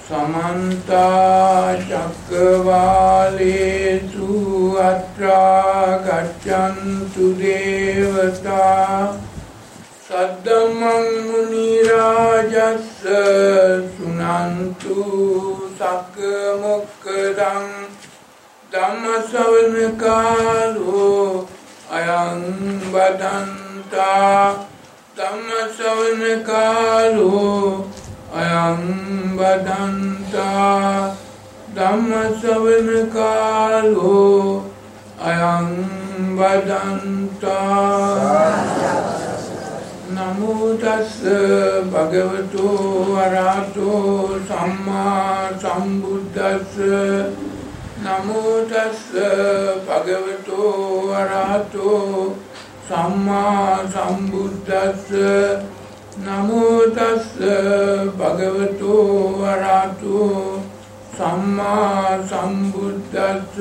समन्ता चक्रवालेषु अत्रा गच्छन्तु देवता सद्धम्मं मुनिराजस्स सुनन्तु सक्कमुक्खदं धम्मश्रवण कालो अयं बदन्ता धम्मश्रवण कालो अयं बदन्ता धम्मश्रवण कालो अयं बदन्ता नमो तस्स भगवतो अरहतो सम्मा सम्बुद्धस्स नमो तस्स भगवतो अरहतो सम्मा सम्बुद्धस्स नमो तस्स भगवतो अरहतो सम्मा सम्बुद्धस्स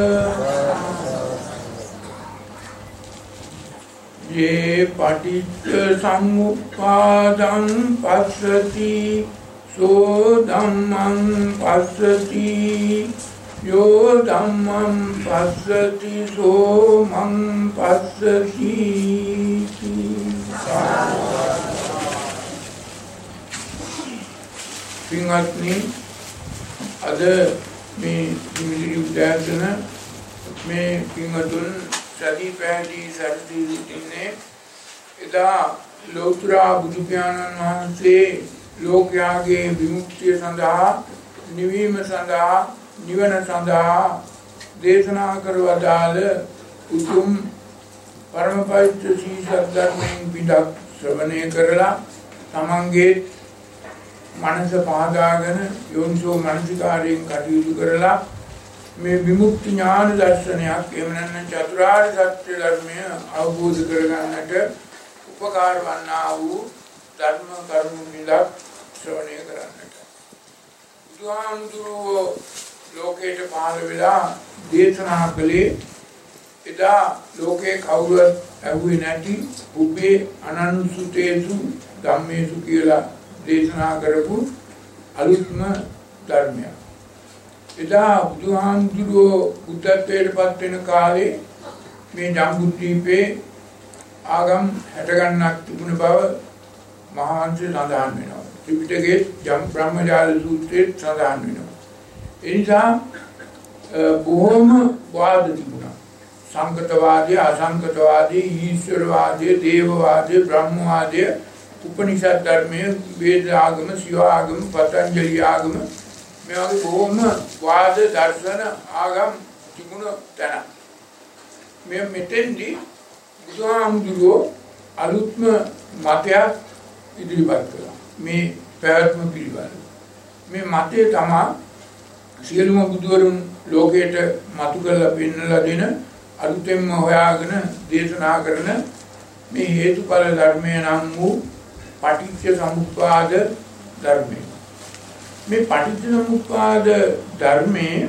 ये पठित समुपादं पश्यति सो धम्मं पश्यति यो धम्मं पश्यति सो मं पश्यति पिंगत्नी अद में मिली उदाहरण में पिंगतुन सदी पहली सरदी ने इदा लोतरा बुदु पियानन वහන්සේ ලෝකයාගේ විමුක්තිය සඳහා නිවීම සඳහා නිවන සඳහා දේශනා කරවදාළ උතුම් පරම පවිත්‍ර ශ්‍රී සද්ධර්මයෙන් පිටක් ශ්‍රවණය කරලා තමන්ගේ මනස පහදාගෙන යෝනිසෝ මනසිකාරයෙන් කටයුතු කරලා මේ විමුක්ති ඥාන දර්ශනයක් එහෙම නැත්නම් චතුරාර්ය සත්‍ය ධර්මය අවබෝධ කරගන්නට උපකාර වන්නා වූ ධර්ම කරුණු විලක් ශ්‍රවණය කරන්නට බුදුහාමුදුරුවෝ ලෝකයට පහළ වෙලා දේශනා කළේ එදා ලෝකේ කවුරුත් ඇහුවේ නැති උබ්බේ අනන්සුතේසු ධම්මේසු කියලා දේශනා කරපු අලුත්ම ධර්මයක්. එදා බුදුහාමුදුරුවෝ බුද්ධත්වයට පත් වෙන කාලේ මේ ජම්බුද්වීපේ ආගම් 60 ගණනක් තිබුණ බව මහා වංශේ සඳහන් වෙනවා. ත්‍රිපිටකයේ බ්‍රහ්මජාල සූත්‍රයේ සඳහන් වෙනවා. ඒ නිසා බොහොම වාද තිබුණා. සංකතවාදී, අසංකතවාදී, ඊශ්වරවාදී, දේවවාදී, බ්‍රහ්මවාදී, උපනිෂද් ධර්මයේ වේද ආගම, ශිව ආගම, පතංජලි ආගම මේ වගේ බොහොම වාද දර්ශන ආගම් තිබුණ තැන. මේ මෙතෙන්දී බුදුහාමුදුරුවෝ අලුත්ම මතයක් ඉදිරිපත් කළා. මේ පැවැත්ම පිළිබඳව. මේ මතය තමයි සියලුම බුදුවරුන් ලෝකයට මතු කරලා පෙන්වලා දෙන අලුතෙන්ම හොයාගෙන දේශනා කරන මේ හේතුඵල ධර්මය නම් වූ පටිච්ච සමුප්පාද ධර්මය. මේ පටිච්ච සමුප්පාද ධර්මයේ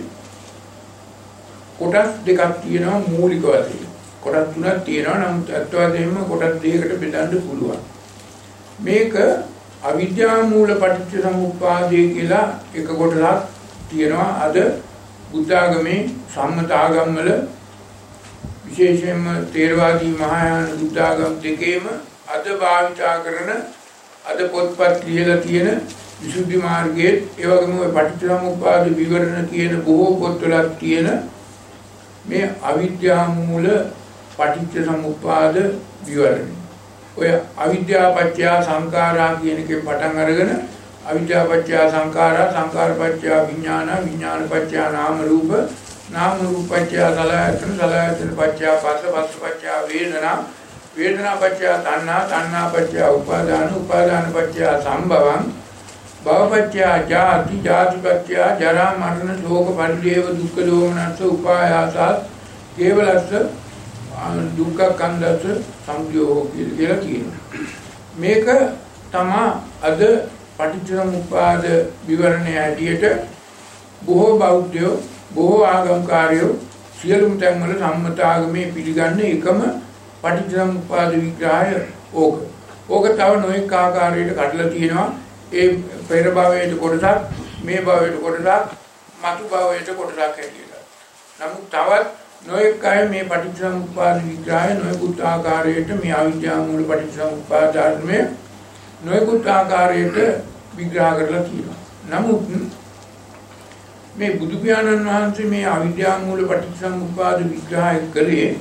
කොටස් දෙකක් තියෙනවා මූලික වශයෙන්. කොටස් තුනක් තියෙනවා නම් අත්වාදයෙන්ම කොටස් දෙකකට බෙදන්න පුළුවන්. මේක අවිද්‍යා මූල පටිච්ච සමුප්පාදය කියලා එක කොටසක් තියෙනවා. අද බුද්ධ ආගමේ සම්මත ආගම් වල විශේෂයෙන්ම තේරවාදී මහායාන බුද්ධ ආගම් දෙකේම අද භාවිතා කරන අද පොත්පත් ලියලා තියෙන විසුද්ධි මාර්ගයේ ඒ වගේම ওই පටිච්චසමුප්පාද විවරණ කියන බොහෝ පොත්වල තියෙන මේ අවිද්‍යා මූල පටිච්චසමුප්පාද විවරණය. ඔය අවිද්‍යාව පත්‍ය සංඛාරා කියන එකෙන් පටන් අරගෙන අවිද්‍යාව පත්‍ය සංඛාරා, සංඛාර පත්‍ය විඥාන, විඥාන පත්‍ය නාම රූප, නාම රූප පත්‍ය සලආයතන, සලආයතන පත්‍ය පස්ස, පස්ස පත්‍ය වේදනා, වේදනා පත්‍ය තණ්හා, තණ්හා පත්‍ය උපාදාන, උපාදාන පත්‍ය සම්භවං, භවපත්‍ය ජාති, ජාතිපත්‍ය ජරා මරණ ශෝක පරිදේව දුක්ඛ දෝමනස්ස උපායාස කේවලස්ස දුක්ඛ කන්දස්ස සංයෝග කියලා කියනවා. මේක තමයි අද පටිච්චසමුප්පාද විවරණය ඇටියට බොහෝ බෞද්ධයෝ, බොහෝ ආගම්කාරයෝ සියලුම තැන්වල සම්මත ආගමේ පිළිගන්නේ එකම පටිච්චසමුප්පාද විග්‍රහය ඕක. ඕක තව නොඑක ආකාරයකට කඩලා තියෙනවා. ඒ පෙර භවයේ කොටසක් මේ භවයට කොටසක් මතු භවයට කොටසක් හැටියට. නමුත් තවත් නොඑක අය මේ පටිච්චසමුප්පාද විග්‍රහය නොයෙකුත් ආකාරයට මේ අවිද්‍යා මූල පටිච්චසමුප්පාද ධර්මයේ නොයෙකුත් ආකාරයට විග්‍රහ කරලා තියෙනවා. නමුත් මේ බුදු පියාණන් වහන්සේ මේ අවිද්‍යා මූල පටිච්චසමුප්පාද විග්‍රහය කළේ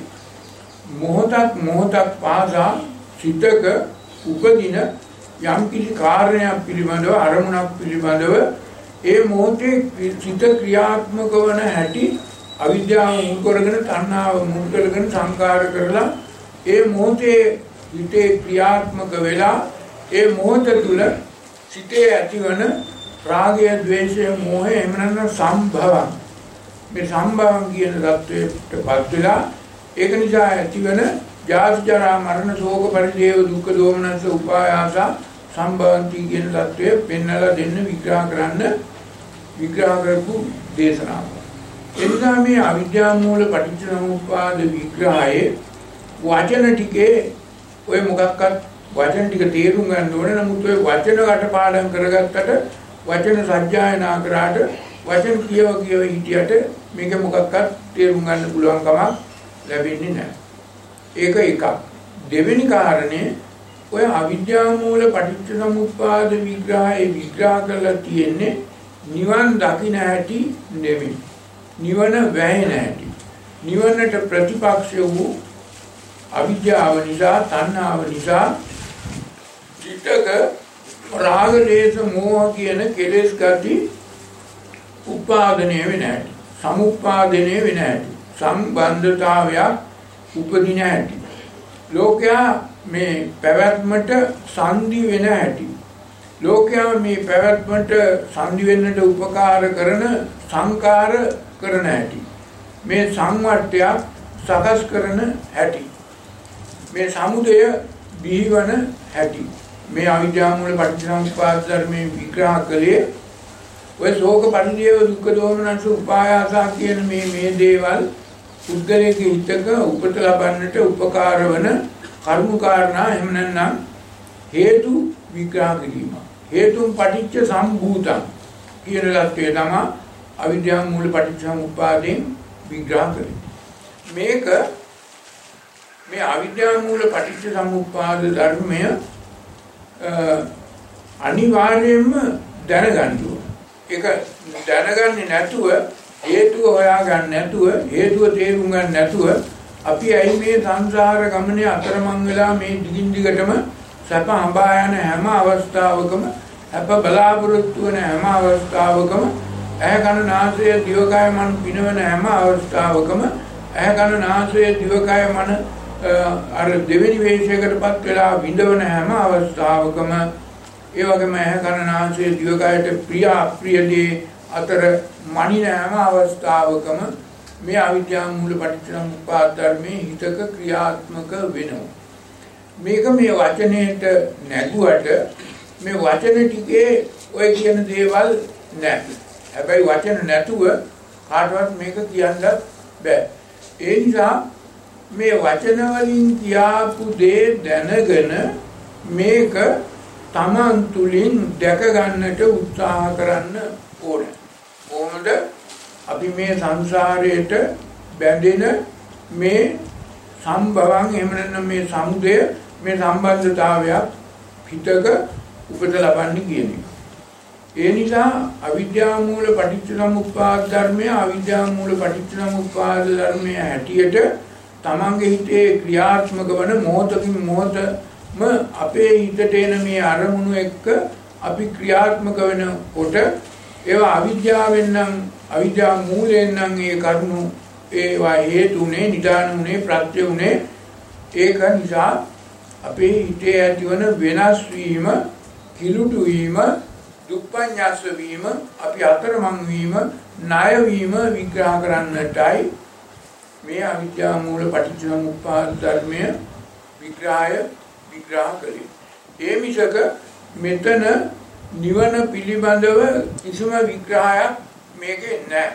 මොහොතක් පාසා සිතක උපදින යම් කිසි කාර්යයක් පිළිබඳව අරමුණක් පිළිබඳව ඒ මොහොතේ සිත ක්‍රියාත්මක වන හැටි අවිද්‍යාව මුල් කරගෙන තණ්හාව මුල් කරගෙන සංකාර කරලා ඒ මොහොතේ හිතේ ක්‍රියාත්මක වෙලා ඒ මොහොත තුල සිතේ ඇතිවන රාගය, ද්වේෂය, මෝහය එහෙම නැත්නම් සම්භවං මේ සම්භවං කියන தත්වයටපත් වෙලා ඒක නිසා ඇතිවන ජාති ජරා මරණ ශෝක පරිදේව දුක්ඛ දෝමනස්ස උපායාස සම්භවಂತಿ කියන தත්වය පෙන්වලා දෙන්න විග්‍රහ කරපු දේශනාව. එනිසා මේ අවිද්‍යා මූල පටිච්චසමුප්පාද විග්‍රහයේ වචන ටිකේ ඔය මොකක්වත් වචන ටික තේරුම් ගන්න ඕනේ. නමුත් ඔය වචන කටපාඩම් කරගත්තට වචන සජ්ජායනා කරාට වචන කියව හිටියට මේක මොකක්වත් තේරුම් ගන්න පුළුවන් කමක් ලැබෙන්නේ නැහැ. ඒක එකක්. දෙවෙනි කාරණේ ඔය අවිද්‍යා මූල පටිච්චසමුප්පාද විග්‍රහයේ විග්‍රහ කරලා තියෙන්නේ නිවන් දකින්න හැටි නෙවෙයි. නිවන වැයෙන හැටි. නිවනට ප්‍රතිපක්ෂ වූ අවිද්‍යාව නිසා, තණ්හාව නිසා චිත්තක රාග, දේශ, මෝහ කියන කෙලෙස් ගති උපාදනය වෙන හැටි. සමුප්පාදනය වෙන හැටි. සම්බන්ධතාවයක් උපදින හැටි. ලෝකයා මේ පැවැත්මට සංදි වෙන හැටි. ලෝකයා මේ පැවැත්මට සංදි වෙන්නට උපකාර කරන සංකාර කරන හැටි. මේ සංවට්ටයක් සකස් කරන හැටි. මේ සමුදය බිහිවන හැටි. මේ අවිද්‍යා මූල පටිච්චසමුප්පාද ධර්මයේ විග්‍රහ කළේ ඔය ශෝක පරිදේව දුක්ඛ දෝමනස්ස උපායාස කියන මේ දේවල් පුද්ගලයේ හිතක උපත ලබන්නට උපකාර වන කර්ම කාරණා එහෙම නැත්නම් හේතු විග්‍රහ කිරීම. හේතුන් පටිච්ච සම්භූතං කියන ලක්ෂය තමයි අවිද්‍යා මූල පටිච්චසමුප්පාදයෙන් විග්‍රහ කරන්නේ. මේක මේ අවිද්‍යා මූල පටිච්චසමුප්පාද ධර්මය අනිවාර්යයෙන්ම දැනගන්න ඕන. ඒක දැනගන්නේ නැතුව හේතුව හොයාගන්න නැතුව හේතුව තේරුම් ගන්න නැතුව අපි ඇයි මේ සංසාර ගමනේ අතරමං වෙලා මේ දිගින් දිගටම සැප හඹා යන හැම අවස්ථාවකම අප බලාපොරොත්තු වෙන හැම අවස්ථාවකම ඇහැ කන නාසය දිවකය මන පිනවන හැම අවස්ථාවකම ඇහැ කන නාසය දිවකය මන අර දෙවෙනි වේශයකටපත් වෙලා විඳවන හැම අවස්ථාවකම ඒ වගේම ඇහැ කන නාසය දිවකයට ප්‍රියදී අතර මනින හැම අවස්ථාවකම මේ අවිද්‍යා මූල පටිච්චසමුප්පාද ධර්මයේ හිතක ක්‍රියාත්මක වෙනවා. මේක මේ වචනයේට නැගුවට මේ වචන ටිකේ ඔය කියන දේවල් නැහැ. හැබැයි වචන නැතුව කාටවත් මේක කියන්නත් බෑ. ඒ නිසා මේ වචන වලින් කියාපු දේ දැනගෙන මේක තමන් තුලින් දැක ගන්නට උත්සාහ කරන්න ඕනේ. කොහොමද අපි මේ සංසාරයට බැඳෙන මේ සම්භවං එහෙම නැත්නම් මේ සමුදය මේ සම්බන්ධතාවයක් හිතක උපත ලබන්නේ කියන එක. ඒ නිසා අවිද්‍යා මූල පටිච්චසමුප්පාද ධර්මය අවිද්‍යා මූල පටිච්චසමුප්පාද ධර්මයේ හැටියට තමන්ගේ හිතේ ක්‍රියාත්මක වන මොහොතකින් මොහොතම අපේ හිතට එන මේ අරමුණු එක්ක අපි ක්‍රියාත්මක වෙනකොට ඒවා අවිද්‍යාවෙන් නම් අවිද්‍යා මූලයෙන් නම් ඒ කරුණු ඒවා හේතුනේ නිදානුනේ ප්‍රත්‍යුනේ ඒක නිසා අපේ හිතේ ඇතිවන වෙනස් වීම කිලුටු වීම දුක්ඛඤ්ඤාස වීම අපි අතරමං වීම ණය වීම විග්‍රහ කරන්නටයි මේ අවිද්‍යා මූල පටිච්චසමුප්පාද ධර්මය විග්‍රහ කළේ. ඒ මිසක මෙතන නිවන පිළිබඳව කිසිම විග්‍රහයක් මේකේ නැහැ.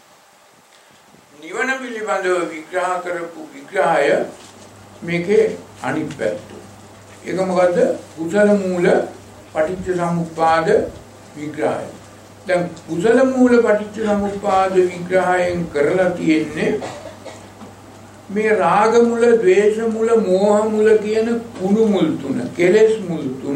නිවන පිළිබඳව විග්‍රහ කරපු විග්‍රහය මේකේ අනිත් පැත්ත. ඒක මොකද්ද? කුසල මූල පටිච්චසමුප්පාද විග්‍රහය. දැන් කුසල මූල පටිච්චසමුප්පාද විග්‍රහයෙන් කරලා තියෙන්නේ මේ රාග මුල, ද්වේෂ මුල, මෝහ මුල කියන කුණු මුල් තුන, කෙලෙස් මුල් තුන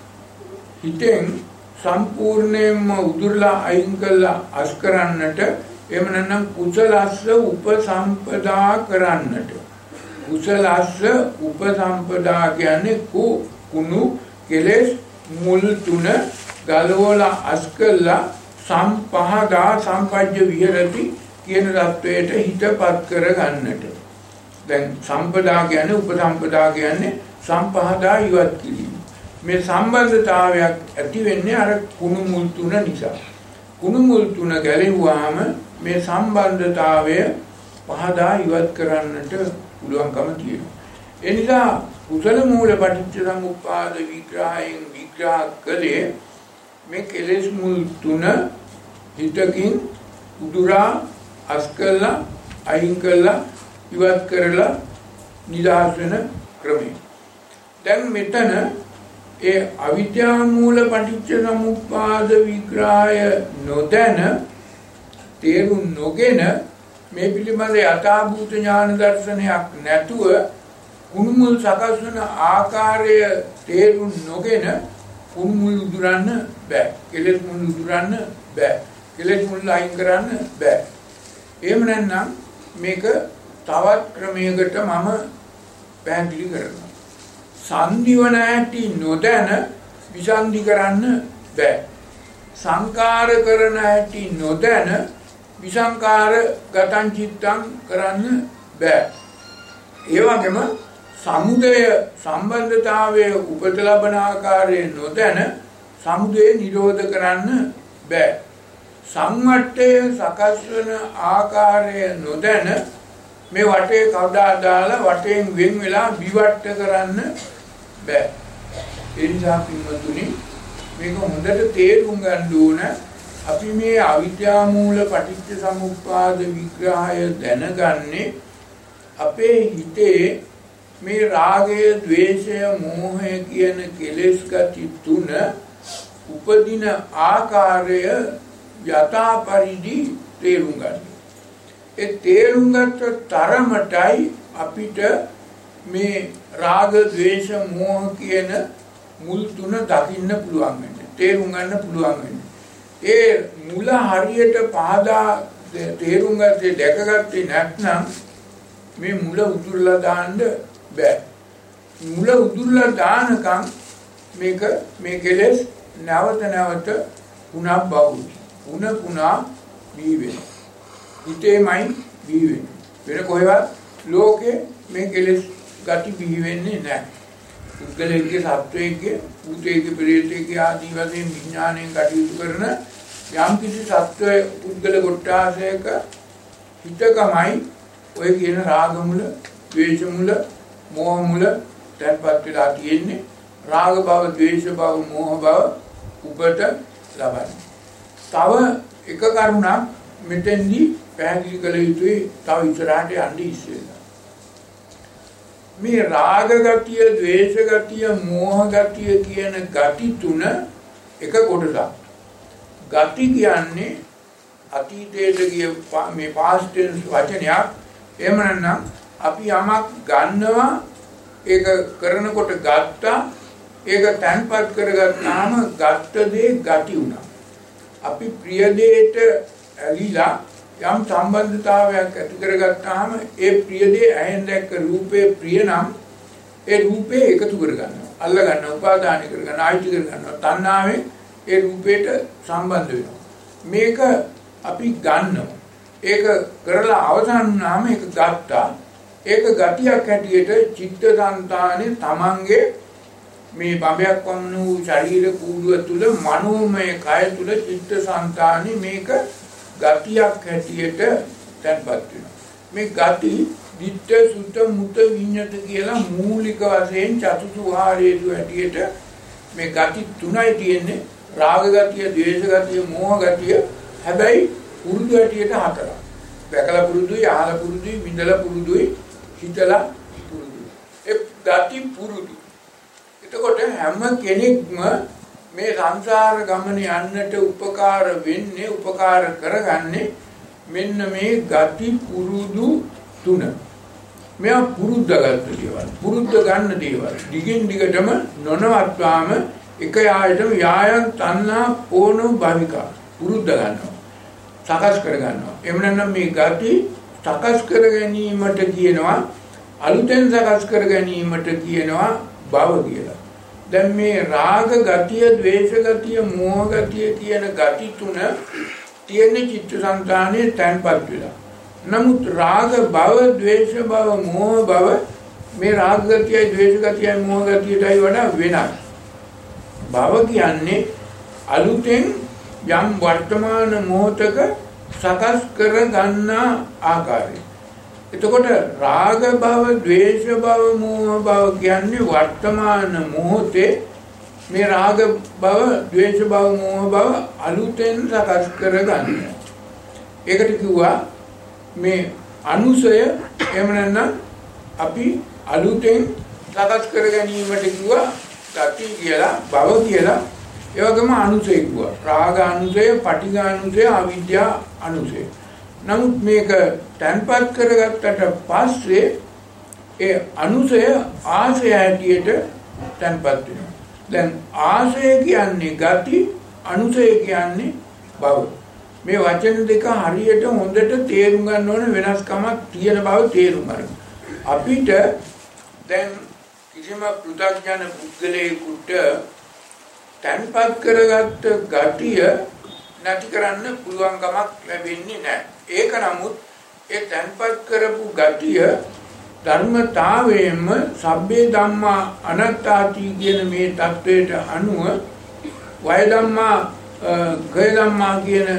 හිතෙන් සම්පූර්ණයෙන්ම උදුරලා අයින් කළා අස් කරන්නට, එහෙම නැත්නම් කුසලස්ස උපසම්පදා කරන්නට. කුසලස්ස උපසම්පදා කියන්නේ කුණු කෙලෙස් මුල් තුන ගලවලා අස් කළා සම්පහදා සම්පජ්ජ විහෙරති කියන தത്വයට හිතපත් කර ගන්නට. දැන් සම්පදා කියන්නේ උපසම්පදා කියන්නේ සම්පහදා ඉවත් කිරීම. මේ සම්බන්ධතාවයක් ඇති වෙන්නේ අර කුණු මුල් තුන නිසා. කුණු මුල් තුන ගැලෙව්වාම මේ සම්බන්ධතාවය පහදා ඉවත් කරන්නට පුළුවන්කම තියෙනවා. ඒ නිසා කුසල මූල පටිච්චසමුප්පාද විග්‍රහයෙන් විග්‍රහ කළේ මේ කෙලෙස් මුල් තුන හිතකින් උදුරා අස් කළා අයින් කළා ඉවත් කරලා නිදහස් වෙන ක්‍රමය. දැන් මෙතන ඒ අවිද්‍යා මූල පටිච්චසමුප්පාද විග්‍රහය නොදැන තේරුම් නොගෙන මේ පිළිබඳ යථාභූත ඥාන දර්ශනයක් නැතුව කුණුමුල් සකස් වන ආකාරය තේරුම් නොගෙන කුණුමුල් උදුරන්න බෑ. කෙලෙස් මුල් උදුරන්න බෑ. කෙලෙස් මුල් අයින් කරන්න බෑ. එහෙම නැත්නම් මේක තවත් ක්‍රමයකට මම පැහැදිලි කරනවා. සංදිවන ඇති නොදැන විසන්දි කරන්න බෑ. සංකාර කරන ඇති නොදැන විසංකාර ගතං චිත්තං කරන්න බෑ. ඒ වගේම සමුදය සම්බන්ධතාවයේ උපත ලබන ආකාරයේ නොදැන සමුදය නිරෝධ කරන්න බෑ. සංවට්ටය සකස් වන ආකාරය නොදැන මේ වටේ කවදා දාලා වටෙන් වෙන් වෙලා විවට්ට කරන්න බෑ. ඒ නිසා පින්වතුනි මේක හොඳට තේරුම් ගන්න ඕන. අපි මේ අවිද්‍යා මූල පටිච්චසමුප්පාද විග්‍රහය දැනගන්නේ අපේ හිතේ මේ රාගය, ද්වේෂය, මෝහය කියන කෙලෙස් ගති තුන උපදින ආකාරය යථා පරිදි තේරුම් ගන්න. ඒ තේරුම් ගත්ත තරමටයි අපිට මේ රාග, ද්වේෂ, මෝහ කියන මුල් තුන දකින්න පුළුවන් වෙන්නේ. තේරුම් ගන්න පුළුවන් වෙන්නේ. ඒ මුල හරියට පහදා තේරුම් ගත්තේ දැකගත්තේ නැත්නම් මේ මුල උදුරලා දාන්න බෑ. මුල උදුරලා දානකම් මේ කෙලෙස් නැවත නැවත පුනක් බවුයි. පුනා බිහි වෙනවා. හිතේමයි බිහි වෙන්නේ. වෙන කොහෙවත් ලෝකේ මේ කෙලෙස් ගති බිහි වෙන්නේ නැහැ. පුද්ගලයේ සත්වයේ භූතයේ ප්‍රේතයේ ආදී වශයෙන් විඥාණයෙන් කටයුතු කරන යම් කිසි සත්වයේ පුද්ගල කොටාසයක හිතකමයි ඔය කියන රාග මුල, ද්වේෂ මුල, මෝහ මුල දැන්පත් වෙලා තියෙන්නේ. රාග භව, ද්වේෂ භව, මෝහ භව උපත ලබන්නේ. තව එක කරුණක් මෙතෙන්දී පැහැදිලි කළ යුතුයි. තව ඉස්සරහට යන්න ඉස්සෙල්ලා මේ රාග ගතිය, ද්වේෂ ගතිය, මෝහ ගතිය කියන ගති තුන එක කොටසක්. ගති කියන්නේ අතීතයට ගිය මේ past tense වචනයක්. එහෙම නැත්නම් අපි යමක් ගන්නවා, ඒක කරනකොට ගත්තා, ඒක තැන්පත් කරගත්තාම ගත්ත දේ ගති වුණා. අපි ප්‍රිය දෙයට ඇලිලා යම් සම්බන්ධතාවයක් ඇති කරගත්තාම ඒ ප්‍රිය දේ ඇහෙන් දැක්ක රූපේ ප්‍රිය නම් ඒ රූපේ එකතු කරගන්නවා, අල්ල ගන්නවා, උපාදාන කරගන්නවා, ආයිති කරගන්නවා. තණ්හාවෙන් ඒ රූපේට සම්බන්ධ වෙනවා. මේක අපි ගන්නවා. ඒක කරලා අවසන් වුණාම ඒක ගත්තා. ඒක ගතියක් හැටියට චිත්තසංතානේ තමන්ගේ මේ බඹයක් වුණු ශරීර කූඩුව තුල මනෝමය කය තුල චිත්තසංතානේ මේක ගතියක් හැටියට තැන්පත් වෙනවා. මේ ගති දිට්ඨ සුත මුත විඤ්ඤත කියලා මූලික වශයෙන් චතුසුහාරේතු හැටියට මේ ගති තුනයි තියෙන්නේ. රාග ගතිය, ද්වේෂ ගතිය, මෝහ ගතිය. හැබැයි පුරුදු හැටියට හතරක්. දැකලා පුරුදුයි, අහලා පුරුදුයි, විඳලා පුරුදුයි, හිතලා පුරුදුයි. ඒ ගති පුරුදු. එතකොට හැම කෙනෙක්ම මේ සංසාර ගමන යන්නට උපකාර වෙන්නේ උපකාර කරගන්නේ මෙන්න මේ ගති පුරුදු තුන. මෙයා පුරුද්දගත්ත දේවල්. පුරුද්ද ගන්න දේවල්. දිගින් දිගටම නොනවත්වාම එක යායතම යායන් තණ්හා ඕනෝ භවිකා පුරුද්ද ගන්නවා. සකස් කර ගන්නවා. එහෙම නැත්නම් මේ ගති සකස් කර ගැනීමට කියනවා අලුතෙන් සකස් කර ගැනීමට කියනවා භව කියලා. දැන් මේ රාග ගතිය, ද්වේෂ ගතිය, මෝහ ගතිය කියන ගති තුන තියෙන චිත්තසංතානයේ තැන්පත් වෙලා. නමුත් රාග භව, ද්වේෂ භව, මෝහ භව මේ රාග ගතියයි, ද්වේෂ ගතියයි, මෝහ ගතියටයි වඩා වෙනස්. භව කියන්නේ අලුතෙන් යම් වර්තමාන මොහොතක සකස් කර ගන්නා ආකාරය. එතකොට රාග භව, ද්වේෂ භව, මෝහ භව කියන්නේ වර්තමාන මොහොතේ මේ රාග භව, ද්වේෂ භව, මෝහ භව අලුතෙන් සකස් කර ගන්න. ඒකට කිව්වා මේ අනුසය. එහෙම නැත්නම් අපි අලුතෙන් සකස් කර ගැනීමට කිව්වා ගති කියලා, භව කියලා. ඒ වගේම අනුසය කිව්වා. රාග අනුසය, පටිඝ අනුසය, අවිද්‍යා අනුසය. නමුත් මේක තැන්පත් කරගත්තට පස්සේ ඒ අනුසය ආසය හැටියට තැන්පත් වෙනවා. දැන් ආසය කියන්නේ ගති, අනුසය කියන්නේ භව. මේ වචන දෙක හරියට හොඳට තේරුම් ගන්න ඕන වෙනස්කමක් තියෙන බව තේරුම් ගන්න. අපිට දැන් කිසිම පෘථග්ජන පුද්ගලයෙකුට තැන්පත් කරගත්ත ගතිය නැති කරන්න පුළුවන් කමක් ලැබෙන්නේ නැහැ. ඒක නමුත් ඒ තැන්පත් කරපු ගතිය ධර්මතාවයෙන්ම සබ්බේ ධම්මා අනාත්තාති කියන මේ தത്വයට අනුව වය ධම්මා ගය ධම්මා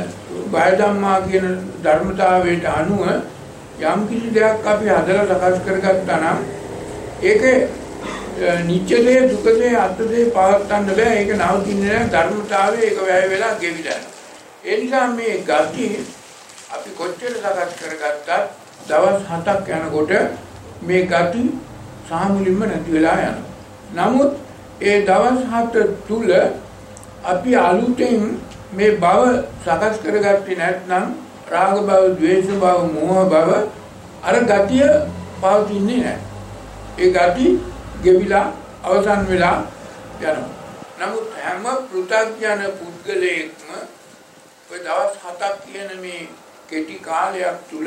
කියන ධර්මතාවයට අනුව යම් කිසි දෙයක් අපි හදලා සකස් කරගත්තා නම් ඒකේ නිත්‍යදේ, දුකදේ, අත්දේ පවත්වන්න බෑ. ඒක නවතින්නේ නැහැ. ධර්මතාවයේ ඒක වැය වෙලා ගෙවිලා යනවා. ඒ නිසා මේ ගති අපි කොච්චර සකස් කරගත්තත් දවස් 7ක් යනකොට මේ ගති සාමුලින්ම නැති වෙලා යනවා. නමුත් ඒ දවස් 7 තුල අපි අලුතෙන් මේ භව සකස් කරගත්තේ නැත්නම් රාග භව, ද්වේෂ භව, මෝහ භව අර ගතිය පවතින්නේ නැහැ. ඒ ගති ගෙවිලා අවසන් වෙලා යනවා. නමුත් හැම පෘථග්ජන පුද්ගලයෙක්ම ඔය දවස් 7ක් කියන මේ කෙටි කාලයක් තුල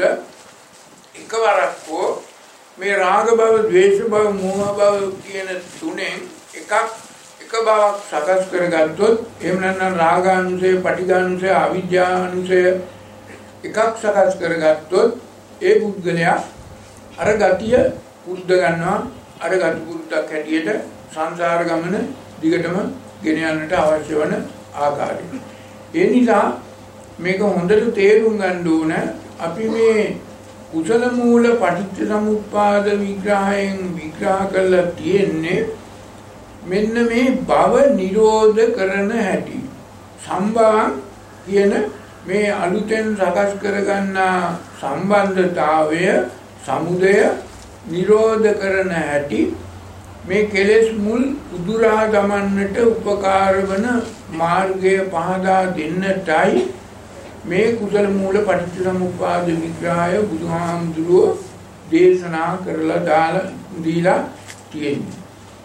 එකවරක් හෝ මේ රාග භව, ද්වේෂ භව, මෝහ භව කියන තුනෙන් එක බවක් සකස් කරගත්තොත්, එහෙම නැත්නම් රාගානුසය, පටිඝානුසය, අවිද්‍යානුසය එකක් සකස් කරගත්තොත් ඒ පුද්ගලයා අර ගතිය පුරුද්ද ගන්නවා. අර ගති පුරුද්දක් හැටියට සංසාර ගමන දිගටම ගෙන යන්නට අවශ්‍ය වන ආකාරය. ඒ නිසා මේක හොඳට තේරුම් ගන්න ඕන. අපි මේ කුසල මූල පටිච්ච සමුප්පාද විග්‍රහයෙන් විග්‍රහ කරලා තියෙන්නේ මෙන්න මේ භව නිරෝධ කරන හැටි. සම්භවං කියන මේ අලුතෙන් සකස් කරගන්නා සම්බන්ධතාවය, සමුදය නිරෝධ කරන හැටි, මේ කෙලෙස් මුල් උදුරා ගමන්නට උපකාර වන මාර්ගය පහදා දෙන්නටයි මේ කුසල මූල පටිච්චසමුප්පාද විග්‍රහය බුදුහාමුදුරුවෝ දේශනා කරලා දීලා තියෙන්නේ.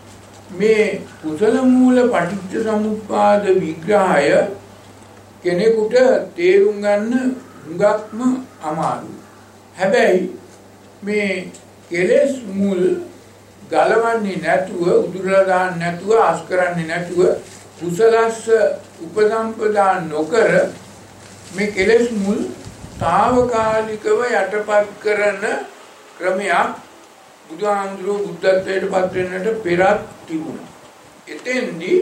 මේ කුසල මූල පටිච්චසමුප්පාද විග්‍රහය කෙනෙකුට තේරුම් ගන්න හුඟක්ම අමාරුයි. හැබැයි මේ කෙලෙස් මුල් ගලවන්නේ නැතුව, උදුරලා දාන්න නැතුව, අස් කරන්නේ නැතුව, කුසලස්ස උපසම්පදා නොකර මේ කෙලෙස් මුල් తాවකාලිකව යටපත් කරන ක්‍රමයක් බුදුහාමුදුරුවෝ බුද්ධත්වයට පත් වෙන්නට පෙරත් තිබුණා. එතෙන්දී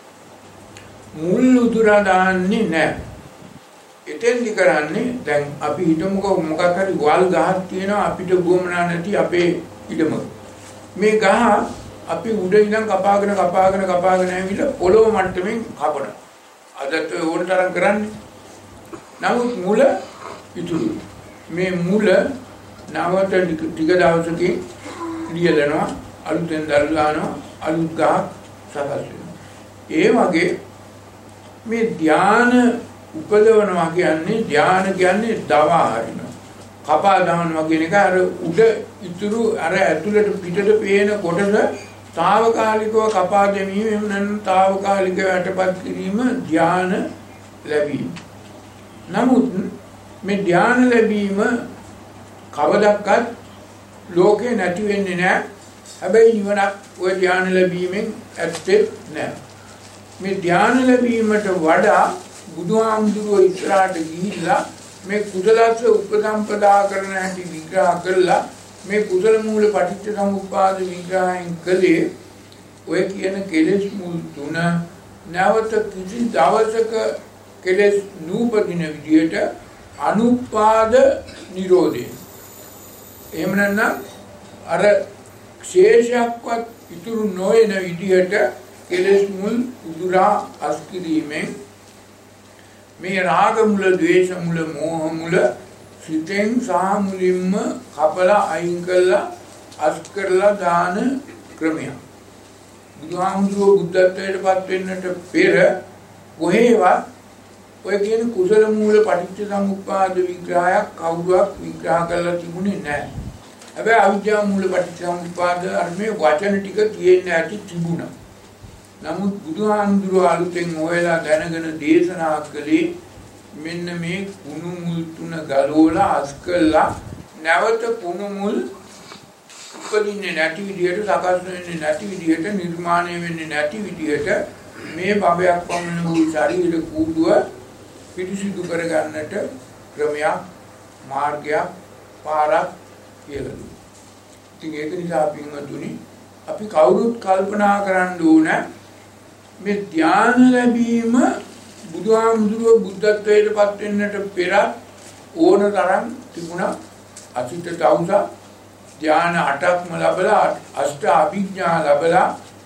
මුල් උදුරා දාන්නේ නැහැ. එතෙන්දි කරන්නේ දැන් අපි හිතමුකෝ මොකක් හරි වල් ගහක් තියෙනවා අපිට ගොමනා නැති අපේ ඉඩම. මේ ගහ අපි උඩ ඉඳන් කපාගෙන ඇවිල්ලා පොළොව මට්ටමින් කපනවා. අදත් ඕන තරම් කරන්නේ. නමුත් මුල ඉතුරුයි. මේ මුල නැවත ටික දවසකින් ලියලනවා, අලුතෙන් දල්ලානවා, අලුත් ගහක් සකස් වෙනවා. ඒ වගේ මේ ධාන උපදවනවා කියන්නේ ධාන කියන්නේ දවා හරිනවා. කපා දානවා කියන එක අර උඩ ඉතුරු අර ඇතුළට පිටට පේන කොටස తాවකාලිකව කපා දැමීම එහෙම නැත්නම් తాවකාලිකව යටපත් කිරීම ධාන ලැබීම. නමුත් මේ ධාන ලැබීම කවදක්වත් ලෝකේ නැති වෙන්නේ නැහැ. හැබැයි නිවනක් ඔය ධාන ලැබීමෙන් ඇත්තේ නැහැ. මේ ධාන ලැබීමට වඩා බුදුහාමුදුරුවෝ ඉස්සරහට ගිහිල්ලා මේ කුසලස්ස උපසම්පදා කරන හැටි විග්‍රහ කළා. මේ කුසල මූල පටිච්ච සමුප්පාද විග්‍රහයෙන් කලේ ඔය කියන කෙලෙස් මුල් තුන නැවත කිසි දවසක කෙලෙස් නූපදින විදියට අනුපාද නිරෝධය. එහෙම නැත්නම් අර ශේෂයක්වත් ඉතුරු නොවන විදියට කෙලෙස් මුල් උදුරා අස්කිරීමෙන් මේ රාග මුල, ද්වේෂ මුල, මෝහ මුල සිතෙන් සහ මුලින්ම කපලා අයින් කරලා අස් කරලා දාන ක්‍රමය. බුදුහාමුදුරුවෝ බුද්ධත්වයට පත් වෙන්නට පෙර කොහේවත් ඔය කියන කුසල මූල පටිච්ච සමුප්පාද විග්‍රහයක් කවුරුවක් විග්‍රහ කරලා තිබුණේ නැහැ. හැබැයි අවිද්‍යා මූල පටිච්ච සමුප්පාද අර්මේ වචන ටික තියෙන්නේ ඇති තිබුණා. නමුත් බුදුහාමුදුරුවෝ අලුතෙන් හොයලා දැනගෙන දේශනා කළේ මෙන්න මේ කුණු මුල් තුන ගලවලා අස්කලා නැවත කුණු මුල් උපදින්නේ නැති විදියට සකස් වෙන්නේ නැති විදියට නිර්මාණය වෙන්නේ නැති විදියට මේ භවයක් පමණ වූ ශරීර කූඩුව පිරිසිදු කරගන්නට ක්‍රමයක් මාර්ගයක් පාරක් කියලා දුන්නා. ඉතින් ඒක නිසා පින්වතුනි අපි කවුරුත් කල්පනා කරන්න ඕන මේ ධාන ලැබීම බුදුහාමුදුරුවෝ බුද්ධත්වයට පත් වෙන්නට පෙර ඕන තරම් තිබුණා. අසිත තවුස ධාන 8ක්ම ලැබලා අෂ්ට අභිඥා ලැබලා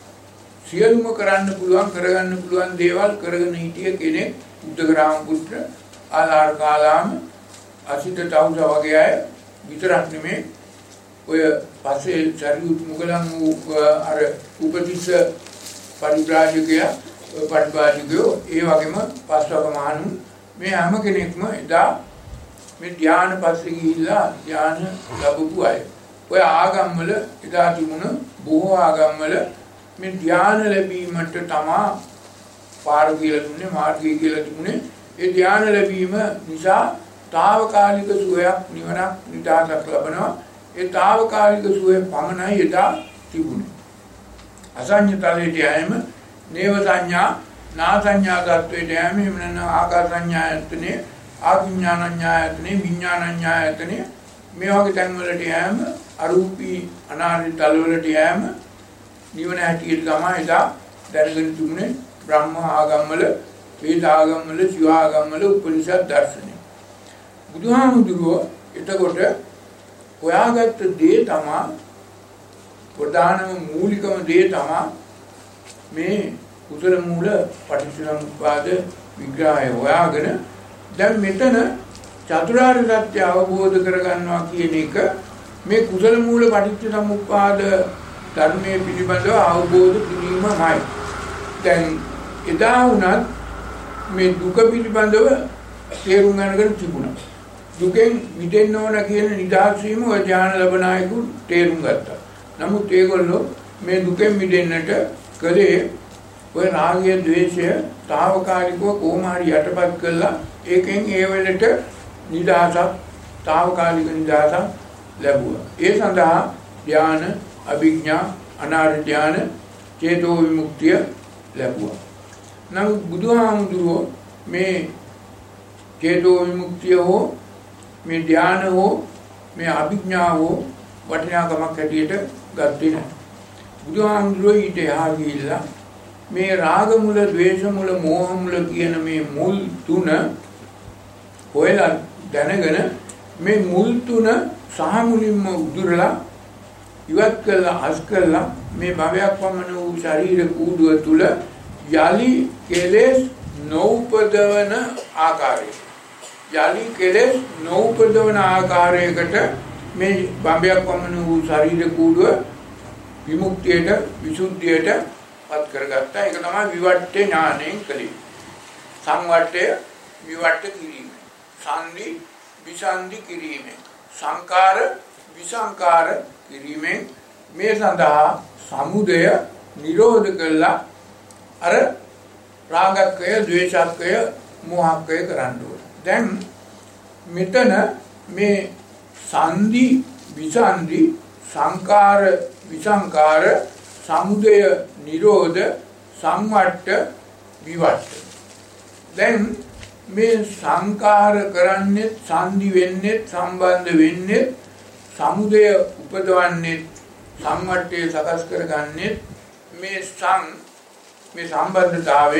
සියලුම කරන්න පුළුවන් කරගන්න පුළුවන් දේවල් කරගෙන හිටිය කෙනෙක් බුද්ධග්‍රාම පුත්‍ර ආලාර කාලාම අසිත තවුස වගේ අය විතරක් නෙමෙයි ඔය පස්සේ චරියුත් මුගලන් අර උපතිස්ස පරිබ්‍රාජකයා පරිබ්‍රාජකයෝ ඒ වගේම පස්වක මහණුන් මේ හැම කෙනෙක්ම එදා මේ ධාන පස්සේ ගිහිල්ලා ධාන ලැබපු අය. ඔය ආගම්වල එදා තිබුණ බොහෝ ආගම්වල මේ ධාන ලැබීමට තමා පාර කියලා දුන්නේ මාර්ගය කියලා තිබුණේ. ඒ ධාන ලැබීම නිසා తాවකාලික සුවයක් නිවනක් නිදාසක් ලැබෙනවා. ඒ తాවකාලික සුවේ පමණයි එදා තිබුණේ. අසඤ්ඤතලයට යෑම නේව සංඥා නා සංඥා ධාත්වයට යෑම එහෙම නැත්නම් ආකාර සංඥායතනේ ආඥානඤ්ඤායතනේ විඥානඤ්ඤායතනේ මේ වගේ තැන් වලට යෑම අරූපී අනාදී තල වලට යෑම නිවන හැටියට තමයි එදා දැනගෙන තිබුණේ. බ්‍රහ්ම ආගම්වල වේද ආගම්වල ශිව ආගම්වල උපනිෂද් දර්ශනය. බුදුහාමුදුරුවෝ එතකොට හොයාගත්ත දේ තමයි ප්‍රධානම මූලිකම දේ තමයි මේ කුසල මූල පටිච්චසමුප්පාද විග්‍රහය හොයාගෙන දැන් මෙතන චතුරාර්ය සත්‍ය අවබෝධ කරගන්නවා කියන එක මේ කුසල මූල පටිච්චසමුප්පාද ධර්මයේ පිළිබඳව අවබෝධ කිරීමයි. දැන් එදා වුණත් මේ දුක පිළිබඳව තේරුම් ගන්නගෙන තිබුණා. දුකෙන් මිදෙන්න ඕන කියන නිදහස් වීම ඔය ඥාන ලැබනායකු තේරුම් ගත්තා. නමුත් ඒගොල්ලෝ මේ දුකෙන් මිදෙන්නට කලේ ඔය රාගය ද්වේෂය తాවකාලිකව කොහොම හරි යටපත් කළා. ඒකෙන් ඒ වෙලට නිදහසක් తాවකාලික නිදහසක් ලැබුවා. ඒ සඳහා ධාන අභිඥා අනාර්ය ධාන චේතෝ විමුක්තිය ලැබුවා. නමුත් බුදුහාමුදුරුවෝ මේ චේතෝ විමුක්තිය හෝ මේ ධාන හෝ මේ අභිඥා හෝ වටිනාකමක් හැටියට ගත්තේ නැහැ. බුදුහාමුදුරුවෝ ඊට එහා ගිහිල්ලා මේ රාග මුල, ද්වේෂ මුල, මෝහ මුල කියන මේ මුල් තුන හොයලා දැනගෙන මේ මුල් තුන සහ මුලින්ම උදුරලා ඉවත් කළා අස් කළා මේ භවයක් පමණ වූ ශරීර කූඩුව තුල යලි කෙලෙස් නෝපදවන ආකාරය යලි කෙලෙස් නෝපදවන ආකාරයකට මේ භවයක් පමණ වූ ශරීර කූඩුව විමුක්තියට විසුද්ධියට පත් කරගත්තා. ඒක තමයි විවට්ඨ ඥාණයෙන් කලේ. සංවට්ටය විවට්ට කිරීම. සංදි විසන්දි කිරීම. සංකාර විසංකාර කිරීමෙන් මේ සඳහා සමුදය නිරෝධ කළා අර රාගක්කය ද්වේෂක්කය මෝහක්කය කරන්න ඕන. දැන් මෙතන මේ සංදි විසන්දි සංකාර විසංකාර සමුදය නිරෝධ සංවට්ට විවට්ට. දැන් මේ සංකාර කරන්නේ සංදි වෙන්නේ සම්බන්ධ වෙන්නේ සමුදය උපදවන්නේ සංවට්ටේ සකස් කරගන්නේ මේ සම්බන්ධතාවය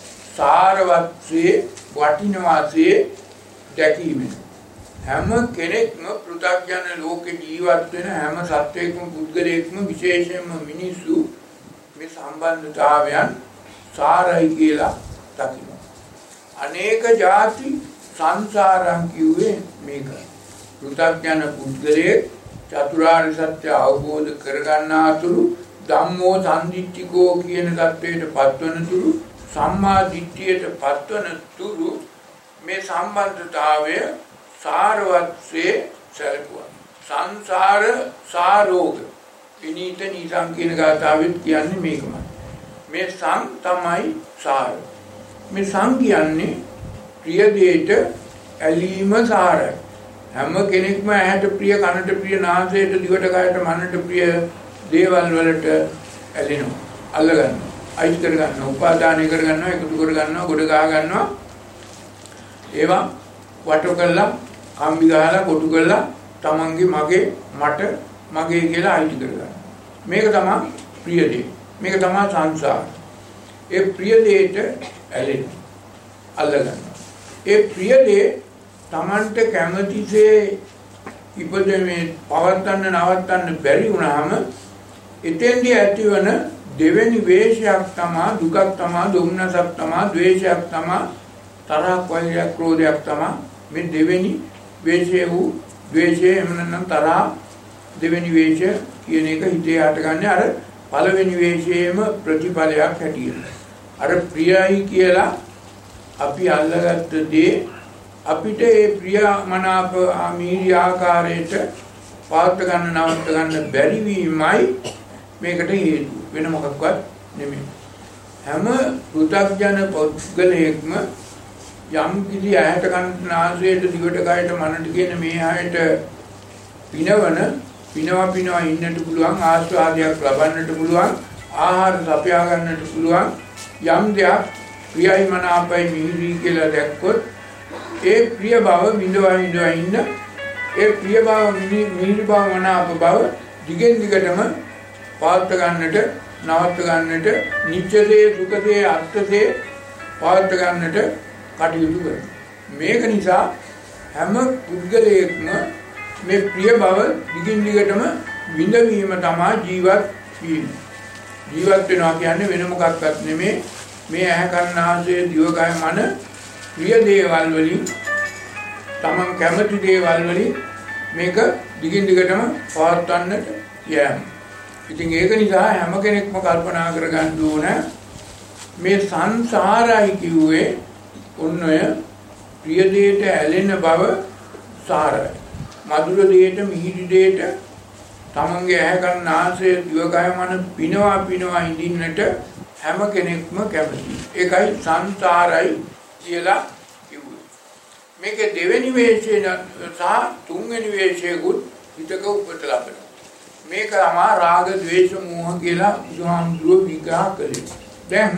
සාරවත්සේ වටිනවාසේ දැකීමෙන්. හැම කෙනෙක්ම පෘථග්ජන ලෝකේ ජීවත් වෙන හැම සත්වයකම පුද්ගලයෙක්ම විශේෂයෙන්ම මිනිස්සු මේ සම්බන්ධතාවයන් සාරයි කියලා දකිනවා. අනේක ಜಾති සංසාරං කිව්වේ මේක. පෘථග්ජන පුද්ගලයෙක් චතුරාර්ය සත්‍ය අවබෝධ කරගන්නා තුරු ධම්මෝ සම්දිට්ඨිකෝ කියන தത്വයට පත්වන තුරු සම්මා දිට්ඨියට පත්වන තුරු මේ සම්බන්ධතාවය සාරවත්සේ සැලකුවා. සංසාර සාරෝග විනීත නිසං කියන ගාථාවෙත් කියන්නේ මේකමයි. මේ සං තමයි සාර. මේ සං කියන්නේ ප්‍රිය දෙයට ඇලීම සාරයි. හැම කෙනෙක්ම ඇහැට ප්‍රිය, කනට ප්‍රිය, නාසයට, දිවට, කයට, මනට ප්‍රිය දේවල් වලට ඇලෙනවා. අල්ල ගන්නවා. අයිති කර ගන්නවා. උපාදානය කර ගන්නවා. එකතු කර ගන්නවා. ගොඩ ගහ ගන්නවා. ඒවා වටු කළා, කම්බි ගහලා, කොටු කළා තමන්ගේ මගේ මට මගේ කියලා අයිති කර ගන්නවා. මේක තමයි ප්‍රිය දේ. මේක තමයි සංසාර. ඒ ප්‍රිය දෙයට ඇලෙනවා. අල්ල ගන්නවා. ඒ ප්‍රිය දේ තමන්ට කැමතිසේ ඉපදෙන්නේ පවත්තන්න නවත්තන්න බැරි වුණාම එතෙන්දී ඇතිවන දෙවෙනි වේශයක් තමයි දුකක් තමයි දුම්නසක් තමයි ද්වේෂයක් තමයි තරහක් වෛරයක් ක්‍රෝධයක් තමයි මේ දෙවෙනි වේශය වූ ද්වේෂය එහෙම නැත්නම් තරහ දෙවෙනි වේශය කියන එක හිතේ හටගන්නේ අර පළවෙනි වේශයේම ප්‍රතිඵලයක් හැටියට. අර ප්‍රියයි කියලා අපි අල්ලගත්ත දේ අපිට ඒ ප්‍රියමනාප ආමීරි ආකාරයට පාත් ගන්න නවත්ත ගන්න බැරි වීමයි මේකට හේතුව. වෙන මොකක්වත් නෙමෙයි. හැම පෘථග්ජන පුද්ගලයෙක්ම යම් කිසි ඇහැට කනට නාසයට දිවට කයට මනට කියන මේ හැයට පිනවා ඉන්නට පුළුවන්, ආස්වාදයක් ලබන්නට පුළුවන්, ආහාර සපයා ගන්නට පුළුවන්. යම් දෙයක් ප්‍රියයි මනාපයි මිහිරි කියලා දැක්කොත් ඒ ප්‍රිය බව විඳවා ඉන්න ඒ ප්‍රිය බව මිහිරි බව මනාප බව දිගින් දිගටම පාත් ගන්නට නවත්ත ගන්නට නිත්‍යසේ සුඛසේ අර්ථසේ පාත් ගන්නට කටයුතු කරනවා. මේක නිසා හැම පුද්ගලයෙක්ම මේ ප්‍රිය බව දිගින් දිගටම විඳවීම තමයි ජීවත් වීම. ජීවත් වෙනවා කියන්නේ වෙන මොකක්වත් නෙමෙයි. මේ ඇහැ කන නාසය දිවකය මන ප්‍රිය දේවල් වලින් තමන් කැමති දේවල් වලින් මේක දිගින් දිගටම පවත්වන්නට යෑම. ඉතින් ඒක නිසා හැම කෙනෙක්ම කල්පනා කරගන්න ඕන මේ සංසාරයි කිව්වේ ඔන්නය ප්‍රිය දෙයට ඇලෙන බව සාරයි. මధుර දෙයට මිහිරි දෙයට තමන්ගේ ඇහැ කන නාසය දිවකය මන පිනවා ඉඳින්නට හැම කෙනෙක්ම කැමතියි. ඒකයි සංසාරයි කියලා කිව්වේ. මේකේ දෙවෙනි වේශය සහ තුන්වෙනි වේශයකුත් හිතක උපත ලබනවා. මේක තමයි රාග, ద్వේෂ, මෝහ කියලා බුදුහාමුදුරුවෝ විග්‍රහ කළේ. දැන්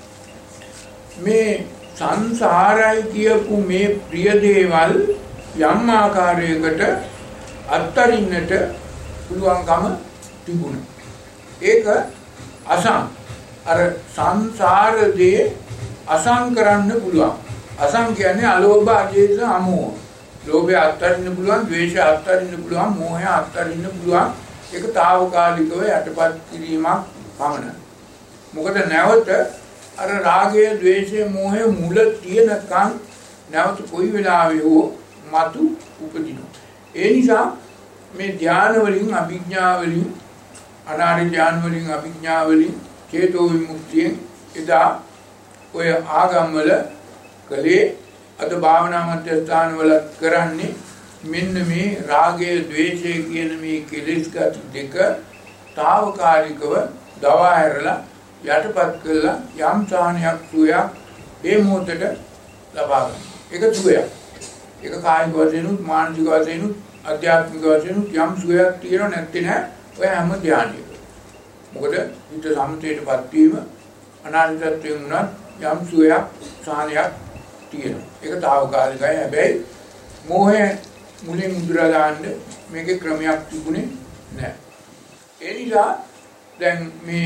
මේ සංසාරයි කියපු මේ ප්‍රිය දේවල් යම් ආකාරයකට අත්තරින්නට පුළුවන්කම තිබුණා. ඒක අසං අර සංසාරදී අසං කරන්න පුළුවන්. අසං කියන්නේ අලෝභ, අධේස, අමෝහ. ලෝභය අත්හරින්න පුළුවන්, ද්වේෂය අත්හරින්න පුළුවන්, මෝහය අත්හරින්න පුළුවන්. ඒක తాවකාලිකව යටපත් කිරීමක් පමණයි. මොකද නැවත අර රාගය, ද්වේෂය, මෝහය මුල තියෙනකන් නැවත කොයි වෙලාවෙ හෝ මතු උපදිනවා. ඒ නිසා මේ ධාන වලින්, අභිඥා වලින්, අනාරි ධාන වලින්, අභිඥා වලින් චේතෝ විමුක්තියෙන් එදා ඔය ආගම් වල කලේ අද භාවනා මධ්‍යස්ථාන වල කරන්නේ මෙන්න මේ රාගය ද්වේෂය කියන මේ කෙලෙස් ගති දෙක తాවකාලිකව දවා හැරලා යටපත් කළා යම් සාහනයක් සුවයක් ඒ මොහොතට ලබා ගන්න. ඒක සුවයක්. ඒක කායික වශයෙන් උත් මානසික වශයෙන් උත් අධ්‍යාත්මික වශයෙන් උත් යම් සුවයක් තියෙනව නැත්නම් නෑ ඔය හැම ධානයක. මොකද හිත සම්පතේටපත් වීම අනාත්මත්වයෙන් උනත් යම් සුවයක් සාහනයක් තියෙනවා. ඒක తాවකාලිකයි. හැබැයි මෝහය මුලින් මුද්‍රා දාන්න මේකේ ක්‍රමයක් තිබුණේ නැහැ. ඒ නිසා දැන් මේ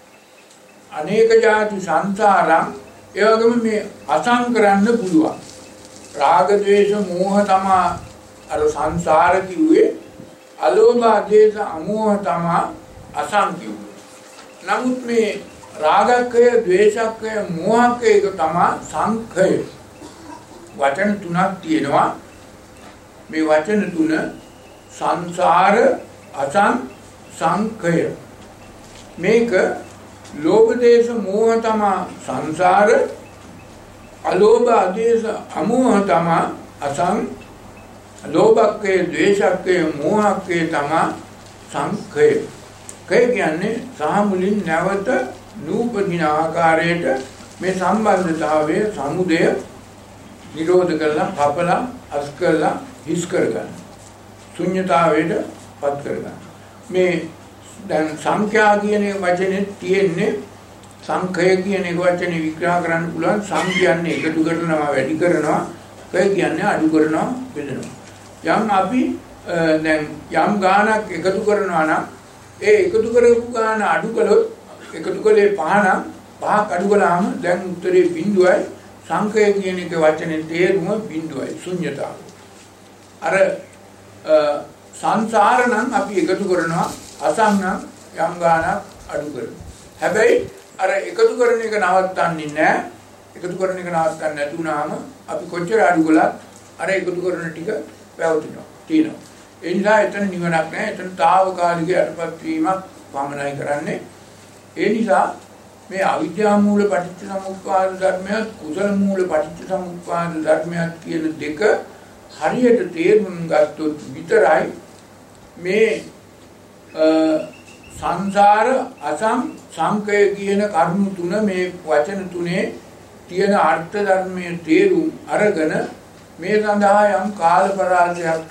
අනේක જાති සංසාරම් ඒ වගේම මේ අසං කරන්න පුළුවන්. රාග ద్వේෂ මෝහ තමා අර සංසාර කිව්වේ අලෝභ ආදේශ අමෝහ තමා අසං කිව්වේ. නමුත් මේ රාගකය ద్వේෂකය මෝහකය තමා සංඛය. වචන තුනක් තියෙනවා. මේ වචන තුන සංසාර අසං සංඛය. මේක ලෝභ දේශ මෝහ තමා සංසාර අලෝභ ආදේශ අමෝහ තමා අසං ලෝභකේ ද්වේෂකේ මෝහකේ තමා සංඛය. කය කියන්නේ සහ මුලින් නැවත නූපදින ආකාරයට මේ සම්බන්ධතාවයේ සමුදය නිරෝධ කරලා පපලා අස් කරලා හිස් කරගන්න. ශුන්‍යතාවයට පත් කරගන්න. මේ දැන් සංඛ්‍යා කියන වචනේ තියෙන්නේ සංඛය කියන එක වචනේ විග්‍රහ කරන්න පුළුවන්. සම් කියන්නේ එකතු කරනවා වැඩි කරනවා. කය කියන්නේ අඩු කරනවා බෙදනවා. යම් අපි දැන් යම් ගානක් එකතු කරනවා නම් ඒ එකතු කරපු ගාන අඩු කළොත් එකතු කළේ 5 නම් 5ක් අඩු කළාම දැන් උත්තරේ බිඳුවයි. සංඛය කියන එක වචනේ තේරුම බිඳුවයි ශුන්‍යතාව. අර සංසාර නම් අපි එකතු කරනවා අසං නම් යම් ගානක් අඩු කරනවා. හැබැයි අර එකතු කරන එක නවත්තන්නේ නැහැ. එකතු කරන එක නවත්තන්න නැතුණාම අපි කොච්චර අඩු කළත් අර එකතු කරන ටික පැවතුනවා තියෙනවා. ඒ නිසා එතන නිවනක් නැහැ. එතන తాවකාලික යටපත් වීමක් පමණයි කරන්නේ. ඒ නිසා මේ අවිද්‍යා මූල පටිච්චසමුප්පාද ධර්මයත් කුසල මූල පටිච්චසමුප්පාද ධර්මයත් කියන දෙක හරියට තේරුම් ගත්තොත් විතරයි මේ සංසාර අසං සංකය කියන කරුණු තුන මේ වචන තුනේ තියෙන අර්ථ ධර්මයේ තේරුම් අරගෙන මේ සඳහා යම් කාල පරාසයක්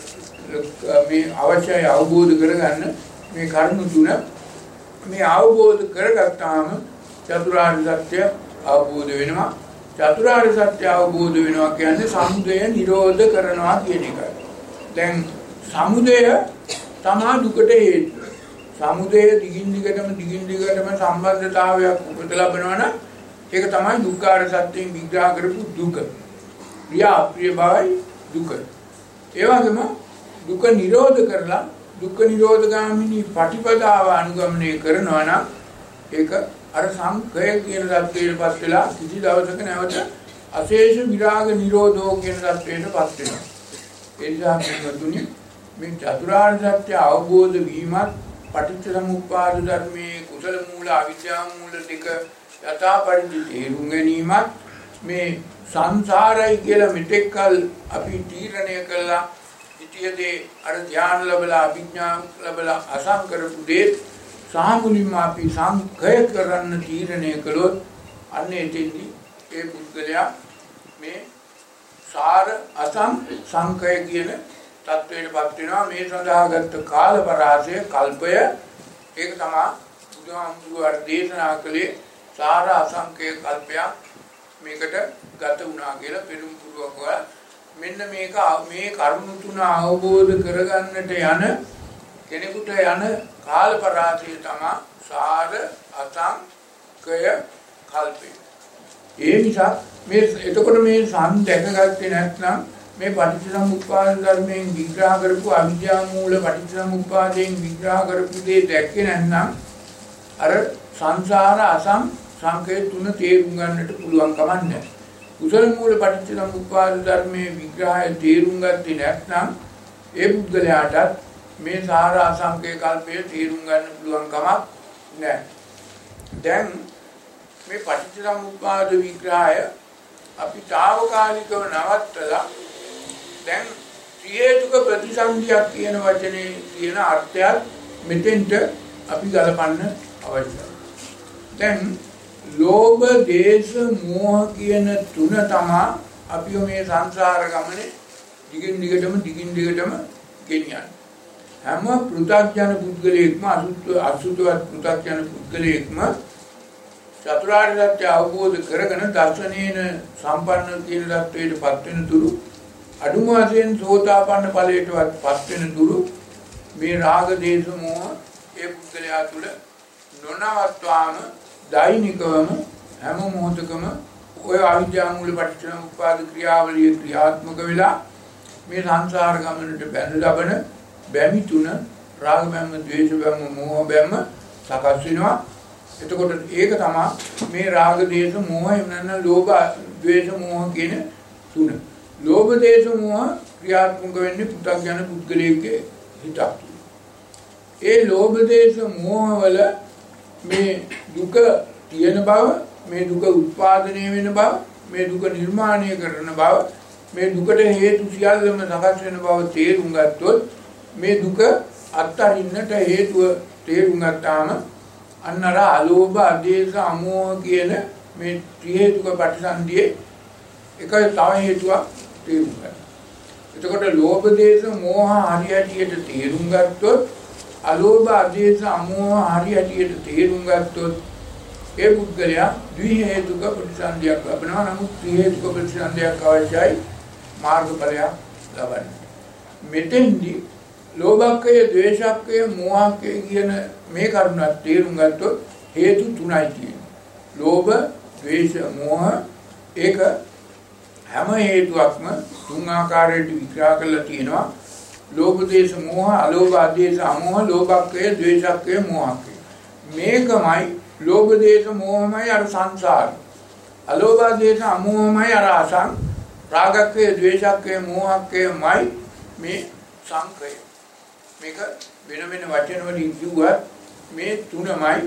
මේ අවශ්‍යයි අවබෝධ කරගන්න මේ කරුණු තුන මේ අවබෝධ කරගත්තාම චතුරාර්ය සත්‍ය අවබෝධ වෙනවා. චතුරාර්ය සත්‍ය අවබෝධ වෙනවා කියන්නේ සමුදය නිරෝධ කරනවා කියන එකයි. දැන් සමුදය තමා දුකට හේතුව. සමුදය දිගින් දිගටම සම්බන්ධතාවයක් උපත ලබනවා නම් ඒක තමයි දුක්ඛාර සත්‍යයෙන් විග්‍රහ කරපු දුක. ප්‍රිය භවයි දුක. ඒ වගේම දුක නිරෝධ කරලා දුක්ඛ නිරෝධ ගාමිනී පටිපදාව අනුගමනය කරනවා නම් ඒක අර සංඛය කියන ධර්මයටපත් වෙලා කිසි දවසක නැවත අශේෂ විරාග නිරෝධෝ කියන ධර්මයටපත් වෙනවා. ඒ නිසා මෙතුණි මේ චතුරාර්ය සත්‍ය අවබෝධ වීමත් පටිච්චසමුප්පාද ධර්මයේ කුසල මූල අවිද්‍යා මූල දෙක යථාපරිදි තේරුම් ගැනීමත් මේ සංසාරයි කියලා මෙතෙක්කල් අපි තීරණය කළා ඉතියදී අර ධ්‍යාන ලැබලා අභිඥා ලැබලා අසං කරපු දේ සාමුලින්ම අපි සංඛය කරන්න තීරණය කළොත් අන්න එතෙන්දී ඒ පුද්ගලයා මේ සාර අසං සංඛය කියන තත්වයටපත් වෙනවා. මේ සඳහා ගත්ත කාල පරාසය කල්පය ඒක තමයි බුදුහාමුදුරුවෝ දේශනා කළේ සාර අසංඛය කල්පයක් මේකට ගත වුණා කියලා පෙරම් පුරුවක මෙන්න මේක මේ කරුණු තුන අවබෝධ කරගන්නට යන කෙනෙකුට යන කාල පරාසය තමයි සාර අසංඛය කල්පය. ඒ නිසා මේ එතකොට මේ සම් දැකගත්තේ නැත්නම් මේ පටිච්චසමුප්පාද ධර්මයෙන් විග්‍රහ කරපු අවිද්‍යා මූල පටිච්චසමුප්පාදයෙන් විග්‍රහ කරපු දේ දැක්කේ නැත්නම් අර සංසාර අසං සංඛය තුන තේරුම් ගන්නට පුළුවන් කමක් නැහැ. කුසල මූල පටිච්චසමුප්පාද ධර්මයේ විග්‍රහය තේරුම් ගත්තේ නැත්නම් ඒ පුද්ගලයාට මේ සාර අසංඛය කල්පය තේරුම් ගන්න පුළුවන් කමක් නැහැ. දැන් මේ පටිච්චසමුප්පාද විග්‍රහය අපි తాවකාලිකව නවත්තලා දැන් හේතුක ප්‍රතිසන්දියක් කියන වචනේ කියන අර්ථයත් මෙතෙන්ට අපි ගලපන්න අවශ්‍යයි. දැන් ලෝභ, දේශ, මෝහ කියන තුන තමයි අපි මේ සංසාර ගමනේ දිගින් දිගටම ගෙනියන්නේ. හැම පෘථග්ජන පුද්ගලයෙක්ම අසුතවත් පෘථග්ජන පුද්ගලයෙක්ම චතුරාර්ය සත්‍ය අවබෝධ කරගෙන දර්ශනේන සම්පන්න කියන தത്വයටපත් වෙන තුරු අඩුම වශයෙන් සෝතාපන්න ඵලයටපත් වෙන තුරු මේ රාග, දේශ, මෝහ ඒ පුද්ගලයා තුළ නොනවත්වාම දෛනිකවම හැම මොහොතකම ඔය අවිද්‍යා මූල පටිච්චසමුප්පාද ක්‍රියාවලිය ක්‍රියාත්මක වෙලා මේ සංසාර ගමනට බැඳ ලබන බැමි තුන රාග බැම්ම, ද්වේෂ බැම්ම, මෝහ බැම්ම සකස් වෙනවා. එතකොට ඒක තමයි මේ රාග, දේශ, මෝහ එහෙම නැත්නම් ලෝභ, ද්වේෂ, මෝහ කියන තුන. ලෝභ, දේශ, මෝහ ක්‍රියාත්මක වෙන්නේ පු탁ජන පුද්ගලයෙක්ගේ හිතක්. ඒ ලෝභ, දේශ, මෝහ වල මේ දුක තියෙන බව, මේ දුක උත්පාදනය වෙන බව, මේ දුක නිර්මාණය කරන බව, මේ දුකට හේතු සියල්ලම සකස් වෙන බව තේරුම් ගත්තොත් මේ දුක අත්හරින්නට හේතුව තේරුම් ගත්තාම අන්නර අලෝභ, අදේශ, අමෝහ කියන මේ ත්‍රි හේතුක ප්‍රතිසන්දියේ එක තව හේතුවක් තේරුම් ගන්න. එතකොට ලෝභ, දේශ, මෝහ හරියට තේරුම් ගත්තොත්, අලෝභ, අදේශ, අමෝහ හරියට තේරුම් ගත්තොත් ඒ පුද්ගලයා ද්වි හේතුක ප්‍රතිසන්දියක් ලබනවා. නමුත් ත්‍රි හේතුක ප්‍රතිසන්දියක් අවශ්‍යයි මාර්ගඵලයක් ලබන්න. මෙතෙන්දී ලෝභක්කය, ද්වේෂක්කය, මෝහක්කය කියන මේ කරුණත් තේරුම් ගත්තොත් හේතු තුනයි තියෙන්නේ. ලෝභ, ද්වේෂ, මෝහ ඒක හැම හේතුවක්ම තුන් ආකාරයට විග්‍රහ කරලා තියෙනවා. ලෝභ, දේශ, මෝහ, අලෝභ, ආදේශ, අමෝහ, ලෝභක්කය, ද්වේෂක්කය, මෝහක්කය. මේකමයි ලෝභ, දේශ, මෝහමයි අර සංසාර. අලෝභ, ආදේශ, අමෝහමයි අර අසං. රාගක්කය, ද්වේෂක්කය, මෝහක්කයමයි මේ සංකය. මේක වෙන වචන වලින් කිව්වත් මේ තුනමයි.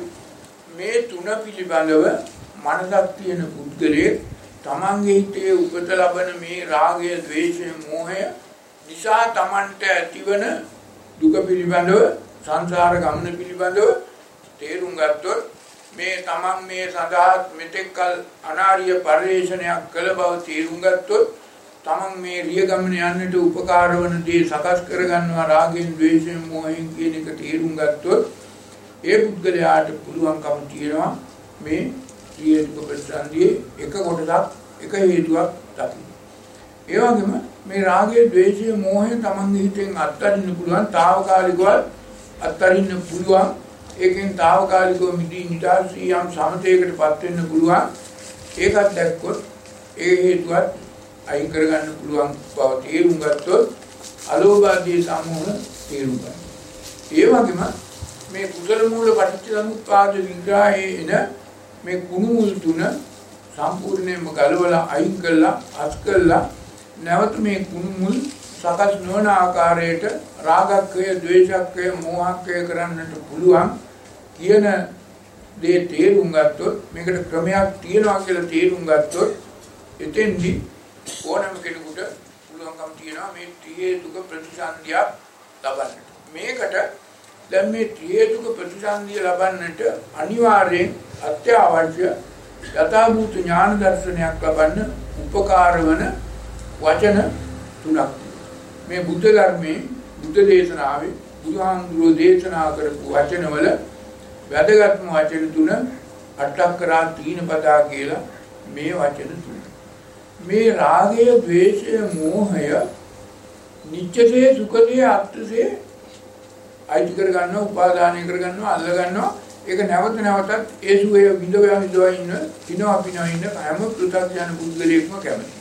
මේ තුන පිළිබඳව මනසක් තියෙන පුද්ගලයෙක් තමන්ගේ හිතේ උපත ලබන මේ රාගය, ද්වේෂය, මෝහය නිසා තමන්ට ඇතිවන දුක පිළිබඳව, සංසාර ගමන පිළිබඳව තේරුම් ගත්තොත් මේ තමන් මේ සදා මෙතෙක්කල් අනාර්ය පරිශ්‍රණයක් කළ බව තේරුම් ගත්තොත් තමන් මේ රිය ගමන යන්නට උපකාර වන දේ සකස් කරගන්නවා. රාගෙන්, ද්වේෂයෙන්, මෝහයෙන් කියන එක තේරුම් ගත්තොත් ඒ පුද්ගලයාට පුළුවන්කම තියෙනවා මේ ත්‍රි හේතුක ප්‍රතිසන්දියේ එක කොටසක්, එක හේතුවක් දකින්න. ඒ වගේම මේ රාගය, ද්වේෂය, මෝහය තමන්ගේ හිතෙන් අත්හරින්න පුළුවන්, తాවකාලිකව අත්හරින්න පුළුවන්. ඒකෙන් తాවකාලිකව මිදී නිදාසී යම් සමතේකටපත් වෙන්න පුළුවන්. ඒකත් දැක්කොත් ඒ හේතුවත් අයින් කරගන්න පුළුවන් බව තේරුම් ගත්තොත් අලෝභ, ආදී සමෝහ තේරුම් ගන්න. ඒ වගේම මේ කුසල මූල පටිච්චසමුප්පාද විග්‍රහයේ එන මේ කුණු මුල් තුන සම්පූර්ණයෙන්ම ගලවලා අයින් කළා, අත් කළා. නැවත මේ කුණු මුල් සකස් නොවන ආකාරයට රාගක්කය, ද්වේෂක්කය, මෝහක්කය කරන්නට පුළුවන් කියන දේ තේරුම් ගත්තොත්, මේකට ක්‍රමයක් තියෙනවා කියලා තේරුම් ගත්තොත් එතෙන්දී ඕනම කෙනෙකුට පුළුවන්කම තියෙනවා මේ ත්‍රි හේතුක ප්‍රතිසන්දිය ලබන්නට. මේකට දැන් මේ ත්‍රි හේතුක ප්‍රතිසන්දිය ලබන්නට අනිවාර්යෙන් අත්‍යවශ්‍ය යථාභූත ඥාන දර්ශනයක් ලබන්න උපකාර වන වචන තුනක්. මේ බුද්ධ ධර්මයේ, බුද්ධ දේශනාවේ බුදුහාමුදුරුවෝ දේශනා කරපු වචනවල වැදගත්ම වචන තුන අට්ඨක්කරා තීන පදා කියලා මේ වචන තුන. මේ රාගය, ද්වේෂය, මෝහය නිච්චසේ, සුඛසේ, අත්ථසේ අයිති කර ගන්නවා, උපාදානය කර ගන්නවා, අල්ල ගන්නවා. ඒක නැවත නැවතත් ඒ සුවේ විඳවා ඉන්න, පිනවා ඉන්න හැම පෘථග්ජන පුද්ගලයෙක්ම කැමතියි.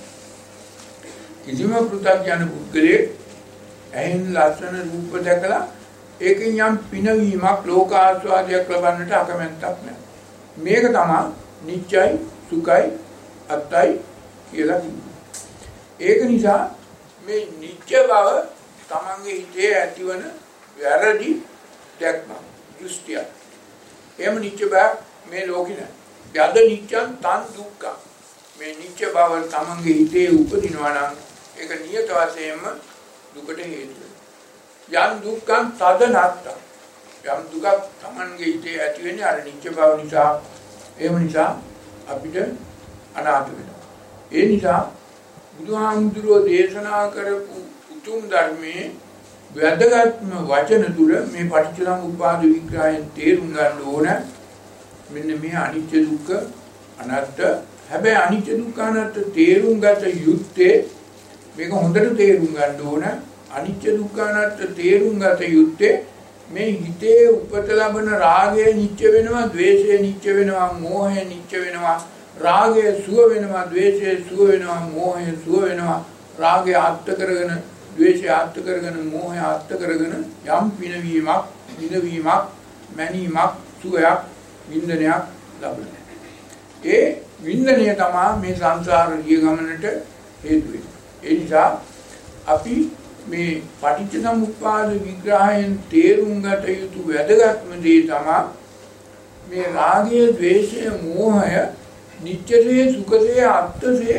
කිසිම පෘථග්ජන පුද්ගලයෙක් ඇහෙන් ලස්සන රූප දැකලා ඒකෙන් යම් පිනවීමක්, ලෝකාස්වාදයක් ලබන්නට අකමැත්තක් නැහැ. මේක තමයි නිච්චයි, සුඛයි, අත්තයි කියලා කිව්වේ. ඒක නිසා මේ නිත්‍ය බව තමන්ගේ හිතේ ඇතිවන වැරදි දැක්ම, දෘෂ්ටිය. එහෙම නිත්‍ය බව මේ ලෝකේ නැහැ. යද නිත්‍යං තං දුක්ඛං. මේ නිත්‍ය බව තමන්ගේ හිතේ උපදිනවා නම් ඒක නියත වශයෙන්ම දුකට හේතු වෙනවා. යම් දුක්ඛං තදනත්ත. යම් දුකක් තමන්ගේ හිතේ ඇති වෙන්නේ අර නිත්‍ය බව නිසා. ඒ නිසා අපිට අනාථ වෙනවා. ඒ නිසා බුදුහාමුදුරුවෝ දේශනා කරපු උතුම් ධර්මයේ වැදගත්ම වචන තුල මේ පටිච්චසමුප්පාද විග්‍රහයෙන් තේරුම් ගන්න ඕන. මෙන්න මේ අනිත්‍ය දුක්ඛ අනාත්ම. හැබැයි අනිත්‍ය දුක්ඛ අනාත්ම තේරුම් ගත යුත්තේ මේක හොඳට තේරුම් ගන්න ඕන. අනිත්‍ය දුක්ඛ අනාත්ම තේරුම් ගත යුත්තේ මේ හිතේ උපත ලබන රාගය නිත්‍ය වෙනවා, ද්වේෂය නිත්‍ය වෙනවා, මෝහය නිත්‍ය වෙනවා. රාගය සුව වෙනවා, ද්වේෂය සුව වෙනවා, මෝහය සුව වෙනවා. රාගය ආත්ත කරගෙන, ද්වේෂය ආත්ත කරගෙන, මෝහය ආත්ත කරගෙන යම් පිනවීමක්, නිදවීමක්, මැනීමක්, සුවයක්, වින්දනයක් ලැබෙනවා. ඒ වින්දනය තමයි මේ සංසාර ගමනට හේතු වෙන්නේ. ඒ නිසා අපි මේ පටිච්චසමුප්පාද විග්‍රහයෙන් තේරුම් ගත යුතු වැදගත්ම දේ තමයි මේ රාගය, ද්වේෂය, මෝහය නිත්‍යසේ, සුඛසේ, අත්ථසේ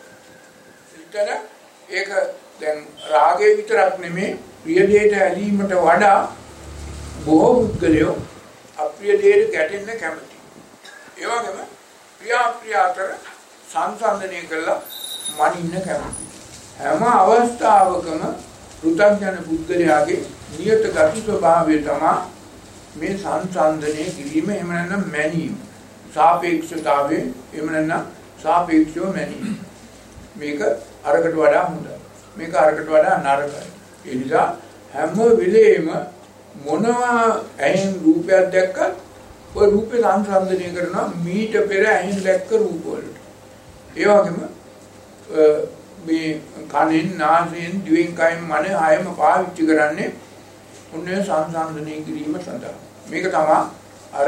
විතර ඒක දැන් රාගය විතරක් නෙමේ ප්‍රිය දෙයට ඇලීමට වඩා බොහෝ පුද්ගලයෝ අප්‍රිය දෙයට ගැටෙන්න කැමති. ඒ වගේම ප්‍රිය අප්‍රිය අතර සංසන්දනය කළා මනින්න කැමති. හැම අවස්ථාවකම පෘථග්ජන පුද්ගලයාගේ නියත ගති ස්වභාවය තමයි මේ සංසන්දනය කිරීම, එහෙම නැත්නම් මැනීම. සාපේක්ෂතාවය, එහෙම නැත්නම් සාපේක්ෂව මැනීම. මේක අරකට වඩා හොඳයි, මේක අරකට වඩා නරකයි. ඒ නිසා හැම වෙලේම මොනවා ඇහෙන් රූපයක් දැක්කත් ඔය රූපේ සංසන්දනය කරනවා මීට පෙර ඇහෙන් දැක්ක රූප වලට. ඒ වගේම මේ කනෙන්, නාසයෙන්, දිවෙන්, කයෙන්, මනෙන් ආයම පාවිච්චි කරන්නේ ඔන්නේ සංසන්දනය කිරීම සඳහා. මේක තමයි අර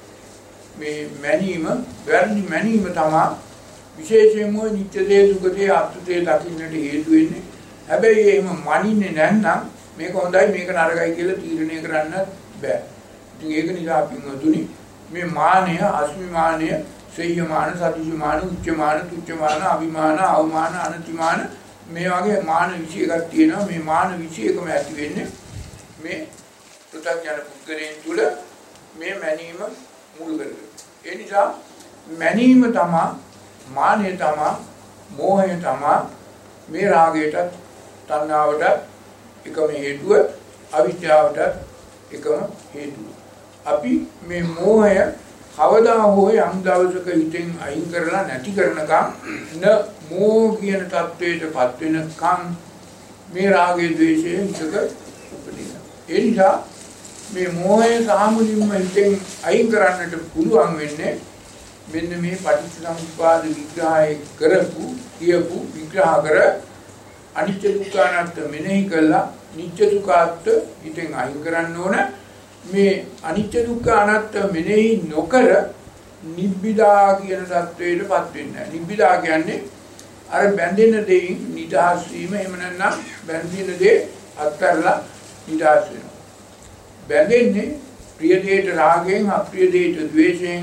මේ මැනීම, වැරදි මැනීම තමයි විශේෂයෙන්ම නිත්‍යදේ, සුඛදේ, අත්ථදේ දකින්නට හේතු වෙන්නේ. හැබැයි එහෙම මනින්නේ නැත්නම් මේක හොඳයි, මේක නරකයි කියලා තීරණය කරන්න බෑ. ඉතින් ඒක නිසා පින්වතුනි මේ මානය, අස්මිමානය, සේයමාන, සතියමාන, උච්චමාන, තුච්චමාන, අභිමාන, අවමාන, අනතිමාන මේ වගේ මාන 21ක් තියෙනවා. මේ මාන 21ම ඇති වෙන්නේ මේ පෘථග්ජන පුද්ගලයන් තුල මේ මැනීම මුල් කරගෙන. ඒ නිසා මැනීම තමයි, මානය තමයි, මෝහය තමයි මේ රාගයට, තණ්හාවට එකම හේතුව, අවිද්‍යාවට එකම හේතුව. අපි මේ මෝහය කවදා හෝ යම් දවසක හිතෙන් අයින් කරලා නැති කරනකම් න මෝහ කියන தത്വයටපත් වෙනකම් මේ රාගය, ද්වේෂය හිතක උපදිනවා. ඒ නිසා මේ මෝහය සාමුලින්ම හිතෙන් අයින් කරන්නට පුළුවන් වෙන්නේ මෙන්න මේ පටිච්චසමුප්පාද විග්‍රහය කරපු, කියපු, විග්‍රහ කර අනිත්‍ය දුක්ඛ අනාත්ම මෙනෙහි කළා නිත්‍ය දුක්ඛාත් හිතෙන් අයින් කරන්න ඕන. මේ අනිත්‍ය දුක්ඛ අනාත්ම මෙනෙහි නොකර නිබ්බිදා කියන தത്വයටපත් වෙන්නේ නැහැ. නිබ්බිදා කියන්නේ අර බැඳෙන දෙයින් නිදහස් වීම, එහෙම නැත්නම් බැඳෙන දේ අත්හැරලා නිදහස් වෙනවා. බැඳෙන්නේ ප්‍රිය දෙයට රාගයෙන්, අප්‍රිය දෙයට ද්වේෂයෙන්,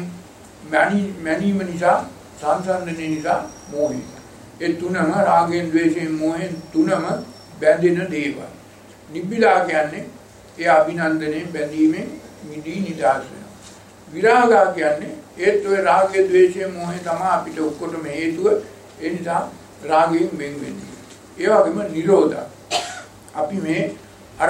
මැනීම නිසා, සංසන්දනය නිසා, මෝහයෙන්. ඒ තුනම රාගයෙන්, ද්වේෂයෙන්, මෝහයෙන් තුනම බැඳෙන දේවල්. නිබ්බිදා කියන්නේ ඒ අභිනන්දනයෙන්, බැඳීමෙන් මිදී නිදහස් වෙනවා. විරාගා කියන්නේ ඒත් ඔය රාගය, ද්වේෂය, මෝහය තමයි අපිට ඔක්කොටම හේතුව. ඒ නිසා රාගයෙන් වෙන් වෙන්නේ. ඒ වගේම නිරෝධා. අපි මේ අර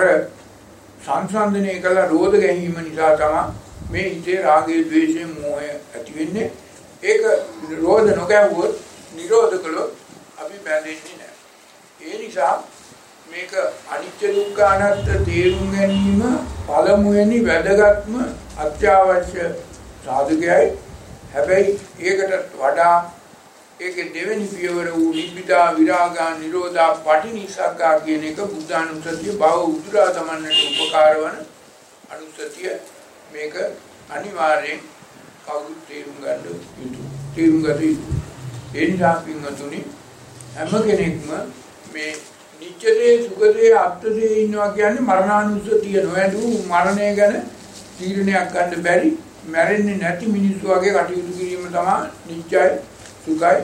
සංසන්දනය කළ රෝධ ගැනීම නිසා තමයි මේ හිතේ රාගය, ද්වේෂය, මෝහය ඇති වෙන්නේ. ඒක රෝධ නොගැවුවොත්, නිරෝධ කළොත් අපි බැඳෙන්නේ නැහැ. ඒ නිසා මේක අනිත්‍ය දුක්ඛ අනාත්ම තේරුම් ගැනීම පළමුවෙනි වැදගත්ම අත්‍යවශ්‍ය සාධකයයි. හැබැයි ඒකට වඩා ඒකේ දෙවෙනි පියවර වූ නිබ්බිදා, විරාගා, නිරෝධා, පටිනිස්සග්ගා කියන එක බුද්ධානුස්සතිය භව උදුරා තමන්නට උපකාර වන අනුස්සතිය. මේක අනිවාර්යෙන් කවුරුත් තේරුම් ගන්න යුතුයි. තේරුම් ගත යුතුයි. ඒ නිසා පින්වතුනි හැම කෙනෙක්ම මේ නිත්‍යදේ, සුඛදේ, අත්ථදේ ඉන්නවා කියන්නේ මරණානුස්සතිය නොවැඩු මරණය ගැන තීරණයක් ගන්න බැරි, මැරෙන්නේ නැති මිනිස්සු වගේ කටයුතු කිරීම තමයි නිත්‍යයි, සුඛයි,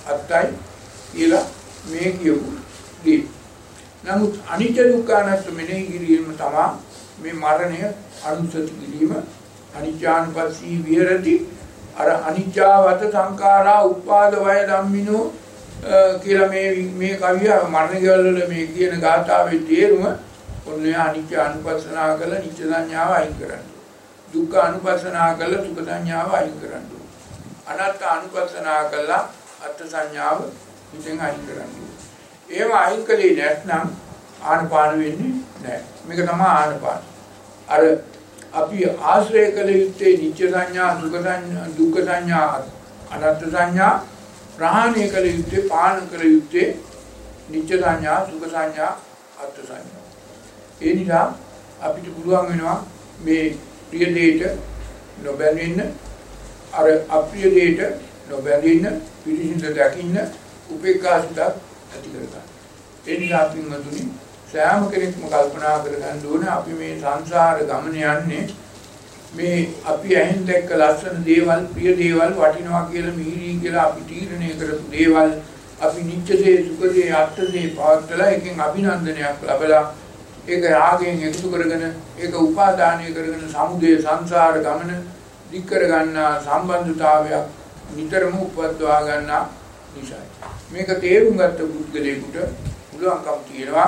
අත්තයි කියලා මේ කියපු දේ. නමුත් අනිත්‍ය දුක්ඛ අනාත්ම මෙනෙහි කිරීම තමයි මේ මරණය අනුසති කිරීම. අනිච්ඡානුපස්සී විහෙරති අර අනිච්චවත සංඛාරා උපාද වය ධම්මිනෝ කියලා මේ කවිය මරණ ගෙවල් වල මේ කියන ගාථාවේ තේරුම ඔන්නේ අනිච්ච අනුපස්සනා කළ නිච්ච සංඥාව අයින් කරන්න. දුක්ඛ අනුපස්සනා කළ සුඛ සංඥාව අයින් කරන්න. අනාත්ම අනුපස්සනා කළ අත්ථ සංඥාව හිතෙන් අයින් කරන්න. ඒව අයින් කළේ නැත්නම් ආනපාන වෙන්නේ නැහැ. මේක තමයි ආනපාන. අර අපි ආශ්‍රය කළ යුත්තේ නිච්ච සංඥා, සුඛ සංඥා, දුක්ඛ සංඥා, අනාත්ම සංඥා ප්‍රහාණය කළ යුත්තේ, පාන කළ යුත්තේ නිච්ච සංඥා, සුඛ සංඥා, අත්ථ සංඥා. ඒ නිසා අපිට පුළුවන් වෙනවා මේ ප්‍රිය දෙයට නොබැඳෙන්න, අර අප්‍රිය දෙයට නොබැඳෙන්න, පිළිසිඳ දකින්න උපේක්ඛාසිතක් ඇති කරගන්න. ඒ නිසා පින්වතුනි සෑම කෙනෙක්ම කල්පනා කරගන්න ඕනේ අපි මේ සංසාර ගමන යන්නේ මේ අපි ඇහෙන් දැක්ක ලස්සන දේවල්, ප්‍රිය දේවල්, වටිනවා කියලා, මිහිරි කියලා අපි තීරණය කරපු දේවල් අපි නිත්‍යසේ, සුඛසේ, අත්ථසේ පවත්ලා එකෙන් අභිනන්දනයක් ලැබලා ඒක රාගයෙන් එකතු කරගෙන ඒක උපාදානය කරගෙන සමුදය සංසාර ගමන දික් කර ගන්නා සම්බන්ධතාවයක් නිතරම උපද්දවා ගන්නා නිසා මේක තේරුම් ගත්ත පුද්ගලයෙකුට පුළුවන්කම් තියෙනවා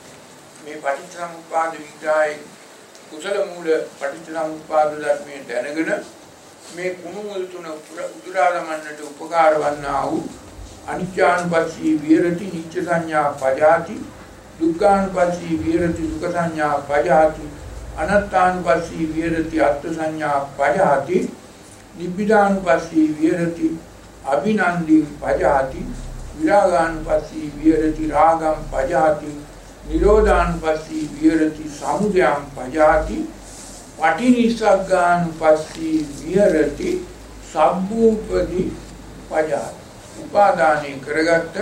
මේ පටිච්චසමුප්පාද විග්‍රහයේ කුසල මූල පටිච්චසමුප්පාද ධර්මයේ දැනගෙන මේ කුණු මුල් තුන උදුරා දමන්නට උපකාර වන්නා වූ අනිච්චානුපස්සී විහෙරති නිච්ච සංඥා පජාති, දුක්ඛානුපස්සී විහෙරති සුඛ සංඥා පජාති, අනාත්මානුපස්සී විහෙරති අත්ථ සංඥා පජාති, නිබ්බිදානුපස්සී විහෙරති අභිනන්දින් පජාති, විරාගානුපස්සී විහෙරති රාගම් පජාති, නිරෝධානුපස්සී විහෙරති සමුදයං පජාති, පටිනිස්සග්ගානුපස්සී විහෙරති සබ්බූපදී පජාති. උපාදානය කරගත්ත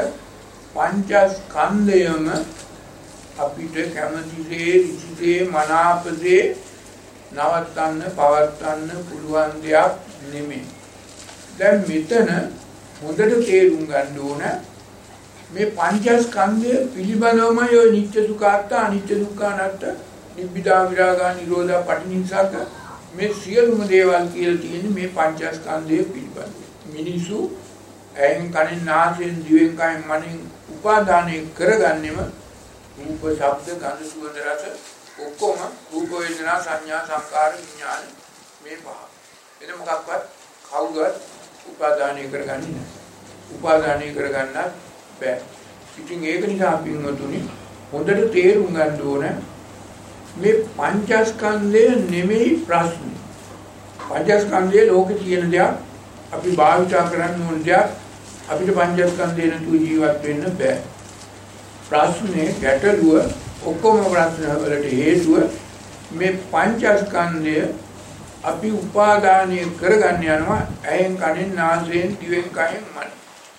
පංචස්කන්ධයම අපිට කැමතිසේ, ඍචිසේ, මනාපසේ නවත්තන්න, පවත්තන්න පුළුවන් දෙයක් නෙමෙයි. දැන් මෙතන හොඳට තේරුම් ගන්න ඕන මේ පංචස්කන්ධය පිළිබඳවම යෝ නිත්‍ය සුඛාත්ත, අනිත්‍ය දුක්ඛානත්ත, නිබ්බිදා විරාගා නිරෝධා පටිනිස්සග්ග මේ සියලුම දේවල් කියලා තියෙන්නේ මේ පංචස්කන්ධය පිළිබඳව. මිනිසු ඇහෙන්, කනෙන්, නාසයෙන්, දිවෙන්, කයෙන්, මනෙන් උපාදානය කරගන්නෙම රූප, ශබ්ද, ගන්ධ, සුවඳ, රස ඔක්කොම රූප, වේදනා, සංඥා, සංකාර, විඥාන මේ පහ. එද මොකක්වත් කවුරුවත් උපාදානය කරගන්නේ නැහැ. උපාදානය කරගන්නත් බෑ. ඉතින් ඒක නිසා පින්වතුනි හොඳට තේරුම් ගන්න ඕන මේ පංචස්කන්ධය නෙමෙයි ප්‍රශ්නේ. පංචස්කන්ධය ලෝකේ තියෙන දෙයක්, අපි භාවිතා කරන්න ඕන දෙයක්. අපිට පංචස්කන්ධය නැතුව ජීවත් වෙන්න බෑ. ප්‍රශ්නේ, ගැටලුව, ඔක්කොම ප්‍රශ්න වලට හේතුව මේ පංචස්කන්ධය අපි උපාදානය කරගන්න යනවා ඇහෙන්, කනෙන්, නාසයෙන්, දිවෙන්, කයෙන්, මනෙන්.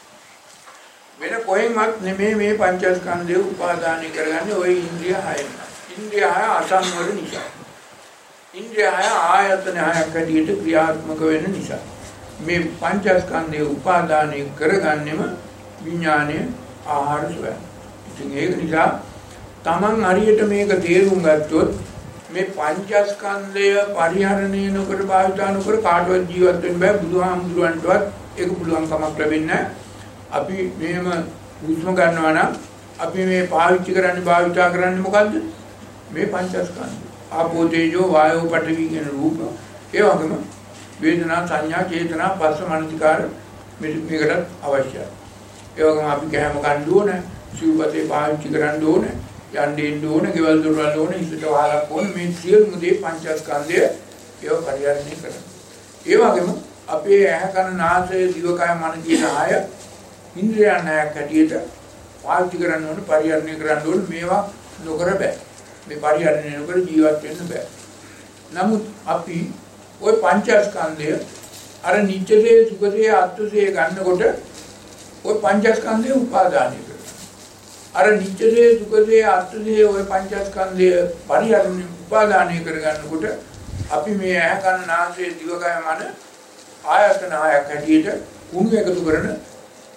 වෙන කොහෙන්වත් නෙමෙයි මේ පංචස්කන්ධය උපාදානය කරගන්නේ ওই ඉන්ද්‍රිය හයෙන්. ඉන්ද්‍රිය හය අසංවර නිසා. ඉන්ද්‍රිය හය ආයතන හයක් හැටියට ක්‍රියාත්මක වෙන නිසා. මේ පංචස්කන්ධය උපාදානය කරගන්නෙම විඥානය ආහාර සොයන. ඉතින් ඒක නිසා Taman හරියට මේක තේරුම් ගත්තොත් මේ පංචස්කන්ධය පරිහරණය නොකර, භාවිතා නොකර කාටවත් ජීවත් වෙන්න බෑ. බුදුහාමුදුරන්ටවත් ඒක පුළුවන් කමක් ලැබෙන්නේ නැහැ. අපි මෙහෙම හුස්ම ගන්නවා නම් අපි මේ පාවිච්චි කරන්නේ, භාවිතා කරන්නේ මොකද්ද? මේ පංචස්කන්ධය. ආපෝ, තේජෝ, වායෝ, පඨවි කියන රූප. ඒ වගේම වේදනා, සංඥා, චේතනා, පස්ස, මනසිකාර මේකටත් අවශ්‍යයි. ඒ වගේම අපි කැම ගන්න ඕනේ, සිව්පතේ පාවිච්චි කරන්න ඕනේ, යන්නේ ඉන්න ඕනේ, ගෙවල් දොරවල් ඕනේ, ඉස්සට වහලක් ඕනේ. මේ සියලුම දේ පංචස්කන්ධය ඒව පරිහරණය කරනවා. ඒ වගේම අපේ ඇහැ, කන, නාසය, දිවකය, මන කියන ආය ඉන්ද්‍රියයන් හයක් හැටියට පාවිච්චි කරන්න ඕනේ, පරිහරණය කරන්න ඕනේ. මේවා නොකර බෑ. මේ පරිහරණය නොකර ජීවත් වෙන්න බෑ. නමුත් අපි ওই පංචස්කන්ධය අර නිත්‍යසේ, සුඛසේ, අත්ථසේ ගන්නකොට ওই පංචස්කන්ධය උපාදානය කරනවා. අර නිත්‍යසේ, සුඛසේ, අත්ථසේ ওই පංචස්කන්ධය පරිහරණය උපාදානය කරගන්නකොට අපි මේ ඇහ, කන, නාසය, දිවකය, මන ආයතන හයක් හැටියට කුණු එකතු කරන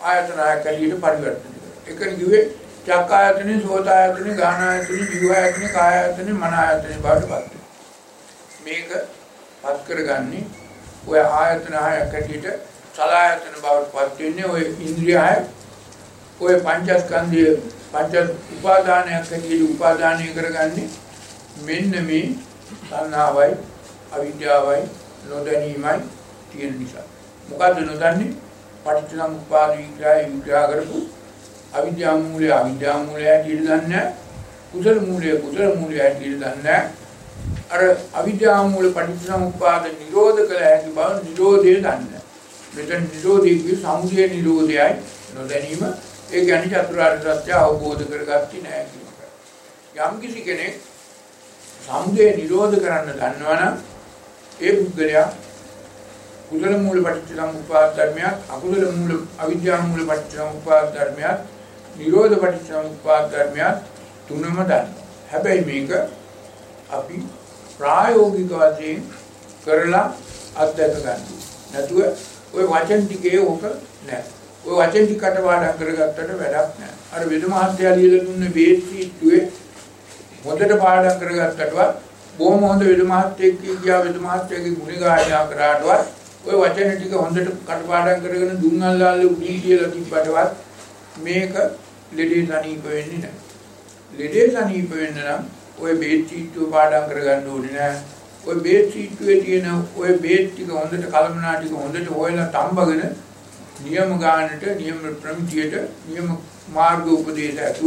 ආයතන හයක් ඇටියට පරිවර්තනය කරනවා. එකන කිව්වේ චක්කායතනෙ, සෝතායතනෙ, ගානායතනෙ, ජීවායතනෙ, කායායතනෙ, මනායතනෙ බවට පත් වෙනවා. මේක පත් කරගන්නේ ඔය ආයතන හයක් ඇටියට සලආයතන බවට පත් වෙන්නේ ඔය ඉන්ද්‍රිය හය. ඔය පංචස්කන්ධය පංච උපාදානයක් ඇටියට උපාදානය කරගන්නේ මෙන්න මේ සංහාවයි අවිද්‍යාවයි නොදැනීමයි තියෙන නිසා. මොකද්ද නොදන්නේ? පටිච්චසමුප්පාද විග්‍රහ කරපු අවිද්‍යා මූලය ඇටියට දන්නේ, කුසල මූලය ඇටියට දන්නේ. අර අවිද්‍යා මූල පටිච්චසමුප්පාද නිරෝධ කළ හැකි බව නිරෝධය දන්නේ. මෙතන නිරෝධය කිය සමුදය නිරෝධයයි නොදැනීම. ඒ කියන්නේ චතුරාර්ය සත්‍ය අවබෝධ කරගත්තේ නැහැ කියන එක. යම් කිසි කෙනෙක් සමුදය නිරෝධ කරන්න දන්නවනම් ඒ පුද්ගලයා කුසල මූල පටිච්චසමුප්පාද ධර්මයක්, අකුසල මූල අවිද්‍යා මූල පටිච්චසමුප්පාද ධර්මයක්, නිරෝධ පටිච්චසමුප්පාද ධර්මයක් තුනම දන්නවා. හැබැයි මේක අපි ප්‍රායෝගික වශයෙන් කරලා අත්දැක ගන්න. නැතුව ওই වචන ටිකේ ඕක නෑ. ওই වචන ටිකට පාඩම් කරගත්තට වැඩක් නෑ. අර වෙද මහත්තයා ලියලා දුන්න බේස්ට්‍රීට්ුවේ හොඳට පාඩම් කරගත්තටවත් බොහොම හොඳ වෙද මහත්තයෙක් කියා වෙද මහත්තයාගේ ගුණ ගායනා කරාටවත් ওই වචන ටික හොඳට කටපාඩම් කරගෙන දුන්නල්ලාල්ල උඩී කියලා තිබ්බටවත් මේක ලෙඩේ සනීප වෙන්නේ නැහැ. ලෙඩේ සනීප වෙන්න නම් ওই බේස්ට්‍රීට්ුව පාඩම් කරගන්න ඕනේ නැහැ. ওই බේස්ට්‍රීට්ුවේ තියෙන ওই බේස් ටික හොඳට කලමනා ටික හොඳට හොයලා තම්බගෙන නියම ගානට නියම ප්‍රමිතියට නියම මාර්ග උපදේශ ඇතුව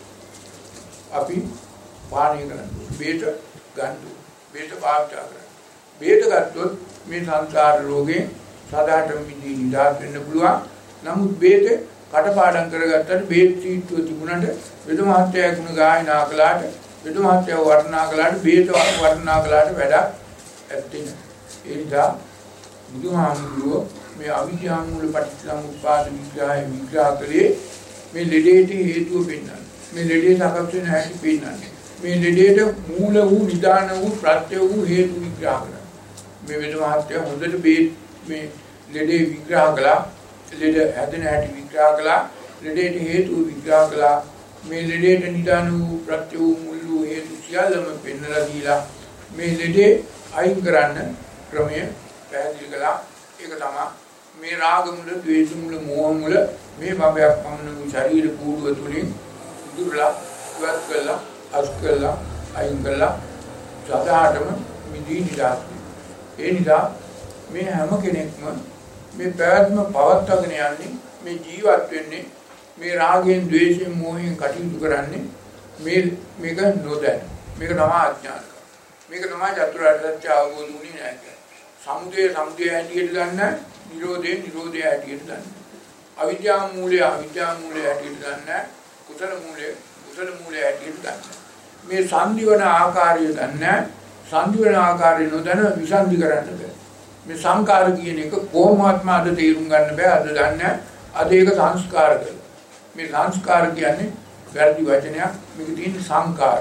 අපි පානය කරන්න. බේත ගන්න. බේත පාවිච්චි කරන්න. බේත ගත්තොත් මේ සංසාර රෝගේ සදාටම මිදී නිදහස් වෙන්න පුළුවන්. නමුත් බේත කටපාඩම් කරගත්තට බේත් සීට්ටුව තිබුණාට වෙද මහත්තයා ගුණ ගායනා කළාට වෙද මහත්තයා වර්ණනා කළාට බේත වර්ණනා කළාට වැඩක් ඇත්තේ නැහැ. ඒ නිසා බුදුහාමුදුරුවෝ මේ අවිද්‍යා මූල පටිච්චසමුප්පාද විග්‍රහ කළේ මේ ලෙඩේට හේතුව පෙන්වන්න. මේ ලෙඩේ සකස් වෙන හැටි පෙන්වන්න. මේ ලෙඩේට මූල වූ නිදාන වූ ප්‍රත්‍ය වූ හේතු විග්‍රහ කරනවා. මේ වෙද මහත්තයා හොඳට මේ ලෙඩේ විග්‍රහ කළා. ලෙඩ හැදෙන හැටි විග්‍රහ කළා. ලෙඩේට හේතු විග්‍රහ කළා. මේ ලෙඩේට නිදාන වූ ප්‍රත්‍ය වූ මුල් වූ හේතු සියල්ලම පෙන්වලා දීලා මේ ලෙඩේ අයින් කරන්න ක්‍රමය පැහැදිලි කළා. ඒක තමයි මේ රාග මුල, ද්වේෂ මුල, මෝහ මුල මේ භවයක් පමණ වූ ශරීර කූඩුව තුලින් දුර්ලා ඉවත් කළා, අස් කළා, අයින් කළා. සදාටම මිදී නිදහස්. ඒ නිසා මේ හැම කෙනෙක්ම මේ පැවැත්ම පවත්වාගෙන යන්නේ මේ ජීවත් වෙන්නේ මේ රාගයෙන්, ද්වේෂයෙන්, මෝහයෙන් කටයුතු කරන්නේ මේක නොදැන. මේක තමයි අඥානකම. මේක තමයි චතුරාර්ය සත්‍ය අවබෝධ වුණේ නැහැ. සමුදය හැටියට ගන්න, නිරෝධය හැටියට ගන්න. අවිද්‍යා මූලය හැටියට ගන්න, කුසල මූලය හැටියට ගන්න. මේ සංදිවන ආකාරය ගන්න, සංදිවන ආකාරය නොදැන විසන්දි කරන්න බෑ. මේ සංකාර කියන එක කොහොමත්ම අද තේරුම් ගන්න බෑ. අද දන්නේ අද ඒක සංස්කාර කරලා. මේ සංස්කාර කියන්නේ වැරදි වචනයක්. මේක තියෙන සංකාර.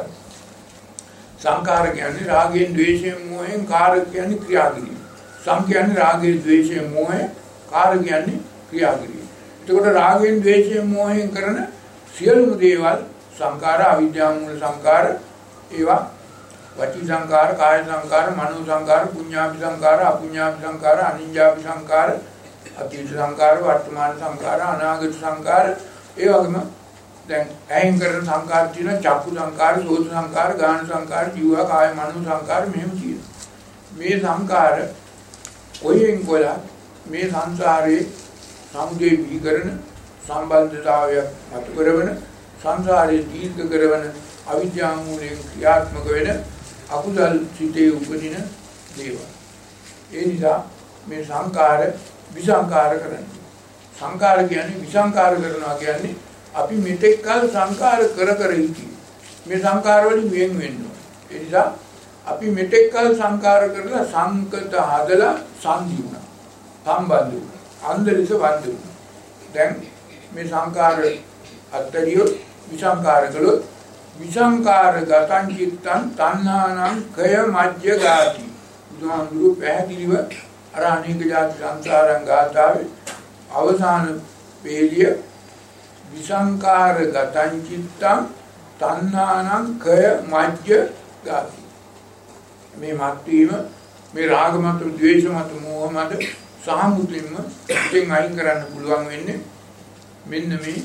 සංකාර කියන්නේ රාගයෙන්, ද්වේෂයෙන්, මෝහයෙන්, කාර කියන්නේ ක්‍රියා කිරීම. සම් කියන්නේ රාගයෙන්, ද්වේෂයෙන්, මෝහයෙන්, කාර කියන්නේ ක්‍රියා කිරීම. එතකොට රාගයෙන්, ද්වේෂයෙන්, මෝහයෙන් කරන සියලුම දේවල් සංකාර, අවිද්‍යා මූල සංකාර, ඒවා වචී සංකාර, කාය සංකාර, මනෝ සංකාර, පුඤ්ඤාපි සංකාර, අපුඤ්ඤාපි සංකාර, අනිඤ්ඤාපි සංකාර, අතීත සංකාර, වර්තමාන සංකාර, අනාගත සංකාර, ඒ වගේම දැන් ඇහෙන් කරන සංකාර තියෙන චක්කු සංකාර, සෝත සංකාර, ගාන සංකාර, ජීව කාය මනෝ සංකාර මෙහෙම තියෙනවා. මේ සංකාර කොහෙන් කොලා මේ සංසාරේ සමුදේ විකරණ සම්බන්ධතාවය මත කරවන සංසාරේ දීර්ඝ කරවන අවිද්‍යා මූලයෙන් ක්‍රියාත්මක වෙන අකුසල් සිටේ උපදින දේවල්. ඒ නිසා මේ සංකාර විසංකාර කරන්නේ. සංකාර කියන්නේ විසංකාර කරනවා කියන්නේ අපි මෙතෙක් කල සංකාර කර හිටියේ. මේ සංකාර වලින් වෙන් වෙන්න ඕනේ. ඒ නිසා අපි මෙතෙක් කල සංකාර කරලා සංකත හදලා සංදි වුණා. සම්බන්ධ වුණා. අන්දරිස වන්ද වුණා. දැන් මේ සංකාර අත්තරියෝ විසංකාර කළොත් විසංකාර ගතං චිත්තං තණ්හානං කය මජ්ජ ගාති. බුදුහාමුදුරුවෝ පැහැදිලිව අර අනේක ජාති සංසාරං ගාථාවේ අවසාන වේලිය විසංකාර ගතං චිත්තං තණ්හානං කය මජ්ජ ගාති. මේ මත්වීම මේ රාග මත, ද්වේෂ මත, මෝහ මත සාමුතින්ම ඉතින් අයින් කරන්න පුළුවන් වෙන්නේ මෙන්න මේ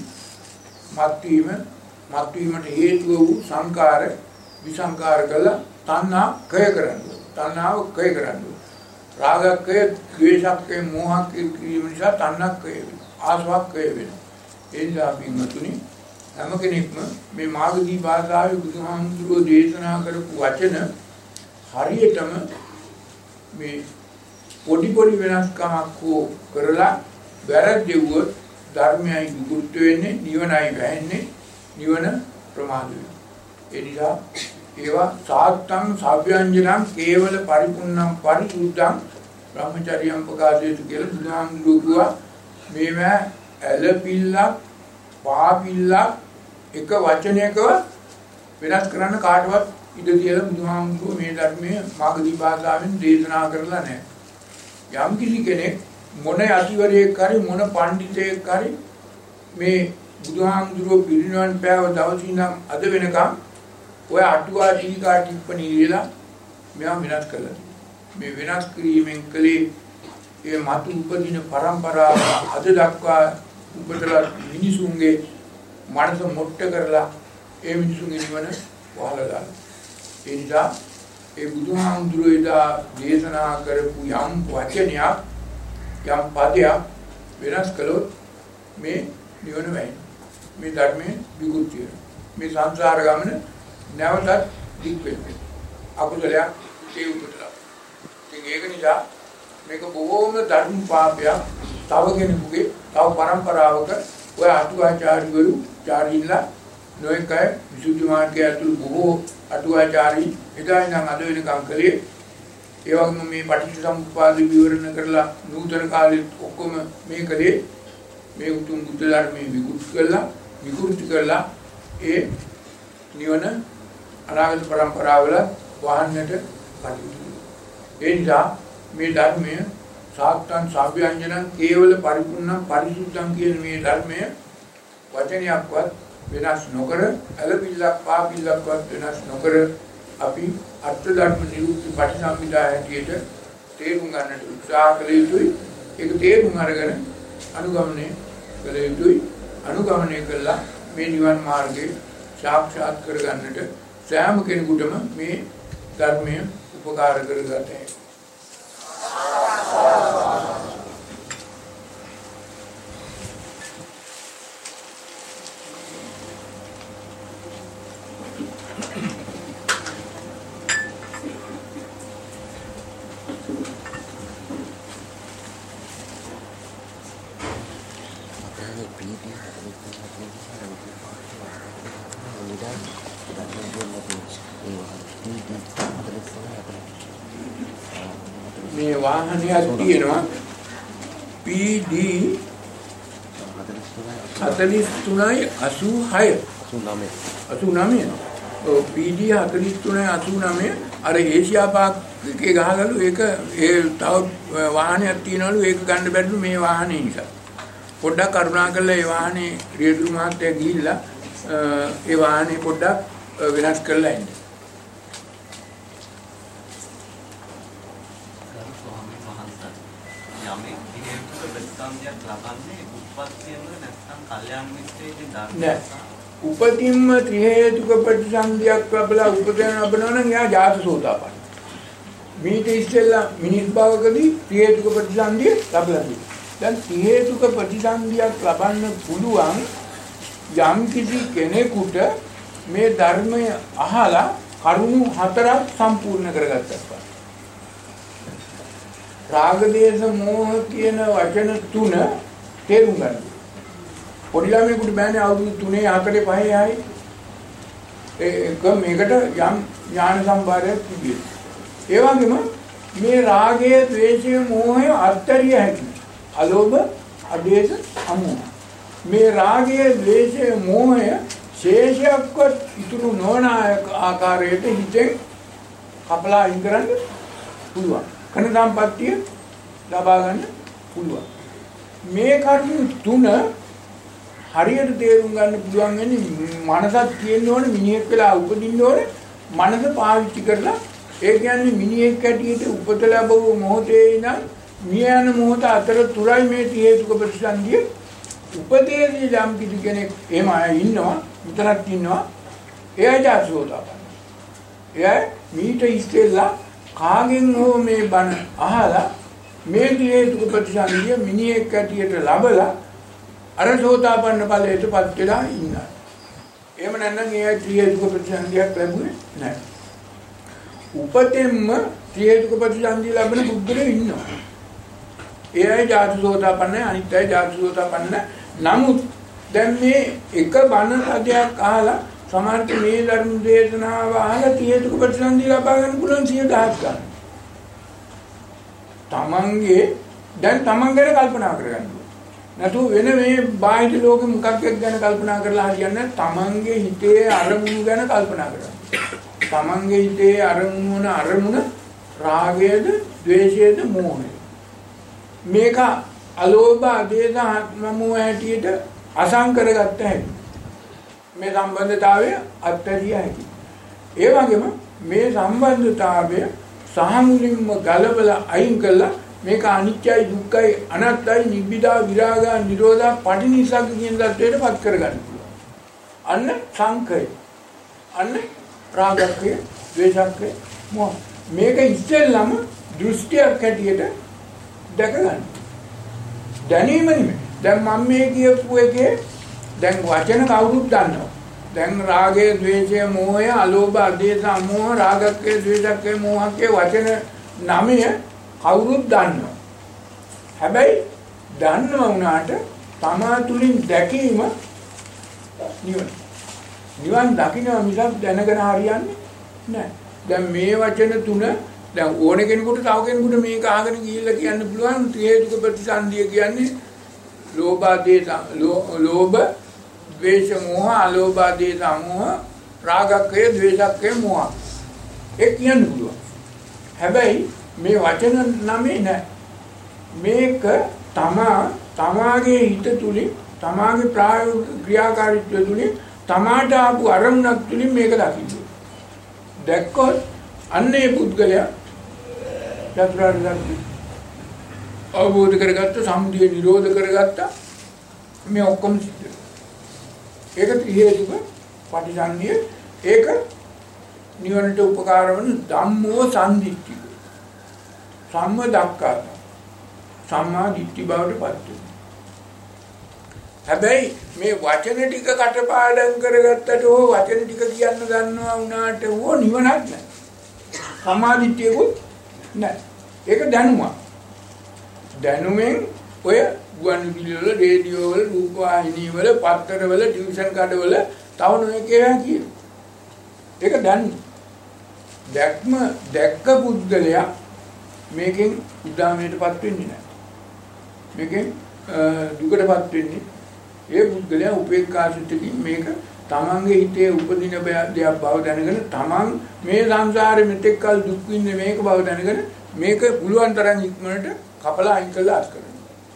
මත්වීමට හේතුව වූ සංකාර විසංකාර කළා තණ්හා කය කරන්නේ. තණ්හාව කය කරන්නේ. රාගකය, ද්වේෂකය, මෝහකය කිරීම නිසා තණ්හක්කය වෙනවා. ආසවක්කය වෙනවා. ඒ නිසා පින්වතුනි හැම කෙනෙක්ම මේ මාර්ගදී භාෂාවේ බුදුහාමුදුරුවෝ දේශනා කරපු වචන හරියටම මේ පොඩි වෙනස්කමක් කරලා වැරද්දෙව්වොත් ධර්මයයි විකෘත වෙන්නේ, නිවනයි වැහෙන්නේ, නිවන ප්‍රමාද වෙනවා. ඒ නිසා ඒවා සාත්තං සාභ්‍යංජනං කේවල පරිපූර්ණං පරිසුද්ධං බ්‍රහ්මචර්යං ප්‍රකාශයතු කියලා බුදුහාමුදුරුවෝ මේවා ඇලපිල්ලක් පාපිල්ලක් එක වචනයකව වෙනස් කරන්න කාටවත් ඉඩ කියලා බුදුහාමුදුරුවෝ මේ ධර්මයේ මාර්ගදී භාෂාවෙන් දේශනා කරලා නැහැ. යම් කිසි කෙනෙක් මොන අතිවරයෙක් හරි මොන පඬිතෙක් හරි මේ බුදුහාමුදුරුවෝ පිරිනිවන් පෑව දවසේ ඉඳන් අද වෙනකම් ඔය අටුවා ටීකා ටිප්පණි ඉරලා මෙයා වෙනස් කළා. මේ වෙනස් කිරීමෙන් කලේ ඒ මතු උපදින પરම්පරාව අද දක්වා උපදලා මිනිසුන්ගේ මනස මොට්ට කරලා ඒ මිනිසුන්ගේ නිවන වහලා දානවා. ඒ නිසා ඒ බුදුහාමුදුරුවෝ එදා දේශනා කරපු යම් වචනයක් යම් පදයක් වෙනස් කළොත් මේ නිවන වෙන්නේ. මේ ධර්මයේ විකෘතිය. මේ සංසාර ගමන නැවතත් දික් වෙන්නේ. අකුසලයක් ඒ උපතලා. ඉතින් ඒක නිසා මේක බොහෝම ධර්ම පාපයක්. තව කෙනෙකුගේ තව પરම්පරාවක ඔය අටුවාචාර්යවරු චාරින්ලා නොයෙක්යි විසුද්ධි මාර්ගය ඇතුළු බොහෝ අටුවාචාරී එදා ඉඳන් අද වෙනකම් කලේ. ඒ වගේම මේ පටිච්චසමුප්පාද විවරණ කරලා නූතන කාලෙත් ඔක්කොම මේ කලේ මේ උතුම් බුද්ධ ධර්මයේ විකෘති කරලා ඒ නිවන අනාගත પરම්පරාවල වහන්නට කටයුතු. ඒ නිසා මේ ධර්මය සාත්තං සාභ්‍යංජනං කේවල පරිපූර්ණ පරිසුද්ධං කියන මේ ධර්මය වචනයක්වත් වෙනස් නොකර අලපිල්ලක් පාපිල්ලක්වත් වෙනස් නොකර අපි අර්ථ ධර්ම නිරූපී පටිසම්භිදා හැටියට තේරුම් ගන්නට උත්සාහ කළ යුතුයි. ඒක තේරුම් අරගෙන අනුගමනය කළ යුතුයි. අනුගමනය කළා මේ නිවන් මාර්ගයේ සාක්ෂාත් කර ගන්නට සෑම කෙනෙකුටම මේ ධර්මය උපකාර කරගත හැකියි. මේ වාහනයක් තියෙනවා PD 4386 ඔව් PD 4386 අර ඒසියා පාක් එකේ ගහගලු ඒක ඒ තව වාහනයක් තියනවලු ඒක ගන්න බැරිලු මේ වාහනේ නිසා. පොඩ්ඩක් කරුණා කරලා ඒ වාහනේ රියදුරු මහත්තයා ගිහිල්ලා ඒ වාහනේ පොඩ්ඩක් වෙනස් කරලා එන්න. උපතින්ම ත්‍රි හේතුක ප්‍රතිසන්දියක් ලැබලා උපදයන් ලැබනවා නම් එයා ජාත සෝතාපන්න. මේක ඉස්සෙල්ලා මිනිස් භවකදී ත්‍රි හේතුක ප්‍රතිසන්දිය ලැබලා තියෙනවා. දැන් ත්‍රි හේතුක ප්‍රතිසන්දියක් ලබන්න පුළුවන් යම් කිසි කෙනෙකුට මේ ධර්මය අහලා කරුණු හතරක් සම්පූර්ණ කරගත්තා. රාග දේශ මොහ කියන වචන තුන තේරුම් ගන්න. පොඩි ළමයෙකුට බෑනේ අවුරුදු 3 4 5 6 ඒක මේකට යම් ඥාන සම්භාරයක් තිබෙනවා. ඒ වගේම මේ රාගය, ද්වේෂය, මෝහය අත්තරිය හැකි. අලෝභ, අදේශ, අමෝහ. මේ රාගය, ද්වේෂය, මෝහය ශේෂයක්වත් ඉතුරු නොවන ආකාරයට හිතෙන් කපලා අයින් කරන්න පුළුවන්. කන සම්පත්තිය ලබා ගන්න පුළුවන්. මේ කරුණු තුන හරියට තේරුම් ගන්න පුළුවන් වෙන්නේ මනසක් තියෙන්න ඕනේ මිනිහෙක් වෙලා උපදින්න ඕනේ මනස පාවිච්චි කරලා ඒ කියන්නේ මිනිහෙක් ඇටියට උපත ලැබුව මොහොතේ ඉඳන් මිය යන මොහොත අතර තුරයි මේ හේතුක ප්‍රතිසන්දිය උපදේශී යම් කිසි කෙනෙක් එහෙම අය ඉන්නවා විතරක් ඉන්නවා එයා ජාතිසෝදාපන්න එයා මීට ඉස්සෙල්ලා කාගෙන් හෝ මේ බණ අහලා මේ හේතුක ප්‍රතිසන්දිය මිනිහෙක් ඇටියට ලැබලා අර සෝතාපන්න ඵලයටපත් වෙලා ඉන්නවා. එහෙම නැත්නම් ඒ ත්‍රිහේතුක ප්‍රතිසන්දියක් ලැබුණේ නැහැ. උපතෙන්ම ත්‍රිහේතුක ප්‍රතිසන්දිය ලැබෙන බුද්ධලෝ ඉන්නවා. ඒ අය ජාති සෝතාපන්නයි අනිත් අය ජාති සෝතාපන්න. නමුත් දැන් මේ එක බණ අධ්‍යයක් අහලා සමහරට මේ ධර්ම දේශනාව අහලා ත්‍රිහේතුක ප්‍රතිසන්දිය ලබා ගන්න පුළුවන් 100,000 ගන්න. තමන්ගේ දැන් තමන් ගැන කල්පනා කරගන්න. නැතු වෙන මේ බාහිර ලෝකෙ මොකක් ගැන කල්පනා කරලා හරියන්නේ තමන්ගේ හිතේ අරමුණු ගැන කල්පනා කරන්න. තමන්ගේ හිතේ අරමුණ රාගයද, ද්වේෂයද, මෝහයද. මේක අලෝභ, අදේස, මමෝ ඇටියට අසංකරගත්ත හැටි. මේ සම්බන්ධතාවය අත්හැරිය හැකි. ඒ වගේම මේ සම්බන්ධතාවය සාමුලින්ම ගලවලා අයින් කළා මේක අනිත්‍යයි දුක්ඛයි අනාත්තයි නිබ්බිදා විරාගා නිරෝධා පටිනිස්සග්ග කියන දත්තේට පත් කරගන්න පුළුවන්. අන්න සංකය. අන්න රාගක්කය, ද්වේෂක්කය, මොහ. මේක ඉස්සෙල්ලම දෘෂ්ටියක් හැටියට දැක ගන්න. දැනීම නෙමෙයි. දැන් මම මේ කියපු එකේ දැන් වචන කවුරුත් දන්නවා. දැන් රාගය, ද්වේෂය, මෝහය, අලෝභ, අදේස, අමෝහ, රාගක්කය, ද්වේෂක්කය, මෝහක්කය වචන 9 කවුරුත් දන්නවා. හැබැයි දන්නව වුණාට තමා තුලින් දැකීම නිවන. නිවන් දකින්න මිසක් දැනගෙන හරියන්නේ නැහැ. දැන් මේ වචන තුන දැන් ඕන කෙනෙකුට තව කෙනෙකුට මේක අහගෙන ගිහිල්ලා කියන්න පුළුවන් ත්‍රිහේතුක ප්‍රතිසන්දිය කියන්නේ ලෝභ, ද්වේෂ, මෝහ, අලෝභ, දේස, අමෝහ, රාගක්කය, ද්වේෂක්කය, මෝහ. ඒ කියන්න පුළුවන්. හැබැයි මේ වචන 9 නෑ. මේක තමාගේ හිත තුලින් තමාගේ ප්‍රායෝගික ක්‍රියාකාරීත්වය තුලින් තමාට ආපු අරමුණක් තුලින් මේක දකින්න. දැක්කොත් අන්නේ පුද්ගලයා චතුරාර්ය සත්‍ය අවබෝධ කරගත්ත, සම්මුතිය නිරෝධ කරගත්ත මේ ඔක්කොම සිද්ධ වෙනවා. ඒක ත්‍රිහේතුක පටිසන්ධිය. ඒක නිවනට උපකාර වන ධම්මෝ සම්දිට්ඨිය. සම්ම දක්කාත සම්මා දිට්ඨි බවට පත් වෙනවා. හැබැයි මේ වචන ටික කටපාඩම් කරගත්තට ඕ වචන ටික කියන්න ගන්නවා වුණාට ඕ නිවනක් නැහැ. සම්මා දිට්ඨියකුත් නැහැ. ඒක දැනුමක්. දැනුමෙන් ඔය ගුවන් විදුලි වල, රේඩියෝ වල, රූපවාහිනී වල, පත්තර වල, ටියුෂන් කඩ වල තව නොයෙක් ඒවා කියනවා. ඒක දැනුම. දැක්ක පුද්ගලයා මේකෙන් උදාමයටපත් වෙන්නේ නැහැ. මේකෙන් දුකටපත් වෙන්නේ ඒ පුද්ගලයා උපේක්ඛාසිතකින් මේක තමන්ගේ හිතේ උපදින දෙයක් බව දැනගෙන තමන් මේ සංසාරෙ මෙතෙක් කල දුක් විඳින්නේ මේක බව දැනගෙන මේක පුළුවන් තරම් ඉක්මනට කපලා අයින් කළා අත් කරනවා.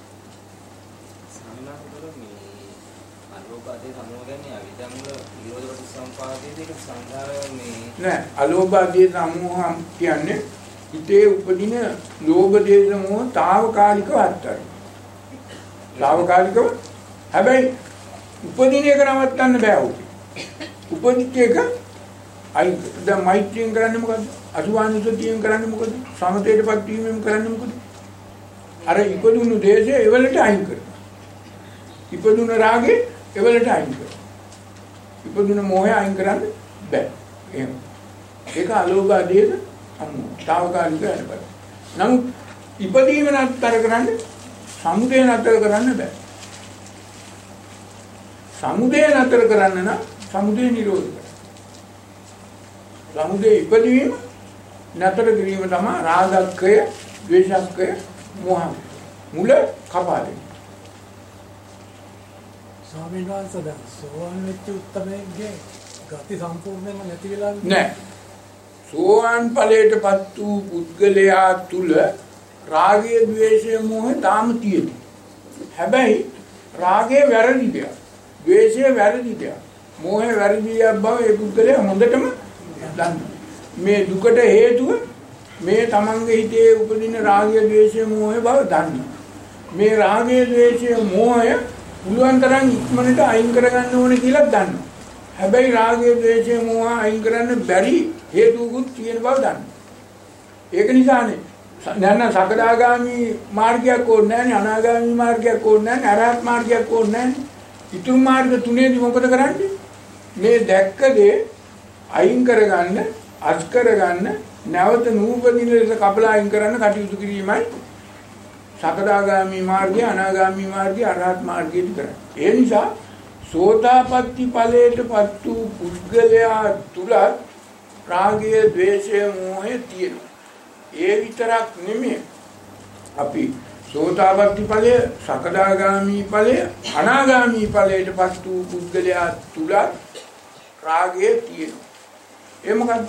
සම්මානතර මේ අලෝභාදී සමෝහයන්නේ අවිද්‍යාවල විරෝධ ප්‍රතිසම්පාදයේ දෙක සංසාරය මේ නෑ අලෝභාදී සමෝහම් කියන්නේ හිතේ උපදින ලෝභ දේශ මොහ తాවකාලිකව අත්හැරෙනවා. తాවකාලිකව හැබැයි උපදින එක නවත්තන්න බෑ උට. උපදිච්ච එක අයින් දැන් මෛත්‍රියෙන් කරන්නේ මොකද්ද? අසුවානුසතියෙන් කරන්නේ මොකද? සමතේටපත් වීමෙන් කරන්නේ මොකද? අර ඉපදුණු දේශය එවලට අයින් කරනවා. ඉපදුණු රාගේ එවලට අයින් කරනවා. ඉපදුණු මොහය අයින් කරන්න බෑ. එහෙම. ඒක අලෝභ දේශ තාවකාලික වෙනවා. නමුත් ඉපදීම නතර කරන්න සමුදය නතර කරන්න බෑ. සමුදය නතර කරන්න නම් සමුදය නිරෝධ කරන්න. සමුදය ඉපදීම නතර කිරීම තමයි රාගක්කය, ද්වේෂක්කය, මෝහය. මුල කපා දෙන්න. ස්වාමීන් වහන්සේ දැන් සෝවාන් වෙච්ච උත්තමයෙක්ගේ ගති සම්පූර්ණයෙන්ම නැති වෙලා නෑ. සෝවාන් ඵලයටපත් වූ පුද්ගලයා තුල රාගය, ද්වේෂය, මෝහය තාම තියෙනවා. හැබැයි රාගය වැරදි දෙයක්. ද්වේෂය වැරදි දෙයක්. මෝහය වැරදි දෙයක් බව ඒ පුද්ගලයා හොඳටම දන්නවා. මේ දුකට හේතුව මේ තමන්ගේ හිතේ උපදින රාගය, ද්වේෂය, මෝහය බව දන්නවා. මේ රාගය, ද්වේෂය, මෝහය පුළුවන් තරම් ඉක්මනට අයින් කරගන්න ඕනේ කියලා දන්නවා. හැබැයි රාගය, ද්වේෂය, මෝහය අයින් කරන්න බැරි හේතුකුත් තියෙන බව දන්නවා. ඒක නිසානේ දැන් සකදාගාමි මාර්ගයක් ඕනේ නැහැ, අනාගාමි මාර්ගයක් ඕනේ නැහැ, අරහත් මාර්ගයක් ඕනේ නැහැ. ඊතුම් මාර්ග තුනේදී මොකද කරන්නේ? මේ දැක්ක දේ අයින් කරගන්න, අස් කරගන්න, නැවත නූපදින ලෙස කපලා අයින් කරන්න කටයුතු කිරීමයි සකදාගාමි මාර්ගය, අනාගාමි මාර්ගය, අරහත් මාර්ගයට කරන්නේ. ඒ නිසා සෝතාපට්ටි ඵලයටපත් වූ පුද්ගලයා තුල රාගය, ද්වේෂය, මෝහය තියෙනවා. ඒ විතරක් නෙමෙයි අපි සෝතාපට්ටි ඵලය, සකදාගාමි ඵලය, අනාගාමි ඵලයටපත් වූ පුද්ගලයා තුල රාගය තියෙනවා. ඒ මොකක්ද?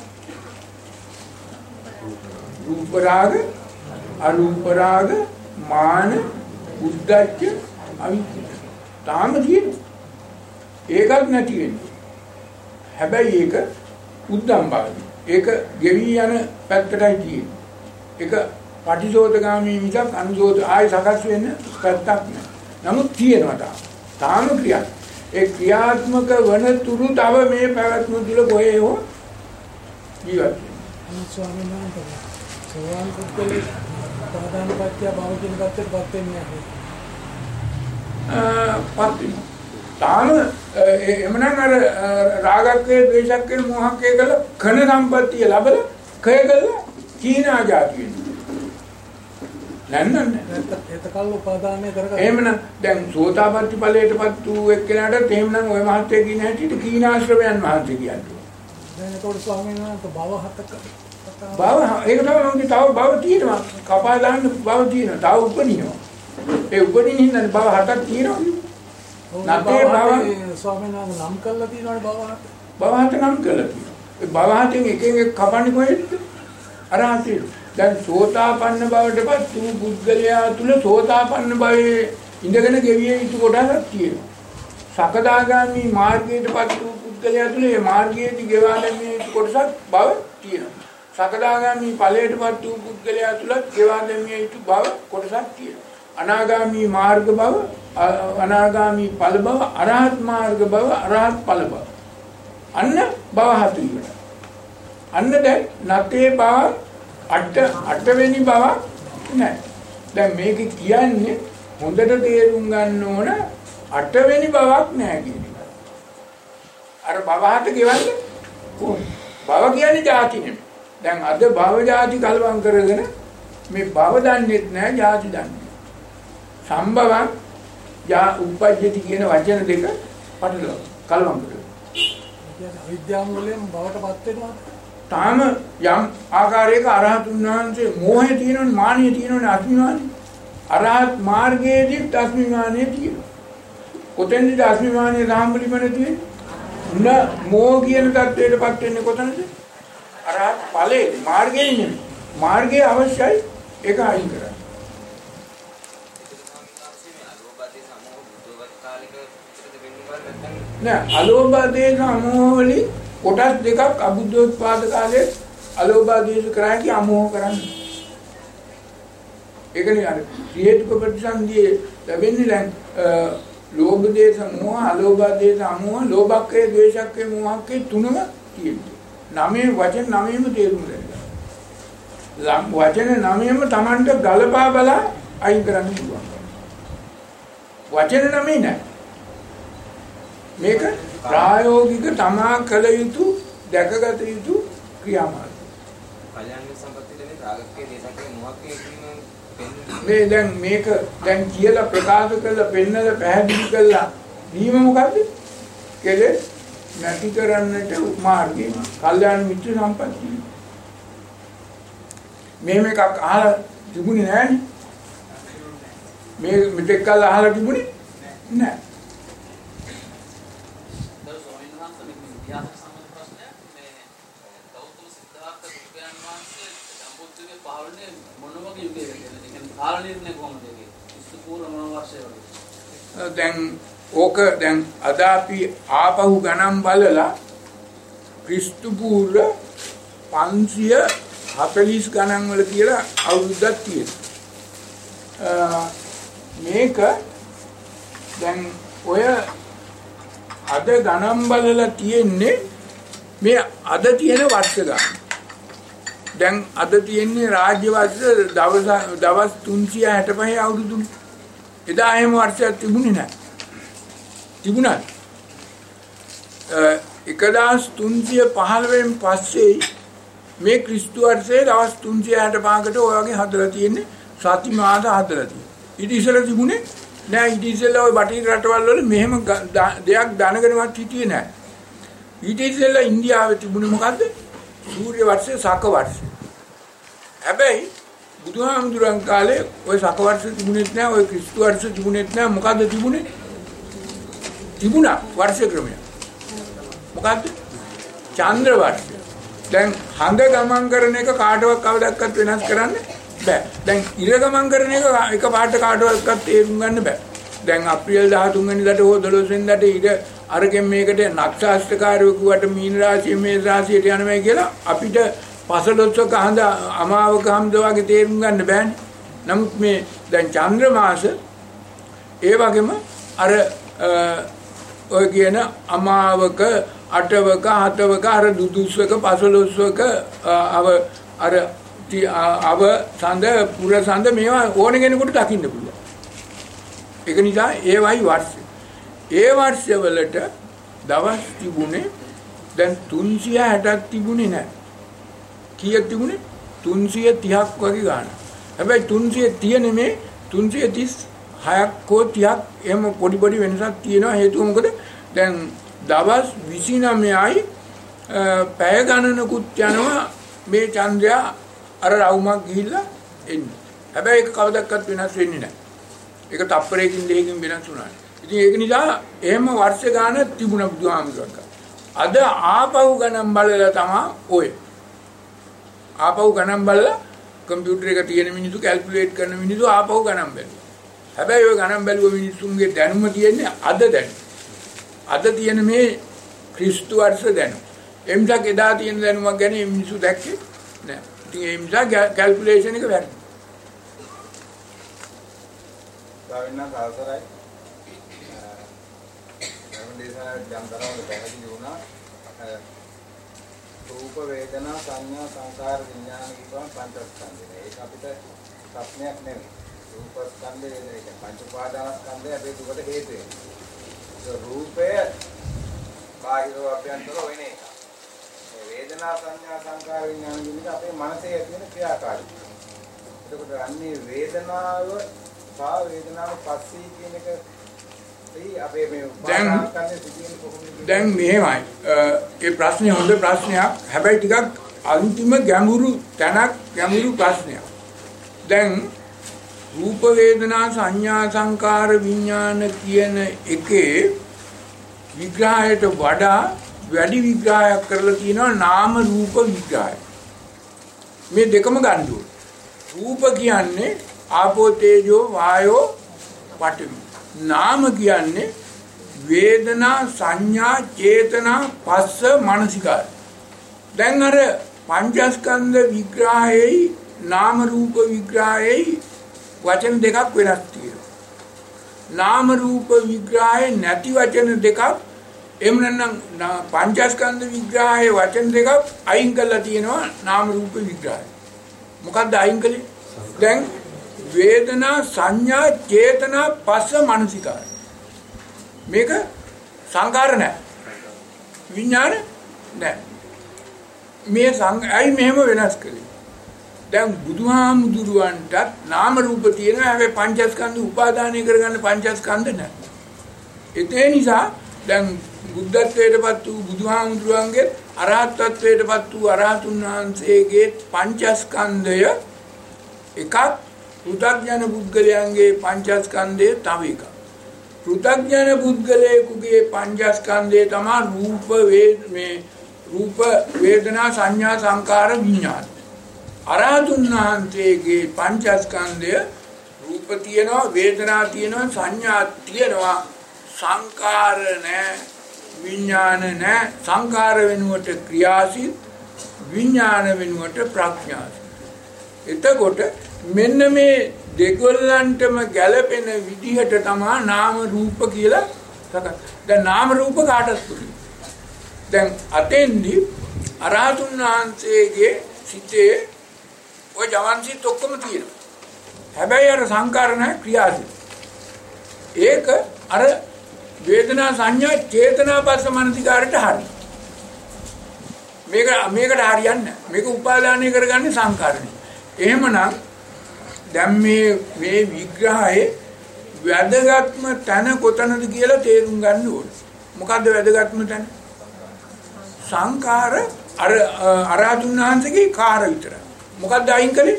රූප රාග, අරූප රාග, මාන, උද්ධච්ච, අවිද්‍යාව. තාම තියෙනවා. ඒකත් නැති වෙන්නේ. හැබැයි ඒක උද්දම් භාවය. ඒක ගෙවි යන පැත්තටයි තියෙන්නේ. ඒක පටිසෝතගාමී මිසක් අනුසෝත ආයි සකස් වෙන්න පැත්තක් නෑ. නමුත් තියෙනවා තාම ක්‍රියාවක්. ඒ ක්‍රියාත්මක වන තුරු තව මේ පැවැත්ම තුල කොහේ හෝ ජීවත් වෙනවා. ස්වාමීන් වහන්සේ සෝවාන් පුද්ගලෙ ප්‍රධාන පත්‍ය භව කියන පැත්තටපත් වෙන්නේ නැහැ. තාම එමනම් අර රාගක්කේ, ද්වේෂක්කේ, මෝහක්කේ කළ ඝන සම්පත්තිය ලැබල කය කළ කීනා જાති වෙනවා. නෑ. එතකල් උපාදානය කරගන්න. එහෙමනම් දැන් සෝතාපට්ටි ඵලයටපත් වූ එක්කෙනාට එහෙමනම් ওই මහත්ය කියන හැටියට කීනාශ්‍රවයන් මහත්ය කියන්නේ. දැන් ඒකට ස්වාමීන් වහන්සේ භව හතක භව ඒක තමයි මම තව භව තියෙනවා. කපා දාන්න භව තියෙනවා. තව උපදිනවා. ඒ උපදින හින්දා භව හතක් තියෙනවා. නැතේ භව ස්වාමීන් වහන්සේ නම් කළා තියෙනවනේ භව හත. භව හත නම් කළා තියෙනවා. ඒ භව හතෙන් එකෙන් එක කපන්නේ කොහෙද? අරහතේ. දැන් සෝතාපන්න බවටපත් වූ පුද්ගලයා තුල සෝතාපන්න භවයේ ඉඳගෙන ගෙවිය යුතු කොටසක් තියෙනවා. සකදාගාමි මාර්ගයටපත් වූ පුද්ගලයා තුල මේ මාර්ගයේදී ගෙවා දැමීමේ යුතු කොටසක් බව තියෙනවා. සකදාගාමි ඵලයටපත් වූ පුද්ගලයා තුල ගෙවා දැමීමේ යුතු බව කොටසක් තියෙනවා. අනාගාමි මාර්ග බව, අනාගාමි ඵල බව, අරහත් මාර්ග බව, අරහත් ඵල බව. අන්න බව හතු ඉවරයි. අන්න දැන් නැතේ බව අටවෙනි බවක් නැහැ. දැන් මේක කියන්නේ හොඳට තේරුම් ගන්න ඕන අටවෙනි බවක් නැහැ කියන එක. අර බව හත ගෙවන්නේ කොහොමද? බව කියන්නේ ಜಾති නෙමෙයි. දැන් අද භව ಜಾති කලවම් කරගෙන මේ භව දන්නේත් නැහැ, ಜಾති දන්නේ. සම්භවං උපජ්ජති කියන වචන දෙක පටලවා කලවම් කරනවා. අවිද්‍යාව වලින් භවටපත් වෙනවා. තාම යම් ආකාරයක අරහතුන් වහන්සේ මෝහය තියෙනවනේ, මානිය තියෙනවනේ, අස්මිමානිය. අරහත් මාර්ගයේදී අස්මිමානිය තියෙනවා. කොතෙන්ද අස්මිමානිය සාම්පලිපන තියෙන්නේ? මෝහ කියන தත්වයටපත් වෙන්නේ කොතනද? අරහත් ඵලයේ මාර්ගයේ නෙමෙයි. මාර්ගයේ අවශ්‍යයි ඒක අයින් කරන්න. නෑ, අලෝභ දේශ අමෝහ වලින් කොටස් දෙකක් අබුද්ධෝත්පාද කාලයේ අලෝභ දේශ කරා කි අමෝහ කරන්නේ. ඒකනේ අර හේතුක ප්‍රතිසන්දියේ ලැබෙන්නේ දැන් ලෝභ දේශ මෝහ, අලෝභ දේශ අමෝහ, ලෝභක්කේ, ද්වේෂක්කේ, මෝහක්කේ තුනම තියෙනවා. නමේ වචන නමේම තේරුම් ගන්න. වචන නමේම Tamanට ගලපා බලා අයින් කරන්න පුළුවන්. වචන නමේ නෑ. මේක ප්‍රායෝගික තමා කළ යුතු දැකගත යුතු ක්‍රියාමාර්ග. කල්‍යාණ සම්පත්තියේ රාගකේ, දේශකේ, මොහකේ කියන මේ දැන් මේක දැන් කියලා ප්‍රකාශ කරලා පෙන්නලා පැහැදිලි කරලා නියම මොකද්ද? කෙලෙස් නැති කරන්නට මාර්ගය. කල්‍යාණ මිත්‍ර සම්පත්තිය. මේක අහලා තිබුණේ නෑනේ. මේ මෙතෙක් කල් අහලා තිබුණේ නෑ. දැන් ඕක දැන් අද අපි ආපහු ගණන් බලලා ක්‍රිස්තු පූර්ව 540 ගණන් වල කියලා අවුරුද්දක් තියෙනවා. මේක දැන් ඔය අද ගණන් බලලා තියෙන්නේ මේ අද තියෙන වර්ෂ ගණන්. දැන් අද තියෙන්නේ රාජ්‍ය වර්ෂ දවස් 365 අවුරුදුනේ. එදා එහෙම වර්ෂයක් තිබුණේ නැහැ. තිබුණා 1315 පස්සේ මේ ක්‍රිස්තු වර්ෂයේ දවස් 365කට ඔය වගේ හදලා තියෙන්නේ සති මාස හදලා තියෙන්නේ. ඊට ඉස්සෙල්ලා තිබුණේ නෑ. ඊට ඉස්සෙල්ලා ඔය බටහිර රටවල් වල මෙහෙම දෙයක් දැනගෙනවත් හිටියේ නෑ. ඊට ඉස්සෙල්ලා ඉන්දියාවේ තිබුණේ මොකද්ද? සූර්ය වර්ෂය සක වර්ෂය. හැබැයි බුදුහාමුදුරන් කාලේ ඔය සක වර්ෂය තිබුණෙත් නෑ. ඔය ක්‍රිස්තු වර්ෂය තිබුණෙත් නෑ. මොකද්ද තිබුණේ? තිබුණා වර්ෂ ක්‍රමය. මොකද්ද? චන්ද්‍ර වර්ෂය. දැන් හඳ ගමන් කරන එක කාටවත් කවදාවත් වෙනස් කරන්න බෑ. දැන් ඉර ගමන් කරන එක පාට කාටවත් තේරුම් ගන්න බෑ. දැන් අප්‍රේල් 13 වෙනිදාට හෝ 12 වෙනිදාට ඉර අරගෙන මේකට නක්ෂත්‍රකාරයෝ කිව්වට මීන රාශිය මේ රාශියට යනවා කියලා අපිට පසළොස්වක හඳ අමාවක හඳ වගේ තේරුම් ගන්න බෑනේ. නමුත් මේ දැන් චන්ද්‍ර මාස ඒ වගේම අර ඔය කියන අමාවක අටවක හතවක අර දුදුස්වක පසළොස්වක අව සඳ පුර සඳ මේවා ඕන කෙනෙකුට දකින්න පුළුවන්. ඒක නිසා ඒවයි වර්ෂය. ඒ වර්ෂවලට දවස් තිබුණේ දැන් 360ක් තිබුණේ නැහැ. කීයක් තිබුණේ? 330ක් වගේ ගන්න. හැබැයි 330 නෙමේ 336ක් හෝ 30ක් එහෙම පොඩි පොඩි වෙනසක් තියෙනවා. හේතුව මොකද? දැන් දවස් 29යි පැය ගණනකුත් යනවා මේ චන්ද්‍රයා අර රවුමක් ගිහිල්ලා එන්නේ. හැබැයි ඒක කවදාවත් වෙනස් වෙන්නේ නැහැ. ඒක තප්පරයකින් දෙකකින් වෙනස් වුණා. ඉතින් ඒක නිසා එහෙම වර්ෂ ගාන තිබුණා බුදුහාමුදුරුවෝ. අද ආපහු ගණන් බලලා තමයි ඔය. ආපහු ගණන් බලලා කම්පියුටර් එක තියෙන මිනිස්සු කැල්කියුලේට් කරන මිනිස්සු ආපහු ගණන් බලනවා. හැබැයි ඔය ගණන් බැලුව මිනිස්සුන්ගේ දැනුම තියෙන්නේ අද දැනුම. අද තියෙන මේ ක්‍රිස්තු වර්ෂ දැනුම. එම්සක් එදා තියෙන දැනුමක් ගැන මිනිස්සු දැක්කේ නෑ. ඉතින් ඒ නිසා කැල්කියුලේෂන් එක වැරදි. ගාවිනා සාසරයි. ධර්මදේශනා ජන්තරවල පැහැදිලි වුණා. රූප වේදනා සංඥා සංකාර විඥාන කියන පංචස්කන්ධය. ඒක අපිට ප්‍රශ්නයක් නෙවෙයි. රූප ස්කන්ධය ඒක පංච උපාදානස්කන්ධය අපේ දුකට හේතු වෙනවා. රූපය බාහිර අභ්‍යන්තර වෙන එක. මේ වේදනා සංඥා සංකාර විඥාන කියන අපේ මනසේ ඇති වෙන ක්‍රියාකාරීත්වය. එතකොට අන්නේ වේදනාව පා වේදනාව පස්සී කියන එක අපේ මේ උපාදානස්කන්ධය සිටින කොහොමද? දැන් මෙහෙමයි. ඒ ප්‍රශ්නේ හොඳ ප්‍රශ්නයක්. හැබැයි ටිකක් අන්තිම ගැඹුරු තැනක් ගැඹුරු ප්‍රශ්නයක්. දැන් රූප වේදනා සංඥා සංකාර විඥාන කියන එකේ විග්‍රහයට වඩා වැඩි විග්‍රහයක් කරලා තියෙනවා නාම රූප විග්‍රහය. මේ දෙකම ගන්න ඕනේ. රූප කියන්නේ ආපෝ තේජෝ වායෝ පඨවි. නාම කියන්නේ වේදනා සංඥා චේතනා පස්ස මනසිකාර. දැන් අර පංචස්කන්ධ විග්‍රහයයි නාම රූප විග්‍රහයයි වචන දෙකක් වෙනස් තියෙනවා. නාම රූප විග්‍රහයේ නැති වචන දෙකක් එහෙම නැත්නම් පංචස්කන්ධ විග්‍රහයේ වචන දෙකක් අයින් කරලා තියෙනවා නාම රූප විග්‍රහය. මොකක්ද අයින් කළේ? දැන් වේදනා සංඥා චේතනා පස්ස මනසිකාර. මේක සංකාර නැහැ. විඥාන නැහැ. මේ අයි මෙහෙම වෙනස් කළේ. දැන් බුදුහාමුදුරුවන්ට නාම රූප තියෙනවා. හැබැයි පංචස්කන්ධ උපාදානය කරගන්න පංචස්කන්ධ නැහැ. ඒ නිසා දැන් බුද්ධත්වයටපත් වූ බුදුහාමුදුරුවන්ගේ අරහත්ත්වයටපත් වූ අරහතුන් වහන්සේගේ පංචස්කන්ධය එකක්, පෘථග්ජන පුද්ගලයන්ගේ පංචස්කන්ධය තව එකක්. පෘථග්ජන පුද්ගලයෙකුගේ පංචස්කන්ධය තමයි රූප වේදනා සංඥා සංකාර විඥාන. අරහතුන් වහන්සේගේ පංචස්කන්ධය රූප තියෙනවා, වේදනා තියෙනවා, සංඥා තියෙනවා, සංකාර නැහැ, විඥාන නැහැ. සංකාර වෙනුවට ක්‍රියාසිත, විඥාන වෙනුවට ප්‍රඥාසිත. එතකොට මෙන්න මේ දෙගොල්ලන්ටම ගැළපෙන විදිහට තමයි නාම රූප කියලා සකස්. දැන් නාම රූප කාටද පුළුවන්? දැන් අතෙන්දි අරහතුන් වහන්සේගේ සිතේ ඔය ජවන්සිත ඔක්කොම තියෙනවා. හැබැයි අර සංකාර නැහැ, ක්‍රියාසිත. ඒක අර වේදනා සංඥා චේතනා පස්ස මනසිකාරට හරි. මේකට හරියන්නේ නැහැ. මේක උපාදානය කරගන්නේ සංකාරණි. එහෙමනම් දැන් මේ විග්‍රහයේ වැදගත්ම තැන කොතනද කියලා තේරුම් ගන්න ඕනේ. මොකද්ද වැදගත්ම තැන? සංකාර අරහතුන් වහන්සේගේ කාර විතරයි. මොකද්ද අයින් කළේ?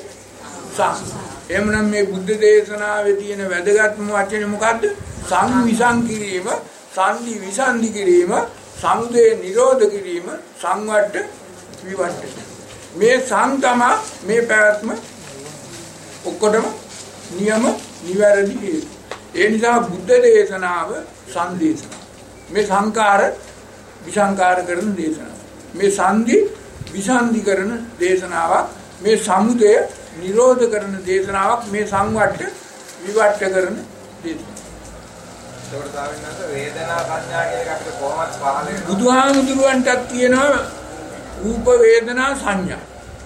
එහෙමනම් මේ බුද්ධ දේශනාවේ තියෙන වැදගත්ම වචනේ මොකද්ද? සංවිසං කිරීම, සංදි විසන්දි කිරීම, සමුදය නිරෝධ කිරීම, සංවට්ට විවට්ට. මේ සංතම මේ පැවැත්ම ඔක්කොටම නියම නිවැරදි හේතු. ඒ නිසා බුද්ධ දේශනාව සංදේශනාව. මේ සංකාර විසංකාර කරන දේශනාව. මේ සංදි විසන්දි කරන දේශනාවක්. මේ සමුදය නිරෝධ කරන දේශනාවක්. මේ සංවට්ට විවට්ට කරන දේශනාවක්. ඒකට සාවින්නන්ත වේදනා සංඥා කියන එකට කොහොමද පහළ වෙන්නේ? බුදුහාමුදුරුවන්ටත් තියෙනවා රූප වේදනා සංඥා.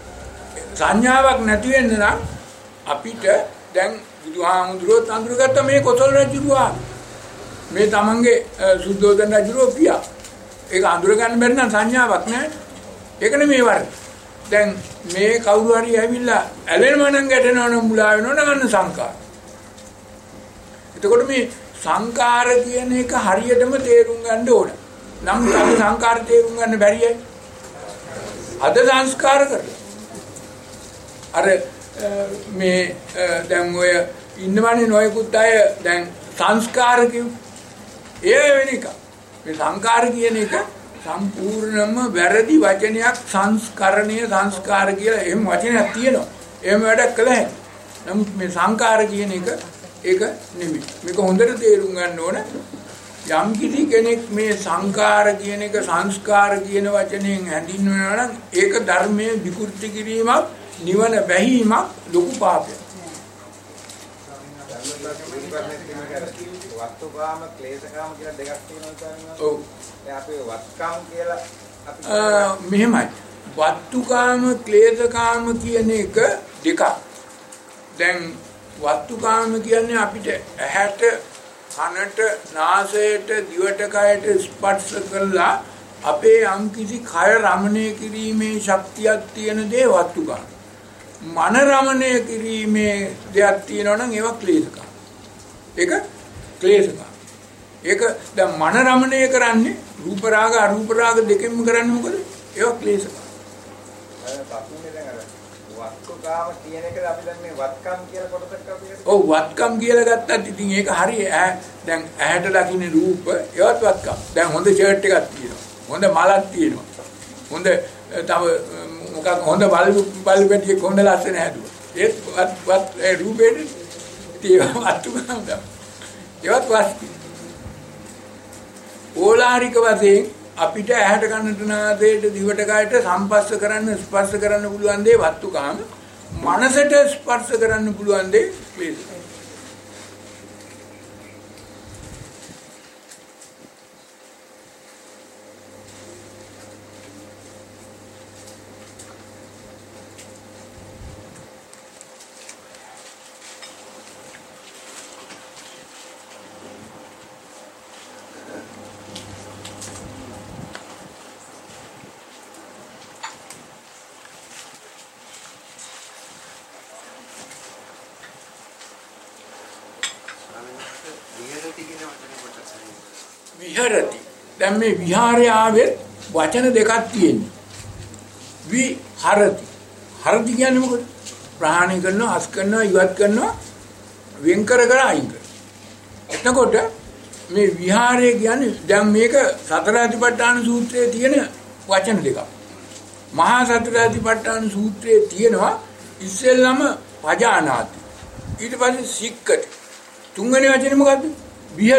සංඥාවක් නැති වෙන්න නම් අපිට දැන් බුදුහාමුදුරුවෝ අඳුරගත්ත මේ කොසල් රජුවා මේ තමන්ගේ සුද්ධෝදන රජුරෝ පියා. ඒක අඳුර ගන්න බැරි නම් සංඥාවක් නැහැ. ඒක නෙමෙයි වරද. දැන් මේ කවුරු හරි ඇවිල්ලා ඇලෙනවා නම් ගැටෙනවා නම් මුලා වෙනවා නම් අන්න සංකාර. එතකොට මේ සංකාර කියන එක හරියටම තේරුම් ගන්න ඕන. නම් අද සංකාර තේරුම් ගන්න බැරියයි. අද සංස්කාර කරලා. අර මේ දැන් ඔය ඉන්නවනේ නොයෙකුත් අය දැන් සංස්කාර කියු. ඒ වෙන එක. මේ සංකාර කියන එක සම්පූර්ණයෙන්ම වැරදි වචනයක්. සංස්කරණීය සංස්කාර කියලා එහෙම වචනයක් තියෙනවා. එහෙම වැඩක් කළ හැකියි. නමුත් මේ සංකාර කියන එක ඒක නෙමෙයි. මේක හොඳට තේරුම් ගන්න ඕන. යම් කිසි කෙනෙක් මේ සංකාර කියන එක සංස්කාර කියන වචනයෙන් හැඳින්වනවා නම් ඒක ධර්මයේ විකෘති කිරීමක්, නිවන බැහිමක්, ලොකු පාපයක්. වත්තුකාම ක්ලේශකාම කියලා දෙකක් තියෙනවා කියන්නේ. ඔව්. දැන් අපි වත්කාම කියලා අපි මෙහෙමයි. වත්තුකාම ක්ලේශකාම කියන එක දෙකක්. දැන් වත්තුකාම කියන්නේ අපිට ඇහැට, කනට, නාසයට, දිවට, කයට ස්පර්ශ කරලා අපේ යම්කිසි කය රමණය කිරීමේ ශක්තියක් තියෙන දේ වත්තුකාම. මන රමණය කිරීමේ දෙයක් තියෙනවා නම් ඒවා ක්ලේශකාම. ඒක ක්ලේශකාම. ඒක දැන් මන රමණය කරන්නේ රූප රාග අරූප රාග දෙකෙන්ම කරන්නේ මොකද? ඒවා ක්ලේශකාම. වත්තුකාම කියන එකද අපි දැන් මේ වත්කම් කියලා කොටසක් අපි ඔව් වත්කම් කියලා ගත්තත් ඉතින් ඒක හරිය. දැන් ඇහැට දකින්න රූප ඒවත් වත්කම්. දැන් හොඳ ෂර්ට් එකක් තියෙනවා. හොඳ මලක් තියෙනවා. හොඳ තව මොකක් හොඳ බල්බු පැටියෙක් හොඳ ලස්සන හැදුවා. ඒත් ඒ රූපෙට තියෙනවා වත්තුකම් තමයි. ඒවත් වස්තු. ඕලාරික වශයෙන් අපිට ඇහැට කනට නාසයට දිවට කයට සම්පස්ස කරන්න ස්පර්ශ කරන්න පුළුවන් දේ වත්තුකාම. මනසට ස්පර්ශ කරන්න පුළුවන් දේ ක්ලේශ. විහරති. දැන් මේ විහාරය ආවේ වචන දෙකක් තියෙනවා. විහරති. හරති කියන්නේ මොකද? ප්‍රහාණය කරනවා, අස් කරනවා, ඉවත් කරනවා, වෙන් කර කර අයින් කරනවා. එතකොට මේ විහාරය කියන්නේ දැන් මේක සතර අධිපට්ඨාන සූත්‍රයේ තියෙන වචන දෙකක්. මහා සතර අධිපට්ඨාන සූත්‍රයේ තියෙනවා ඉස්සෙල්ලම පජානාති. ඊට පස්සේ සික්කති. තුන්වෙනි වචනේ මොකද්ද? විහරති.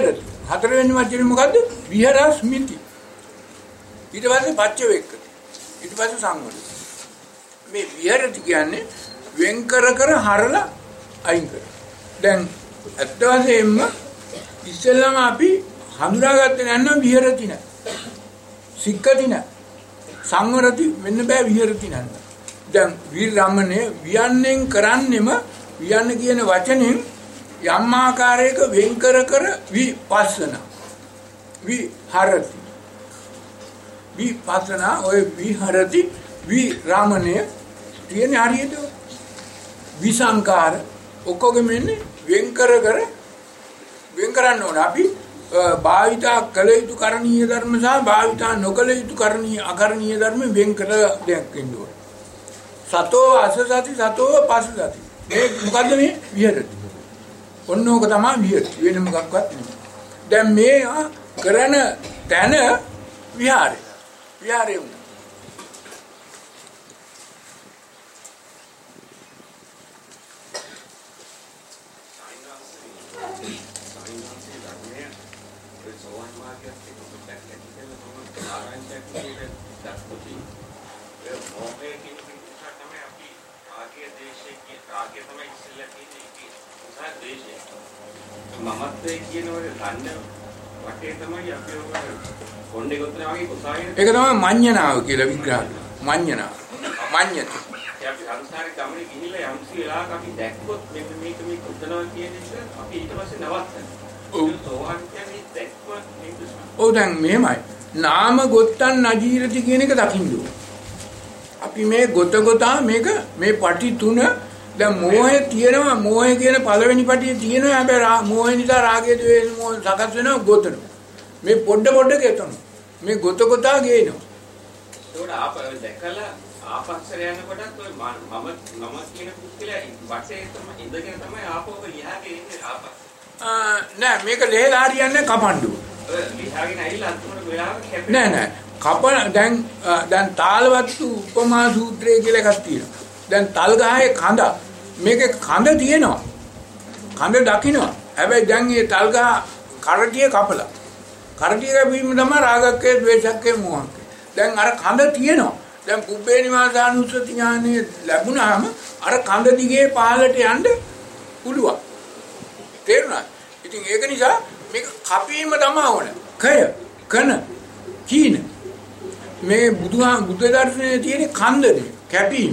හතරවෙනි වචනේ මොකද්ද? විහරස්මිති. ඊට පස්සේ පච්චවේක්කති. ඊට පස්සේ සංවරය. මේ විහරති කියන්නේ වෙන් කර හරලා අයින් කර. දැන් ඇත්ත වශයෙන්ම ඉස්සෙල්ලාම අපි හඳුනාගත්තේ නැත්නම් විහරති නෑ. සික්කති නෑ. සංවරති වෙන්න බෑ විහරති නැත්නම්. දැන් විරමණය වියන්නෙන් කරන්නෙම වියන්න කියන වචනෙන් යම් ආකාරයක වෙන් කර විපස්සන විහරති විපස්සන ඔය විහරති විරමණය කියන හරියට විසංකාර ඔක්කොගෙම ඉන්නේ වෙන් කරන්න ඕන අපි භාවිතා කළ යුතු කරණීය ධර්ම සහ භාවිතා නොකළ යුතු කරණීය අකරණීය ධර්ම වෙන් කර දෙකින්න ඕන සතෝ අසසති සතෝ පසසති මේ මොකද්ද මේ විහෙරති ඔන්නෝක තමයි විහෙරති වෙන මොකක්වත් නෙමෙයි දැන් මේ කරන තැන විහාරය වුණා මමත්වයේ කියන ඔය ගන්න වටේ තමයි අපි ඔය කොණ්ඩේ ගොතන වගේ කොසායන ඒක තමයි මඤ්ඤණාව කියලා විග්‍රහ මඤ්ඤණාව මඤ්ඤති අපි සංසාරේ ගමනේ ගිහිල්ලා යම්සි වෙලාවක අපි දැක්කොත් මේක උදනවා කියන එක අපි ඊට පස්සේ නවත්තනවා ඔව් සෝවාන් කියන්නේ දැක්ව මේක ඔව් දැන් මෙහෙමයි නාම ගොත්තන් නජීරති කියන එක දකින්න අපි මේ ගොතා මේක මේ පටි තුන දැන් මෝහය තියෙනවා මෝහය කියන පළවෙනි පටියේ තියෙනවා හැබැයි මෝහය නිසා රාගය ද්වේෂ මොහ සකස් වෙනවා ගොතන මේ පොඩ ගෙතන මේ ගොතා ගේනවා ඒකට ආපහු දැකලා ආපස්සට යනකොටත් ඔය මම කියන පුස්තකේ වටේ තමයි ඉඳගෙන තමයි ආපහු ලියාගේ ඉන්නේ ආපස්සට නෑ මේක ලේලා හරියන්නේ කපඬුව ඔය ලියාගෙන ඇවිල්ලා අන්තිමට වෙලාවක කැපෙන්නේ නෑ කපන දැන් තාලවත්තු උපමා සූත්‍රය කියලා එකක් තියෙනවා දැන් තල් ගහේ කඳ මේකේ කඳ තියෙනවා කඳ දකින්නවා හැබැයි දැන් මේ තල් ගහ කරටිය කපලා කරටිය කැපීම තමයි රාගක්කේ ද්වේෂක්කේ මොහක්කේ දැන් අර කඳ තියෙනවා දැන් පුබ්බේ නිවාසානුස්සති ඥානෙ ලැබුණාම අර කඳ දිගේ පහළට යන්න පුළුවන් තේරුණා ඉතින් ඒක නිසා මේක කපීම තමයි ඕන කන කීන මේ බුද්ධ දර්ශනයේ තියෙන කන්දනේ කැපීම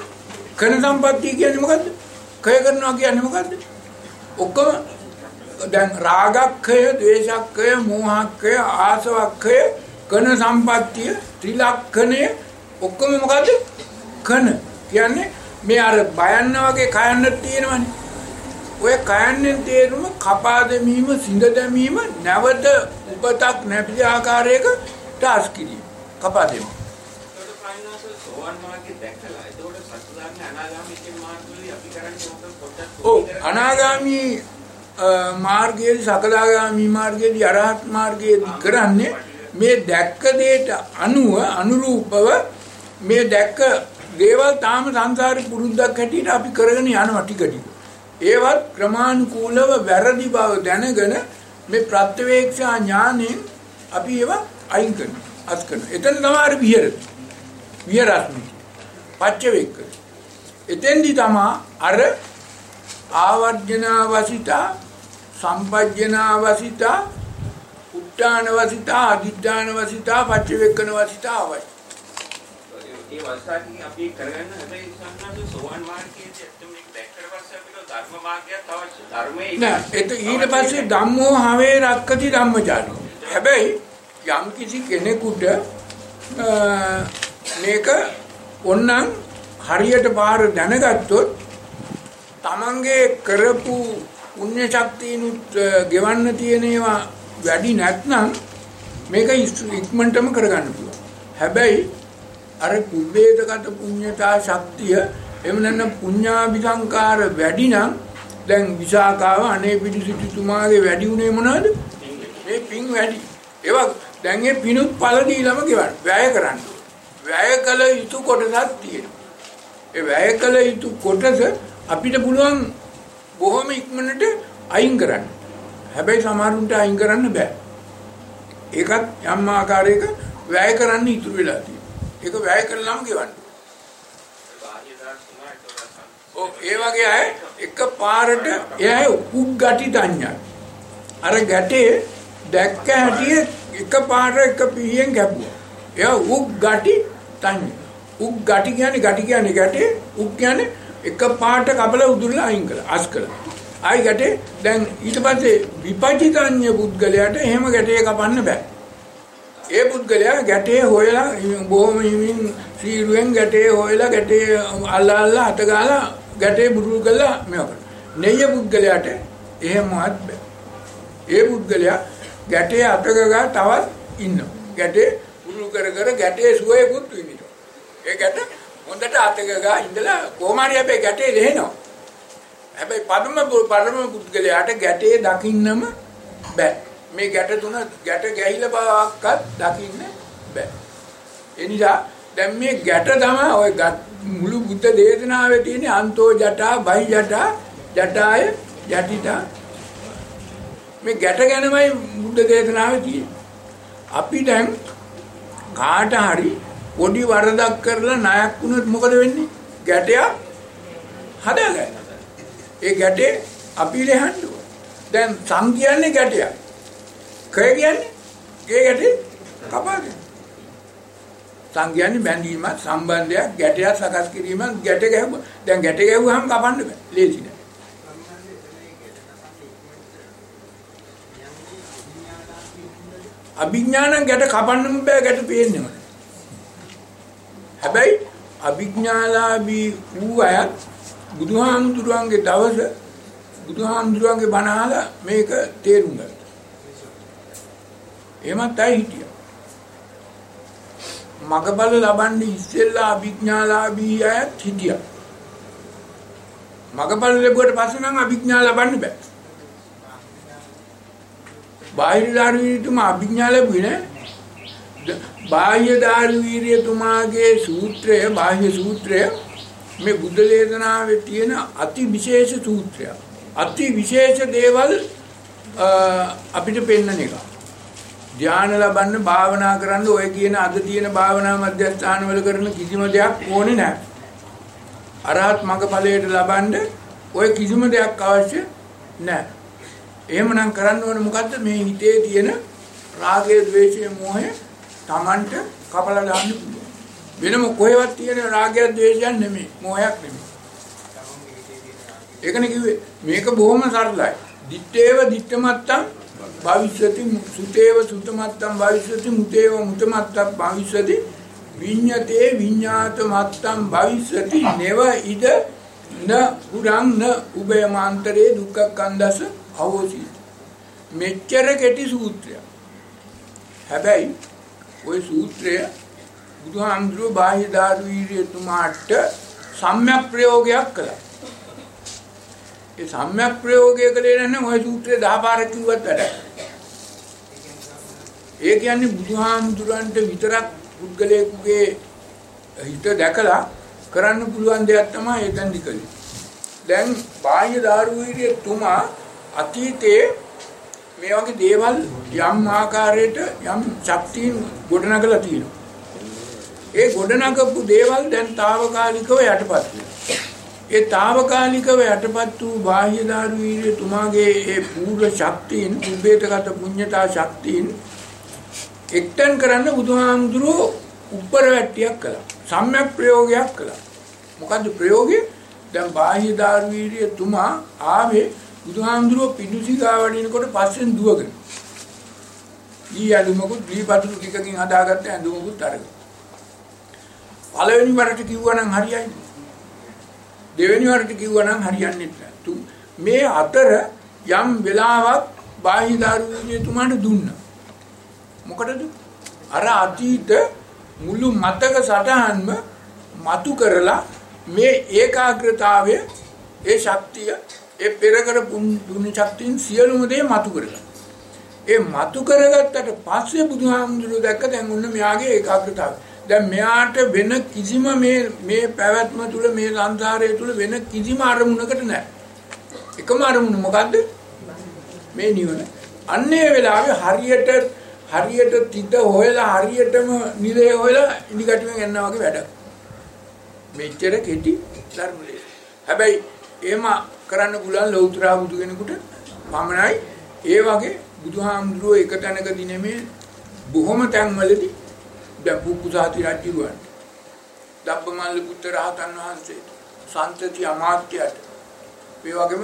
කන සම්පත්තිය කියන්නේ මොකද්ද? කය කරනවා කියන්නේ මොකද්ද? ඔක්කොම දැන් රාගක්ඛය, ද්වේෂක්ඛය, මෝහක්ඛය, ආසවක්ඛය, කන සම්පත්තිය, ත්‍රිලක්ෂණය ඔක්කොම මොකද්ද? කන. කියන්නේ මේ අර බයන්න වගේ කයන්නක් තියෙනවනේ. ඔය කයන්නේ තේරුම කපා දැමීම, සිඳ දැමීම, නැවත උපතක් නැති ආකාරයක ටාස්ක් කිරීම. කපා දැමීම. අනාගාමී මාර්ගයේදී සකදාගාමී මාර්ගයේදී අරහත් මාර්ගයේදී කරන්නේ මේ දැක්ක දෙයට අනුරූපව මේ දැක්ක දේවල් තාම සංසාරේ පුරුද්දක් හැටියට අපි කරගෙන යනවා ටික ටික. ඒවත් ක්‍රමානුකූලව වැරදි බව දැනගෙන මේ ප්‍රත්‍යවේක්ෂා ඥාණයෙන් අපි ඒවා අයින් කරනවා. අත් කරනවා. එතන තමයි විහරස්මි. පච්චවේක්ක. එතෙන්දි තමයි අර ආවර්ජනා වසිතා සම්පජ්ජනා වසිතා උත්තාන වසිතා අදිත්‍යාන වසිතා පච්චවේක්කන වසිතා අවයි. ඒ වසාවකින් අපි කරගන්න හැබැයි සම්මාන සෝවන් මාර්ගයේ මේක දැක්කට පස්සේ අපිට ධර්ම මාර්ගයක් අවශ්‍ය ධර්මයේ නෑ ඒක ඊට පස්සේ ධම්මෝ හවේ රක්කති ධම්මචාරී. හැබැයි යම් කිසි කෙනෙකුට මේක ඕනනම් හරියට පාර දැනගත්තොත් තමන්ගේ කරපු පුණ්‍ය ශක්තියනුත් ගෙවන්න තියෙන ඒවා වැඩි නැත්නම් මේක ඉක්මනටම කරගන්න පුළුවන්. හැබැයි අර කුබ්බේදගත පුඤ්ඤතා ශක්තිය එහෙම නැත්නම් පුඤ්ඤාභිසංකාර වැඩි නම් දැන් විසාකාව අනේ පිටිසිතුමාගේ වැඩි උනේ මොනවද? මේ පින් වැඩි. ඒවා දැන් මේ පිනුත් පළ දීලම ගෙවන්න. වැය කරන්න. වැය කළ යුතු කොටසක් තියෙනවා. ඒ වැය කළ යුතු කොටස අපිට පුළුවන් බොහොම ඉක්මනට අයින් කරන්න. හැබැයි සමහරුන්ට අයින් කරන්න බෑ. ඒකත් යම් ආකාරයක වැය කරන්න ඉතුරු වෙලා තියෙනවා. ඒක වැය කළාම ගෙවන්න. ඒ වගේ අය එක පාරට එයා උග්ගටි තඤ්ඤා. අර ගැටේ දැක්ක හැටි එක පාර එක පිහියෙන් ගැපුවා. එයා උග්ගටි තඤ්ඤා. උග්ගටි කියන්නේ ගැටේ උග් කියන්නේ එක පාට කපලා උදුරලා අයින් කළා. අස් කළා. ආයි ගැටේ දැන් ඊට පස්සේ විපජිතඤ්ඤ පුද්ගලයාට එහෙම ගැටේ කපන්න බෑ. ඒ පුද්ගලයා ගැටේ හොයලා බොහොම හිමින් සීරුවෙන් ගැටේ හොයලා ගැටේ අල්ලා අත ගාලා ගැටේ බුරුල් කළා මේක. නෙయ్య පුද්ගලයාට එහෙමවත් බෑ. ඒ පුද්ගලයා ගැටේ අතගා තවත් ඉන්නවා. ගැටේ බුරුල් කර ගැටේ සුවයකුත් විඳිනවා. ඒ ගැට හොඳට අතගා ඉඳලා කොහොම හරි හැබැයි ගැටේ ලෙහෙනවා. හැබැයි පරම පුද්ගලයාට ගැටේ දකින්නම බෑ. මේ ගැට තුන ගැට ගැහිලා බවක්වත් දකින්න බෑ. ඒ නිසා දැන් මේ ගැට තමයි ඔය මුළු බුද්ධ දේශනාවේ තියෙන අන්තෝ ජටා බහි ජටා ජටාය යටිතා මේ ගැට ගැනමයි බුද්ධ දේශනාවේ තියෙන්නේ. අපි දැන් කාට හරි පොඩි වරදක් කරලා ණයක් වුණොත් මොකද වෙන්නේ? ගැටයක් හදාගන්න. ඒ ගැටේ අපි ලෙහන්න ඕන. දැන් සම් කියන්නේ ගැටයක්. කය කියන්නේ ගේ ගැටේ කපාගෙන. සම් කියන්නේ බැඳීම සම්බන්ධයක් ගැටයක් සකස් කිරීම ගැට ගැහුවා. දැන් ගැට ගැහුවාම කපන්න බෑ. ලේසි නෑ. අභිඥාන ගැට කපන්නම බෑ ගැට පේන්නේම. හැබැයි අභිඥාලාභී වූ අය බුදුහාමුදුරුවන්ගේ දවස බුදුහාමුදුරුවන්ගේ බණ අහලා මේක තේරුම් ගත්තා. එහෙමත් අය හිටියා. මගබල ලබන්නේ ඉස්සෙල්ලා අභිඥාලාභී අයත් හිටියා. මගබල ලැබුවට පස්සේ නම් අභිඥා ලබන්න බෑ. බාහිර ධාර්මීතුමා අභිඥා ලැබුවේ නෑ. බාහ්‍ය ධාර්මීතුමාගේ සූත්‍රය බාහ්‍ය සූත්‍රය මේ බුද්ධ දේශනාවේ තියෙන අති විශේෂ සූත්‍රය. අති විශේෂ දේවල් අපිට පෙන්වන එක. ධ්‍යාන ලබන්න භාවනා කරන්න ඔය කියන අද තියෙන භාවනා මධ්‍යස්ථානවල කරන කිසිම දෙයක් ඕනේ නැහැ. අරහත් මඟ ඵලයට ලබන්න ඔය කිසිම දෙයක් අවශ්‍ය නැහැ. එහෙමනම් කරන්න ඕනේ මොකද්ද? මේ හිතේ තියෙන රාගය, ද්වේෂය, මෝහය Tamanට කපලා දාන්න පුළුවන්. වෙනම කොහෙවත් තියෙන රාගය, ද්වේෂයක් නෙමෙයි, මෝහයක් නෙමෙයි. ඒකනේ කිව්වේ මේක බොහොම සරලයි. දිත්තේව දිත්තමත්තං භවිෂ්‍යති සුතේව සුතමත්තං භවිෂ්‍යති මුතේව මුතමත්තං භවිෂ්‍යති විඤ්ඤතේ විඤ්ඤාතමත්තං භවිෂ්‍යති නව ඉද න පුරං න උභයමාන්තරේ දුක්ඛ කන්දස අවෝසි. මෙච්චර කෙටි සූත්‍රයක්. හැබැයි ওই සූත්‍රය බුදුහාමුදුරුවෝ බාහ්‍ය ධාර්මීතුමාට සම්‍යක් ප්‍රයෝගයක් කළා. ඒ සම්‍යක් ප්‍රයෝගය කළේ නැත්නම් ওই සූත්‍රය 10 පාරක් කිව්වත් වැඩක්. ඒ කියන්නේ බුදුහාමුදුරන්ට විතරක් පුද්ගලයෙකුගේ හිත දැකලා කරන්න පුළුවන් දෙයක් තමයි එතනදි කළේ. දැන් බාහ්‍ය ධාර්මීතුමා අතීතයේ මේ වගේ දේවල් යම් ආකාරයකට යම් ශක්තියින් ගොඩනගලා තියෙනවා. ඒ ගොඩනගපු දේවල් දැන් తాවකාලිකව යටපත් වෙනවා. ඒ తాවකාලිකව යටපත් වූ බාහ්‍ය ධාර්මීතුමාගේ ඒ පූර්ව ශක්තියින් උපේතගත පුඤ්ඤතා ශක්තියින් එක්තෙන් කරන්න බුදුහාමුදුරුවෝ උප්පරවැට්ටියක් කළා. සම්‍යක් ප්‍රයෝගයක් කළා. මොකද්ද ප්‍රයෝගය? දැන් බාහ්‍ය ධාර්මීතුමා ආවේ බුදුහාමුදුරුවෝ පිඬුසිඟා වඩිනකොට පස්සෙන් දුවගෙන. ඊ ඇඳුමකුත් දීපතුරු ටිකකින් හදාගත්ත ඇඳුමකුත් අරගෙන. පළවෙනි වරට කිව්වනම් හරියයි. දෙවෙනි වරට කිව්වනම් හරියන්නේ නැහැ. මේ අතර යම් වෙලාවක් බාහ්‍ය ධාර්මීතුමාට දුන්නා. මොකටද? අර අතීත මුළු මතක සටහන්ම මතු කරලා මේ ඒකාග්‍රතාවය ඒ ශක්තිය ඒ පෙරකර පුණ්‍ය ශක්තියින් සියලුම දේ මතු කරලා. ඒ මතු කරගත්තට පස්සේ බුදුහාමුදුරුවෝ දැක්ක දැන් ඔන්න මෙයාගේ ඒකාග්‍රතාවය. දැන් මෙයාට වෙන කිසිම මේ පැවැත්ම තුල මේ සංසාරය තුල වෙන කිසිම අරමුණකට නැහැ. එකම අරමුණ මොකද්ද? මේ නිවන. අන්නේ වෙලාවේ හරියට තිත හොයලා හරියටම නිරේ හොයලා ඉනිකටුවෙන් යනවා වගේ වැඩක්. මෙච්චර කෙටි ධර්මලේ. හැබැයි එහෙම කරන්න පුළුවන් ලෞතර බුදු කෙනෙකුට පමණයි. ඒ වගේ බුදුහාමුදුරුවෝ එක තැනකදී නෙමෙයි බොහොම තැන්වලදී දැන් පුප්පුසාති රජුන් දබ්බමල්ල පුත්‍ර රහතන් වහන්සේ සන්තති අමාත්‍යයට ඒ වගේම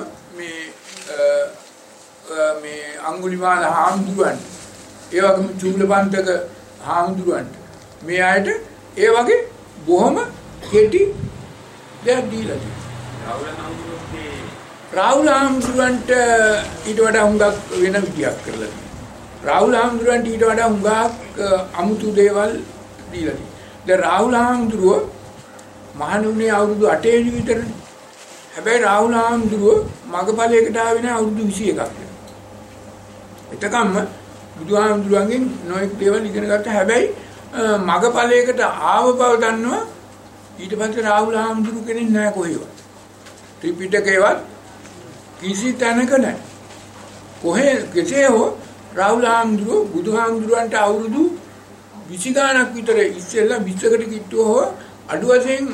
මේ අඟුලිමාල හාමුදුරුවන් ඒ වගේම චූලපන්තක හාමුදුරුවන්ට මේ අයට ඒ වගේ බොහොම කෙටි දෙයක් දීලා තියෙනවා. රාහුල හාමුදුරුවන්ට ඊට වඩා හුඟක් වෙන විදියක් කරලා තියෙනවා. රාහුල හාමුදුරුවන්ට ඊට වඩා හුඟක් අමුතු දේවල් දීලා තියෙනවා. දැන් රාහුල හාමුදුරුවෝ මහණුනේ අවුරුදු 8 විතරනේ. හැබැයි රාහුල හාමුදුරුවෝ මගපලයකට ආවේ නැහැ අවුරුදු 21ක් වෙනවා. එතකම්ම බුදුහාමුදුරුවන්ගෙන් නොයෙක් දේවල් ඉගෙන ගත්තා. හැබැයි මගපලයකට ආව බව දන්නවා. ඊට පස්සේ රාහුල හාමුදුරුවෝ කෙනෙක් නැහැ කොහෙවත්. ත්‍රිපිටකේවත් කිසි තැනක නැහැ. කොහේ කෙසේ හෝ රාහුල හාමුදුරුවෝ බුදුහාමුදුරුවන්ට අවුරුදු 20 ගාණක් විතර ඉස්සෙල්ලා 20කට කිට්ටුව හෝ අඩු වශයෙන්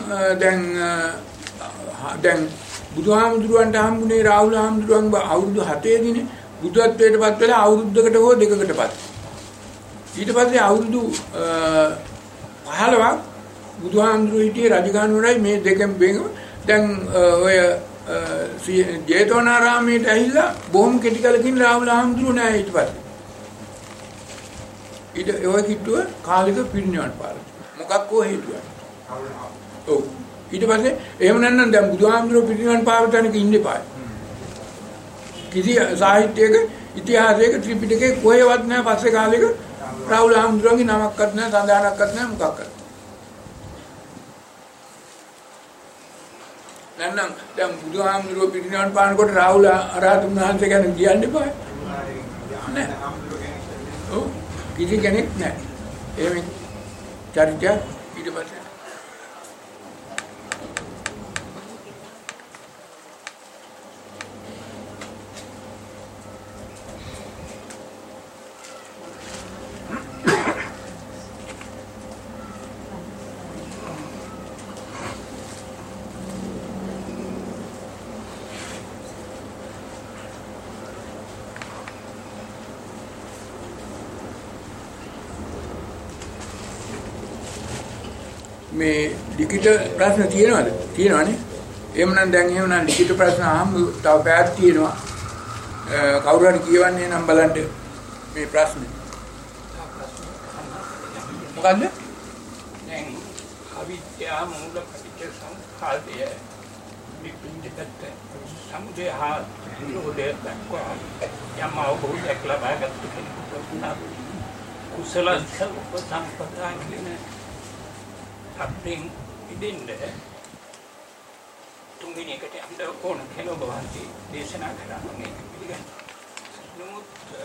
දැන් බුදුහාමුදුරුවන්ට හම්බුනේ රාහුල හාමුදුරුවන් අවුරුදු 7 දිනේ බුද්ධත්වයට පත් වෙලා අවුරුද්දකට හෝ දෙකකට පත්. ඊට පස්සේ අවුරුදු 15ක් බුදුහාමුදුරුවෝ හිටියේ රජගහනුවරයි මේ දෙකෙන් බෙගම දැන් ඔය ජේතවනාරාමයට ඇහිලා බොහොම කෙටි කලකින් රාහුල හාමුදුරුවෝ නෑ ඊට පස්සේ. ඊට ඔය කිට්ටුව කාලික පිරිනිවන් පාලා. මොකක් හෝ හේතුවක්. ඔව්. ඊට පස්සේ එහෙම නැත්නම් දැන් බුදුහාමුදුරුවෝ පිරිනිවන් පාව තැනක ඉන්න එපායි. කිසි සාහිත්‍යයක ඉතිහාසයක ත්‍රිපිටකේ කොහෙවත් නැහැ පස්සේ කාලෙක රාහුල හාමුදුරුවන්ගේ නමක්වත් නැහැ සඳහනක්වත් නැහැ මොකක්වත්. නැත්නම් දැන් බුදුහාමුදුරුවෝ පිරිනිවන් පානකොට රාහුල අරහතුන් වහන්සේ ගැන කියන්න එපා. නෑ. ඔව්. කිසි කෙනෙක් නැහැ. එහෙම චරිතය ඊට පස්සේ මේ ලිඛිත ප්‍රශ්න තියෙනවද? තියෙනවනේ. එහෙමනම් දැන් එහෙමනම් ලිඛිත ප්‍රශ්න අහමු. තව පැයක් තියෙනවා. කවුරු හරි කියවන්නේ නම් බලන්න මේ ප්‍රශ්නේ. මොකද්ද? දැන් අවිද්‍යා මූල ප්‍රතිසංඛාරය විපින්දිතත් සමුදය හා නිරෝධය දක්වා යම් අවබෝධයක් ලබාගත් කෙනෙකුට කුසල සම්පදාන කියන අපෙන් ඉදින්ද තුන්වෙනි එකට යන්න ඕන කියලා ඔබ වහන්සේ දේශනා කරනවා මේක පිළිගන්න. නමුත්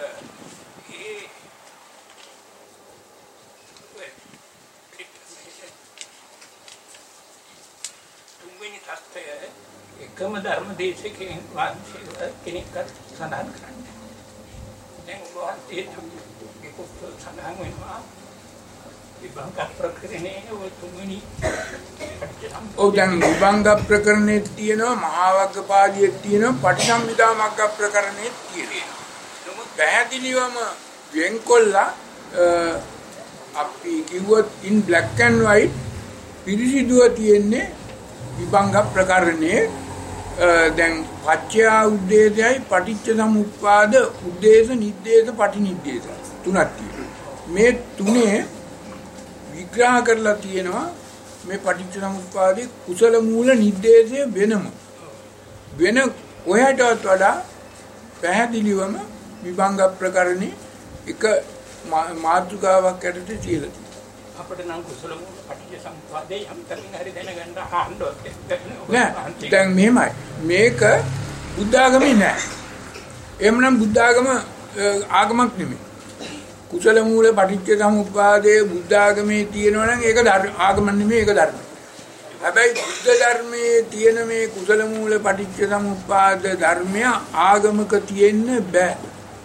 තුන්වෙනි තත්ත්වය එකම ධර්ම දේශකයන් වහන්සේ කෙනෙක්ට සඳහන් කරන්නේ. දැන් ඔබ වහන්සේ ඒක සඳහන් වෙනවා විභංග ප්‍රකරණයේ ඔය තුන්වෙනි ඔව් දැන් විභංග ප්‍රකරණයේ තියෙනවා මහා වග්ගපාළියේ තියෙනවා පටිසම්භිදා මග්ග ප්‍රකරණයේ තියෙනවා. නමුත් පැහැදිලිවම වෙන්කොල්ලා අපි කිව්වොත් in black and white පිරිසිදුව තියෙන්නේ විභංග ප්‍රකරණයේ දැන් පච්චයා උද්දේශයයි පටිච්ච සමුප්පාද උද්දේශ නිද්දේශ පටිනිද්දේශ තුනක් තියෙනවා. මේ තුනේ විග්‍රහ කරලා තියෙනවා මේ පටිච්ච සමුප්පාදේ කුසල මූල නිर्देशය වෙනම වෙන ඔයටවත් වඩා පැහැදිලිවම විභංග ප්‍රකරණේ එක මාතෘකාවක් යටතේ තියලා තියෙනවා. අපිට නම් කුසල මූල පටිච්ච සමුප්පාදේ යම් තැනකින් හරි දැනගන්න අහන්නවත් නෑ. දැන් මෙහෙමයි මේක බුද්ධ ආගමේ නෑ. එhmenan බුද්ධ ආගම ආගමක් නෙමෙයි. කුසල මූල පටිච්ච සමුප්පාදයේ බුද්ධ ආගමේ තියෙනවා නම් ඒක ආගම නෙමෙයි ඒක ධර්මයි. හැබැයි බුද්ධ ධර්මයේ තියෙන මේ කුසල මූල පටිච්ච සමුප්පාද ධර්මය ආගමක තියෙන්න බෑ.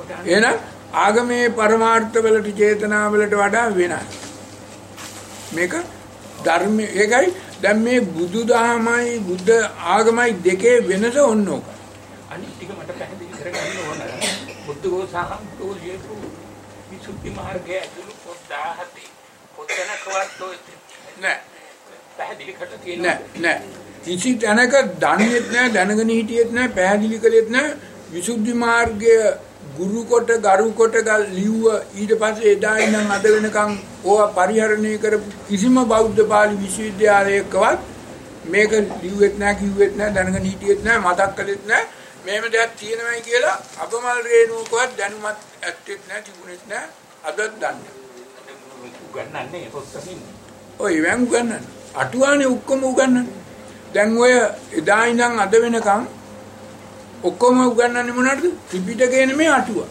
එහෙනම් ආගමේ පරමාර්ථ වලට චේතනා වලට වඩා වෙනයි. මේක ධර්මයේ ඒකයි දැන් මේ බුදුදහමයි බුද්ධ ආගමයි දෙකේ වෙනස ඕනෝක. අනිත් ටික මට පැහැදිලි කරගන්න ඕන. බුද්ධඝෝසාම්කෝ ජීතු විසුද්ධි මාර්ගයේ අතුරු පොත් 17 පොතනකවත් නෑ. පැහැදිලි කරලා තියෙනවා. නෑ. කිසි තැනක දන්නේත් නෑ දැනගෙන හිටියෙත් නෑ පැහැදිලි කළෙත් නෑ විසුද්ධි මාර්ගය ගුරු කොට ගරු කොට ලිව්ව ඊට පස්සේ එදා ඉඳන් අද වෙනකන් ඕවා පරිහරණය කරපු කිසිම බෞද්ධ පාලි විශ්වවිද්‍යාලයකවත් මේක ලිව්වෙත් නෑ කිව්වෙත් නෑ දැනගෙන හිටියෙත් නෑ මතක් කළෙත් නෑ මේම දෙයක් තියෙනවයි කියලා අපමල් රේණුවකවත් දැනුමත් ඇත්තෙත් නෑ තිබුණෙත් නෑ අදත් දන්නේ. උගන්නන්නේ පොත්සකින්. ඔය වෙන් උගන්නන්නේ. අටුවානේ ඔක්කොම උගන්නන්නේ. දැන් ඔය එදා ඉඳන් අද වෙනකන් ඔක්කොම උගන්නන්නේ මොනවද? ත්‍රිපිටකය නෙමෙයි අටුවා.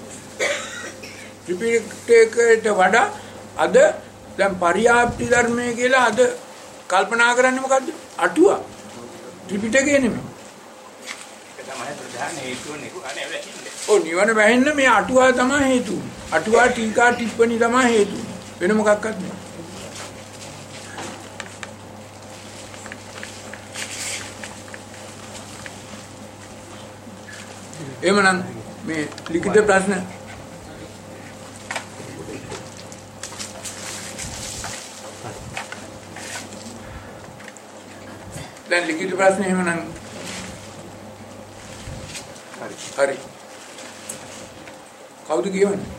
ත්‍රිපිටකයට වඩා අද දැන් පරියාප්ති ධර්මයේ කියලා අද කල්පනා කරන්නේ මොකද්ද? අටුවා. ත්‍රිපිටකය නෙමෙයි. ඒක තමයි ප්‍රධාන හේතුව නේ. ඔව් නිවන බැහැන්න මේ අටුවා තමයි හේතුව. අටුවා ටීකා ටිප්පණි තමයි හේතුව. වෙන මොකක්වත් නෙමෙයි. එමනම් මේ ලිඛිත ප්‍රශ්න දැන් ලිඛිත ප්‍රශ්න එහෙමනම් හරි කවුද කියවන්නේ?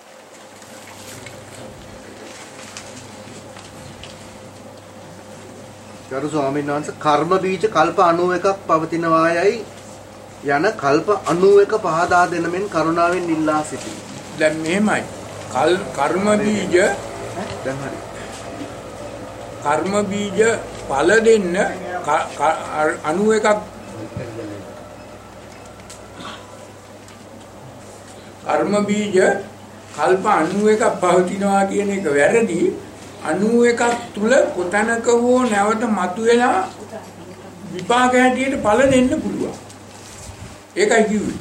ගරු ස්වාමීන් වහන්සේ කර්ම බීජ කල්ප 91ක් පවතිනවායයි යන කල්ප 91 පහදා දෙන මෙන් කරුණාවෙන් ඉල්ලා සිටි. දැන් මෙහෙමයි. කර්ම බීජ දැන් හරි. කර්ම බීජ ඵල දෙන්න 91ක් කර්ම බීජ කල්ප 91ක් පවතිනවා කියන එක වැරදි. 91ක් තුල කොතනක හෝ නැවත මතුවෙලා විපාක හැටියට ඵල දෙන්න පුළුවන්. ඒකයි කිව්වේ.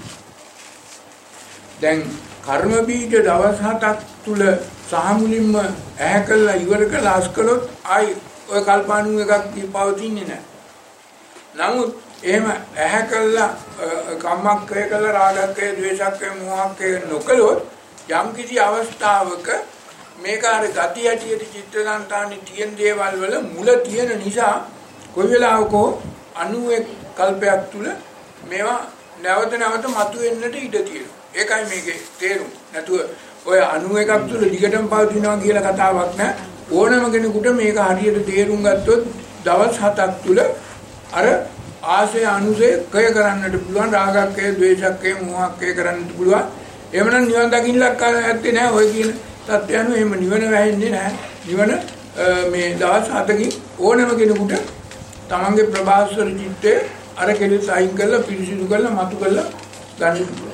දැන් කර්ම බීජ දවස් 7ක් තුල සහ මුලින්ම ඇහැ කළා ඉවර කළා අස්කලොත් ආයි ඔය කල්ප 91ක් පවතින්නේ නැහැ. නමුත් එහෙම ඇහැ කළා කම්මක්කය කළා රාගක්කය ද්වේෂක්කය මෝහක්කය නොකළොත් යම් කිසි අවස්ථාවක මේක අර ගති ඇටියට චිත්තසංතානයේ තියෙන දේවල් වල මුල තියෙන නිසා කොයි වෙලාවක 91 කල්පයක් තුල මේවා නැවත මතුවෙන්නට ඉඩ තියෙනවා. ඒකයි මේකේ තේරුම. නැතුව ඔය 91ක් තුල දිගටම පවතිනවා කියලා කතාවක් නෑ. ඕනම කෙනෙකුට මේක හරියට තේරුම් ගත්තොත් දවස් 7ක් තුල අර ආශය අනුසය කය කරන්නට පුළුවන් රාගක්කය ද්වේෂක්කය මෝහක්කය කරන්නට පුළුවන්. එහෙමනම් නිවන් දකින්නක් ඇත්තේ නෑ ඔය කියන තත්ත්වයන් එහෙම නිවන වැහෙන්නේ නෑ. නිවන මේ දවස් 7කින් ඕනම කෙනෙකුට තමන්ගේ ප්‍රභාස්වර චිත්තය අර කෙලෙස් අයින් කරලා පිරිසිදු කරලා මතු කරලා ගන්න පුළුවන්.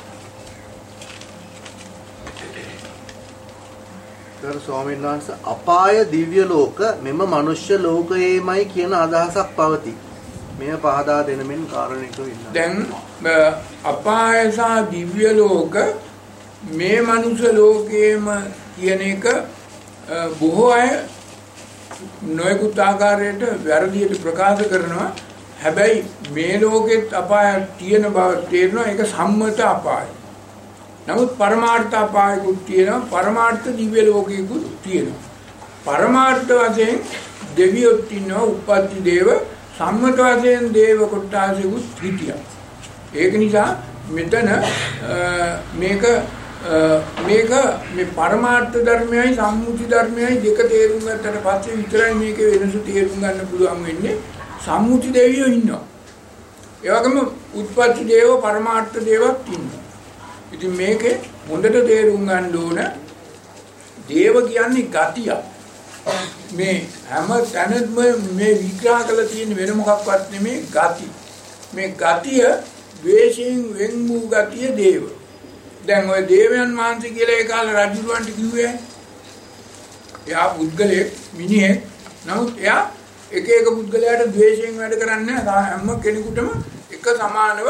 ගරු ස්වාමීන් වහන්සේ අපාය දිව්‍ය ලෝක මෙම මනුෂ්‍ය ලෝකයේමයි කියන අදහසක් පවතී. මෙය පහදා දෙන මෙන් කාරණේක වෙනවා. දැන් අපාය සහ දිව්‍ය ලෝක මේ මනුෂ්‍ය ලෝකයේම කියන එක බොහෝ අය නොයෙකුත් ආකාරයට වැරදියට ප්‍රකාශ කරනවා. හැබැයි මේ ලෝකෙත් අපායක් තියෙන බව තේරෙනවා. ඒක සම්මත අපාය. නමුත් පරමාර්ථ අපායකුත් තියෙනවා. පරමාර්ථ දිව්‍ය ලෝකයකුත් තියෙනවා. පරමාර්ථ වශයෙන් දෙවියොත් ඉන්නවා. උප්පත්ති දේව සම්මත වශයෙන් දේව කොටාසෙකුත් හිටියා. ඒක නිසා මෙතන මේක මේ පරමාර්ථ ධර්මයයි සම්මුති ධර්මයයි දෙක තේරුම් ගන්නට පස්සේ විතරයි මේක වෙනස තේරුම් ගන්න පුළුවන් වෙන්නේ. සම්මුති දෙවියෝ ඉන්නවා. ඒ වගේම උත්පත්ති දේව පරමාර්ථ දේවත් ඉන්නවා. ඉතින් මේකේ හොඳට තේරුම් ගන්න ඕන දේව කියන්නේ ගතිය. මේ හැම තැනම මේ විග්‍රහ කරලා තියෙන වෙන මොකක්වත් නෙමේ ගති. මේ ගතිය ද්වේෂයෙන් වෙන් වූ ගතිය දේව. දැන් ඔය දේවයන් වහන්සේ කියලා ඒ කාලේ රජුරවන්ට කිව්වේ එයා පුද්ගලයෙක් මිනිහෙක්. නමුත් එයා එක පුද්ගලයාට ද්වේෂයෙන් වැඩ කරන්නේ නැහැ. හැම කෙනෙකුටම එක සමානව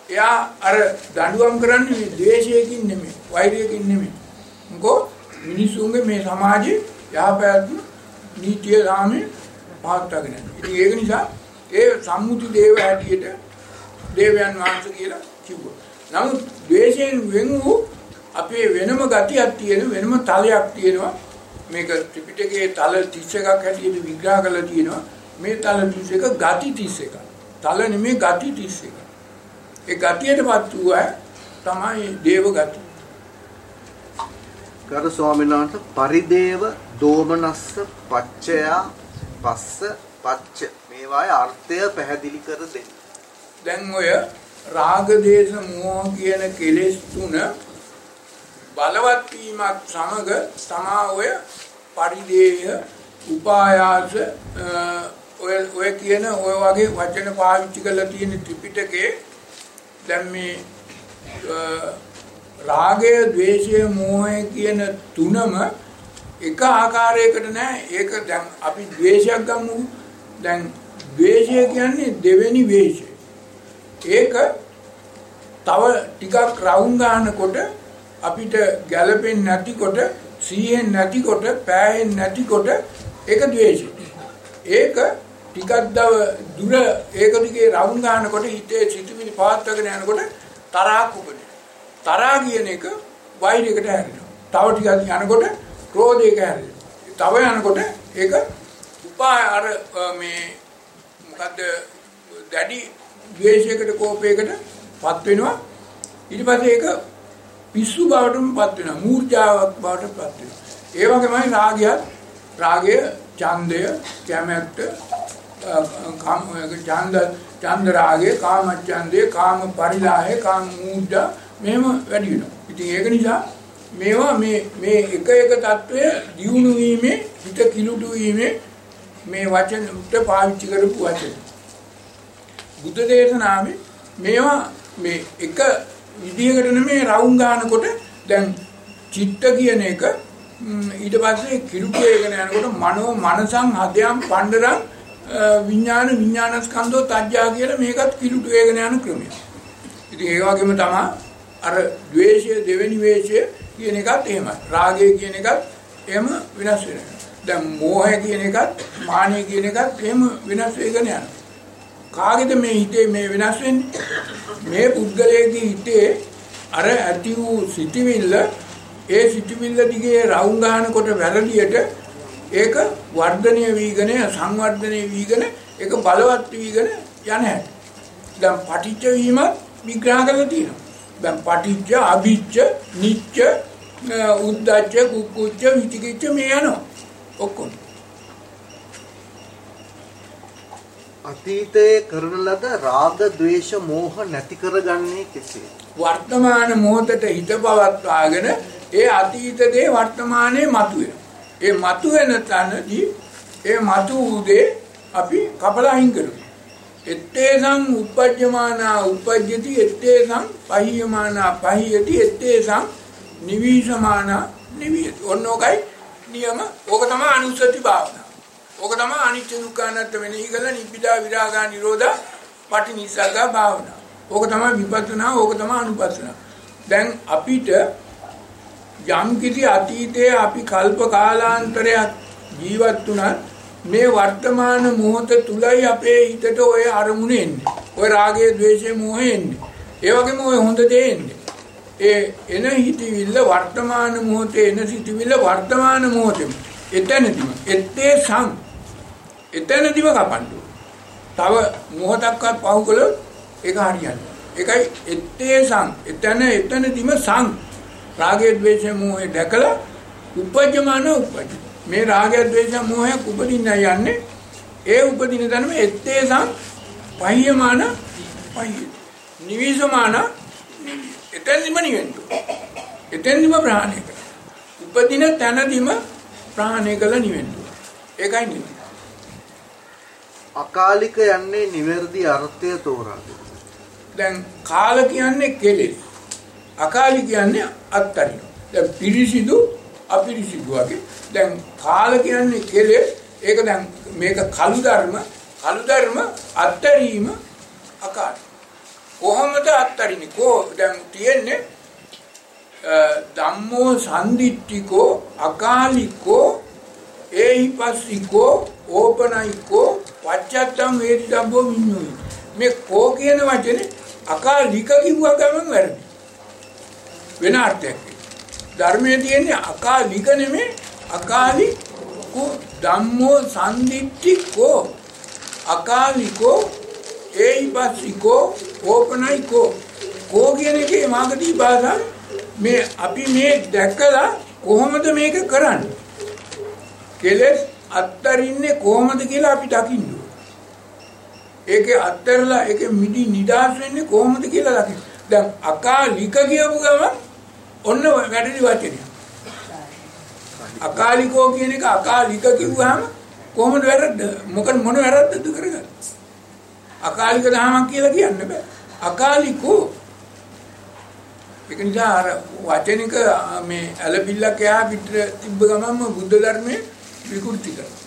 එයා අර දඬුවම් කරන්නේ ද්වේෂයකින් නෙමෙයි, වෛරයකින් නෙමෙයි. මොකෝ මිනිසුන්ගේ මේ සමාජයේ යහපැවැත්ම නීතිය රාමේ පවත්වාගෙන යනවා. ඉතින් ඒක නිසා ඒ සම්මුති දේව හැටියට දේවයන් වහන්සේ කියලා කිව්වා. නමුත් ද්වේෂයෙන් වෙන් වූ අපේ වෙනම ගතියක් තියෙන වෙනම තලයක් තියෙනවා. මේක ත්‍රිපිටකයේ තල 31ක් හැටියට විග්‍රහ කරලා තියෙනවා. මේ තල 31 ගති 31ක්. තල නෙමෙයි ගති 31ක්. ඒ ගතියටපත් වූ තමයි දේව ගති. ගරු ස්වාමීන් වහන්සේ පරිදේව දෝමනස්ස පච්චයා පස්ස පච්ච මේවායේ අර්ථය පැහැදිලි කර දෙන්න. දැන් ඔය රාග දේශ මොහ කියන කෙලෙස් තුන බලවත් වීමත් සමග තමා ඔය පරිදේය උපායාස ඔය කියන ඔය වගේ වචන පාවිච්චි කරලා තියෙන ත්‍රිපිටකේ දැන් මේ රාගය, ද්වේෂය, මෝහය කියන තුනම එක ආකාරයකට නෑ. ඒක දැන් අපි ද්වේෂයක් ගමු. දැන් ද්වේෂය කියන්නේ දෙවෙනි වේශය. ඒක තව ටිකක් රවුම් ගන්නකොට අපිට ගැළපෙන්නේ නැතිකොට, සීයෙන් නැතිකොට, පෑයෙන් නැතිකොට ඒක ද්වේෂය. ඒක ටිකක් දුර ඒක දිගේ රවුම් ගන්නකොට හිතේ සිතුවිලි පවත්වාගෙන යනකොට තරහක් උපදිනවා. තරහ කියන එක වෛරයකට හැරෙනවා. තව ටිකක් යනකොට ක්‍රෝධයකට හැරෙනවා. තව යනකොට ඒක අර මේ මොකද්ද දැඩි ද්වේෂයකට කෝපයකට පත් වෙනවා. ඊට පස්සේ ඒක පිස්සු බවටම පත් වෙනවා. මූර්ඡාවක් බවට පත් වෙනවා. ඒ වගේමයි රාගය, ඡන්දය, කැමැත්ත, ඡන්ද රාගය, කාම ඡන්දය, කාම පරිලාහය, කාම මූර්ඡා මෙහෙම වැඩි වෙනවා. ඉතින් ඒක නිසා මේවා මේ එක තත්වය දියුණු වීමේ, හිත කිලුටු වීමේ මේ වචන උට පාවිච්චි කරපු වචන. බුද්ධ දේශනාවේ මේවා මේ එක විදියකට නෙමෙයි රවුම් ගන්නකොට දැන් චිත්ත කියන එක ඊට පස්සේ කිලුටු වේගන යනකොට මනෝ මනසං හදයන් පණ්ඩරං විඥානස්කන්ධෝ තජ්ජා කියලා මේකත් කිලුටු වේගන යන ක්‍රමය. ඉතින් ඒ වගේම තමයි අර ද්වේෂය දෙවෙනි වේශය කියන එකත් එහෙමයි. රාගය කියන එකත් එහෙම වෙනස් වෙනවා. දැන් මෝහය කියන එකත් මානය කියන එකත් එහෙම වෙනස් වෙගෙන යනවා. කාගේද මේ හිතේ මේ වෙනස් වෙන්නේ? මේ පුද්ගලයාගේ හිතේ අර ඇති වූ සිටිවිල්ල ඒ සිටිවිල්ල දිගේ රවුම් ගන්නකොට වැරදියට ඒක වර්ධනය වීගෙන සංවර්ධනය වීගෙන ඒක බලවත් වීගෙන යන හැටි. දැන් පටිච්ච වීම විග්‍රහ කරලා තියෙනවා. දැන් පටිච්ච, අභිච්ච, නිච්ච, උද්ධච්ච, කුක්කුච්ච, විචිකිච්ච මේ යනවා. ඔක්කොම. අතීතයේ කරන ලද රාග, ද්වේෂ, මෝහ නැති කරගන්නේ කෙසේ? වර්තමාන මොහොතට හිත පවත්වාගෙන ඒ අතීත දේ වර්තමානයේ මතුවෙනවා. ඒ මතුවෙන තැනදී ඒ මතු උදේ අපි කපලා අයින් කරනවා. ettesam uppajjamana uppajjati ettesam pahiyamana pahiyati ettesam nivisamana niviyati. ඔන්නෝකයි නියම. ඕක තමයි අනුස්සති භාවනාව. ඕක තමයි අනිත්‍ය දුක්ඛ අනාත්ම වෙනෙහි කරලා නිබ්බිදා විරාගා නිරෝධා පටිනිස්සග්ගා භාවනාව. ඕක තමයි විපස්සනා, ඕක තමයි අනුපස්සනා. දැන් අපිට යම් කිසි අතීතයේ අපි කල්ප කාලාන්තරයක් ජීවත් වුණා මේ වර්තමාන මොහොත තුලයි අපේ හිතට ඔය අරමුණ එන්නේ. ඔය රාගය, ද්වේෂය, මොහය එන්නේ. ඒ වගේම ඔය හොඳ දේ එන්නේ. ඒ එන හිතවිල්ල වර්තමාන මොහොතේ එන හිතවිල්ල වර්තමාන මොහොතේම එතනදිම එතනදිම කපන්න. තව මොහොතක්වත් පහු කළොත් ඒක හරියන්නේ. ඒකයි එතනදිම සං රාගය, ද්වේෂය, මොහය දැකලා උපජ්ජමාන උපජ්ජ. මේ රාගය, ද්වේෂය, මොහය උපදින්න යන්නේ ඒ උපදින තැනම එත්තේසං පහියමාන පහිය. නිවිසමාන එතනදිම නිවෙන්න. එතනදිම ප්‍රහාණය කරනවා. උපදින තැනදිම ප්‍රහාණය කළා නිවෙන්න. ඒකයි නිවන. අකාලික යන්නේ නිවැරදි අර්ථය තෝරා ගන්න. දැන් කාල කියන්නේ කෙලෙස්. අකාලි කියන්නේ අත්තරින. දැන් පිරිසිදු අපිරිසිදු වගේ. දැන් කාල කියන්නේ කෙලෙස්. ඒක දැන් මේක කලු ධර්ම අත්තරීම අකාලි. කොහොමද අත්තරින්නේ? දැන් තියෙන්නේ ධම්මෝ සම්දිට්ඨිකෝ අකාලිකෝ ඒහිපස්සිකෝ ඕපනයිකෝ වච්චත්තම් වේදිතබ්බෝ මිඤ්ඤුයි. මේ කෝ කියන වචනේ අකාලික කිව්ව ගමන් වැරදි. වෙන අර්ථයක්. ධර්මයේ තියෙන්නේ අකාලික නෙමෙයි අකාලිකෝ ධම්මෝ සම්දිට්ඨිකෝ අකාලිකෝ ඒහිපස්සිකෝ ඕපනයිකෝ කෝ කියන එකේ මාගදී භාෂාව මේ අපි මේ දැකලා කොහොමද මේක කරන්නේ? කෙලෙස් අත්තරින්නේ කොහොමද කියලා අපි දකින්න ඕනේ. ඒකේ අත්තරලා ඒකේ මිදි නිදාස් වෙන්නේ කොහොමද කියලා දකින්න. දැන් අකාලික කියපු ගමන් ඔන්න වැඩි වචනය. අකාලිකෝ කියන එක අකාලික කිව්වහම කොහොමද වැරද්ද? මොන වැරද්දද කරගන්නේ? අකාලික දහමක් කියලා කියන්න බෑ. අකාලිකෝ ඒක නිසා අර වචනික මේ ඇලපිල්ලක් එහා පිට තිබ්බ ගමන්ම බුද්ධ ධර්මයේ විකෘති කරනවා.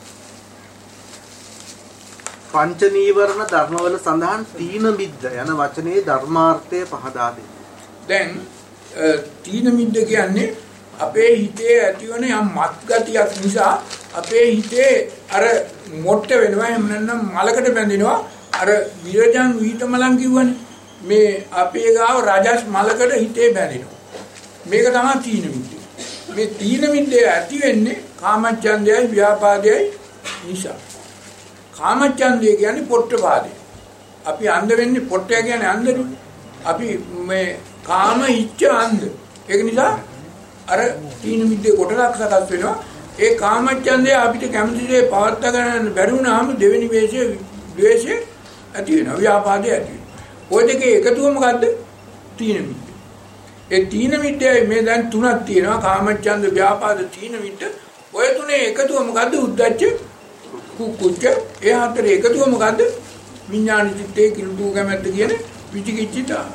පංච නීවරණ ධර්මවල සඳහන් තීන මිද්ද යන වචනේ ධර්මාර්ථය පහදා දෙන්න. දැන් තීන මිද්ද කියන්නේ අපේ හිතේ ඇතිවන යම් මත් ගතියක් නිසා අපේ හිතේ අර මොට්ට වෙනවා. එහෙම නැත්නම් මලකට බැඳෙනවා. අර විරජන් වීතමලන් කිව්වනේ. මේ අපේ ගාව රජස් මලකට හිතේ බැඳෙනවා. මේක තමයි තීන මිද්ද. මේ තීන මිද්දේ ඇති වෙන්නේ කාමච්ඡන්දයයි ව්‍යාපාදයයි නිසා. කාමච්ඡන්දය කියන්නේ පොට්ටපාදේ. අපි අන්ධ වෙන්නේ පොට්ටය කියන්නේ අන්ධනේ. අපි මේ කාම ඉච්ඡ අන්ධ. ඒක නිසා අර තීන මිද්දේ කොටලක් සකස් වෙනවා. ඒ කාමච්ඡන්දය අපිට කැමති දේ පවත්වා ගන්න බැරි වුණාම දෙවෙනි වේශයේ ද්වේෂය ඇති වෙනවා. ව්‍යාපාදය ඇති වෙනවා. ඔය දෙකේ එකතුව මොකද්ද? තීන මිද්ද. ඒ තීන මිද්දේ මේ දැන් තුනක් තියෙනවා. කාමච්ඡන්ද ව්‍යාපාද තීන මිද්ද. ඔය තුනේ එකතුව මොකද්ද? උද්දච්ච කුක්කුච්ච. ඒ හතරේ එකතුව මොකද්ද? විඥාන චිත්තේ කිලුටු කැමැත්ත කියන විචිකිච්ඡිතා.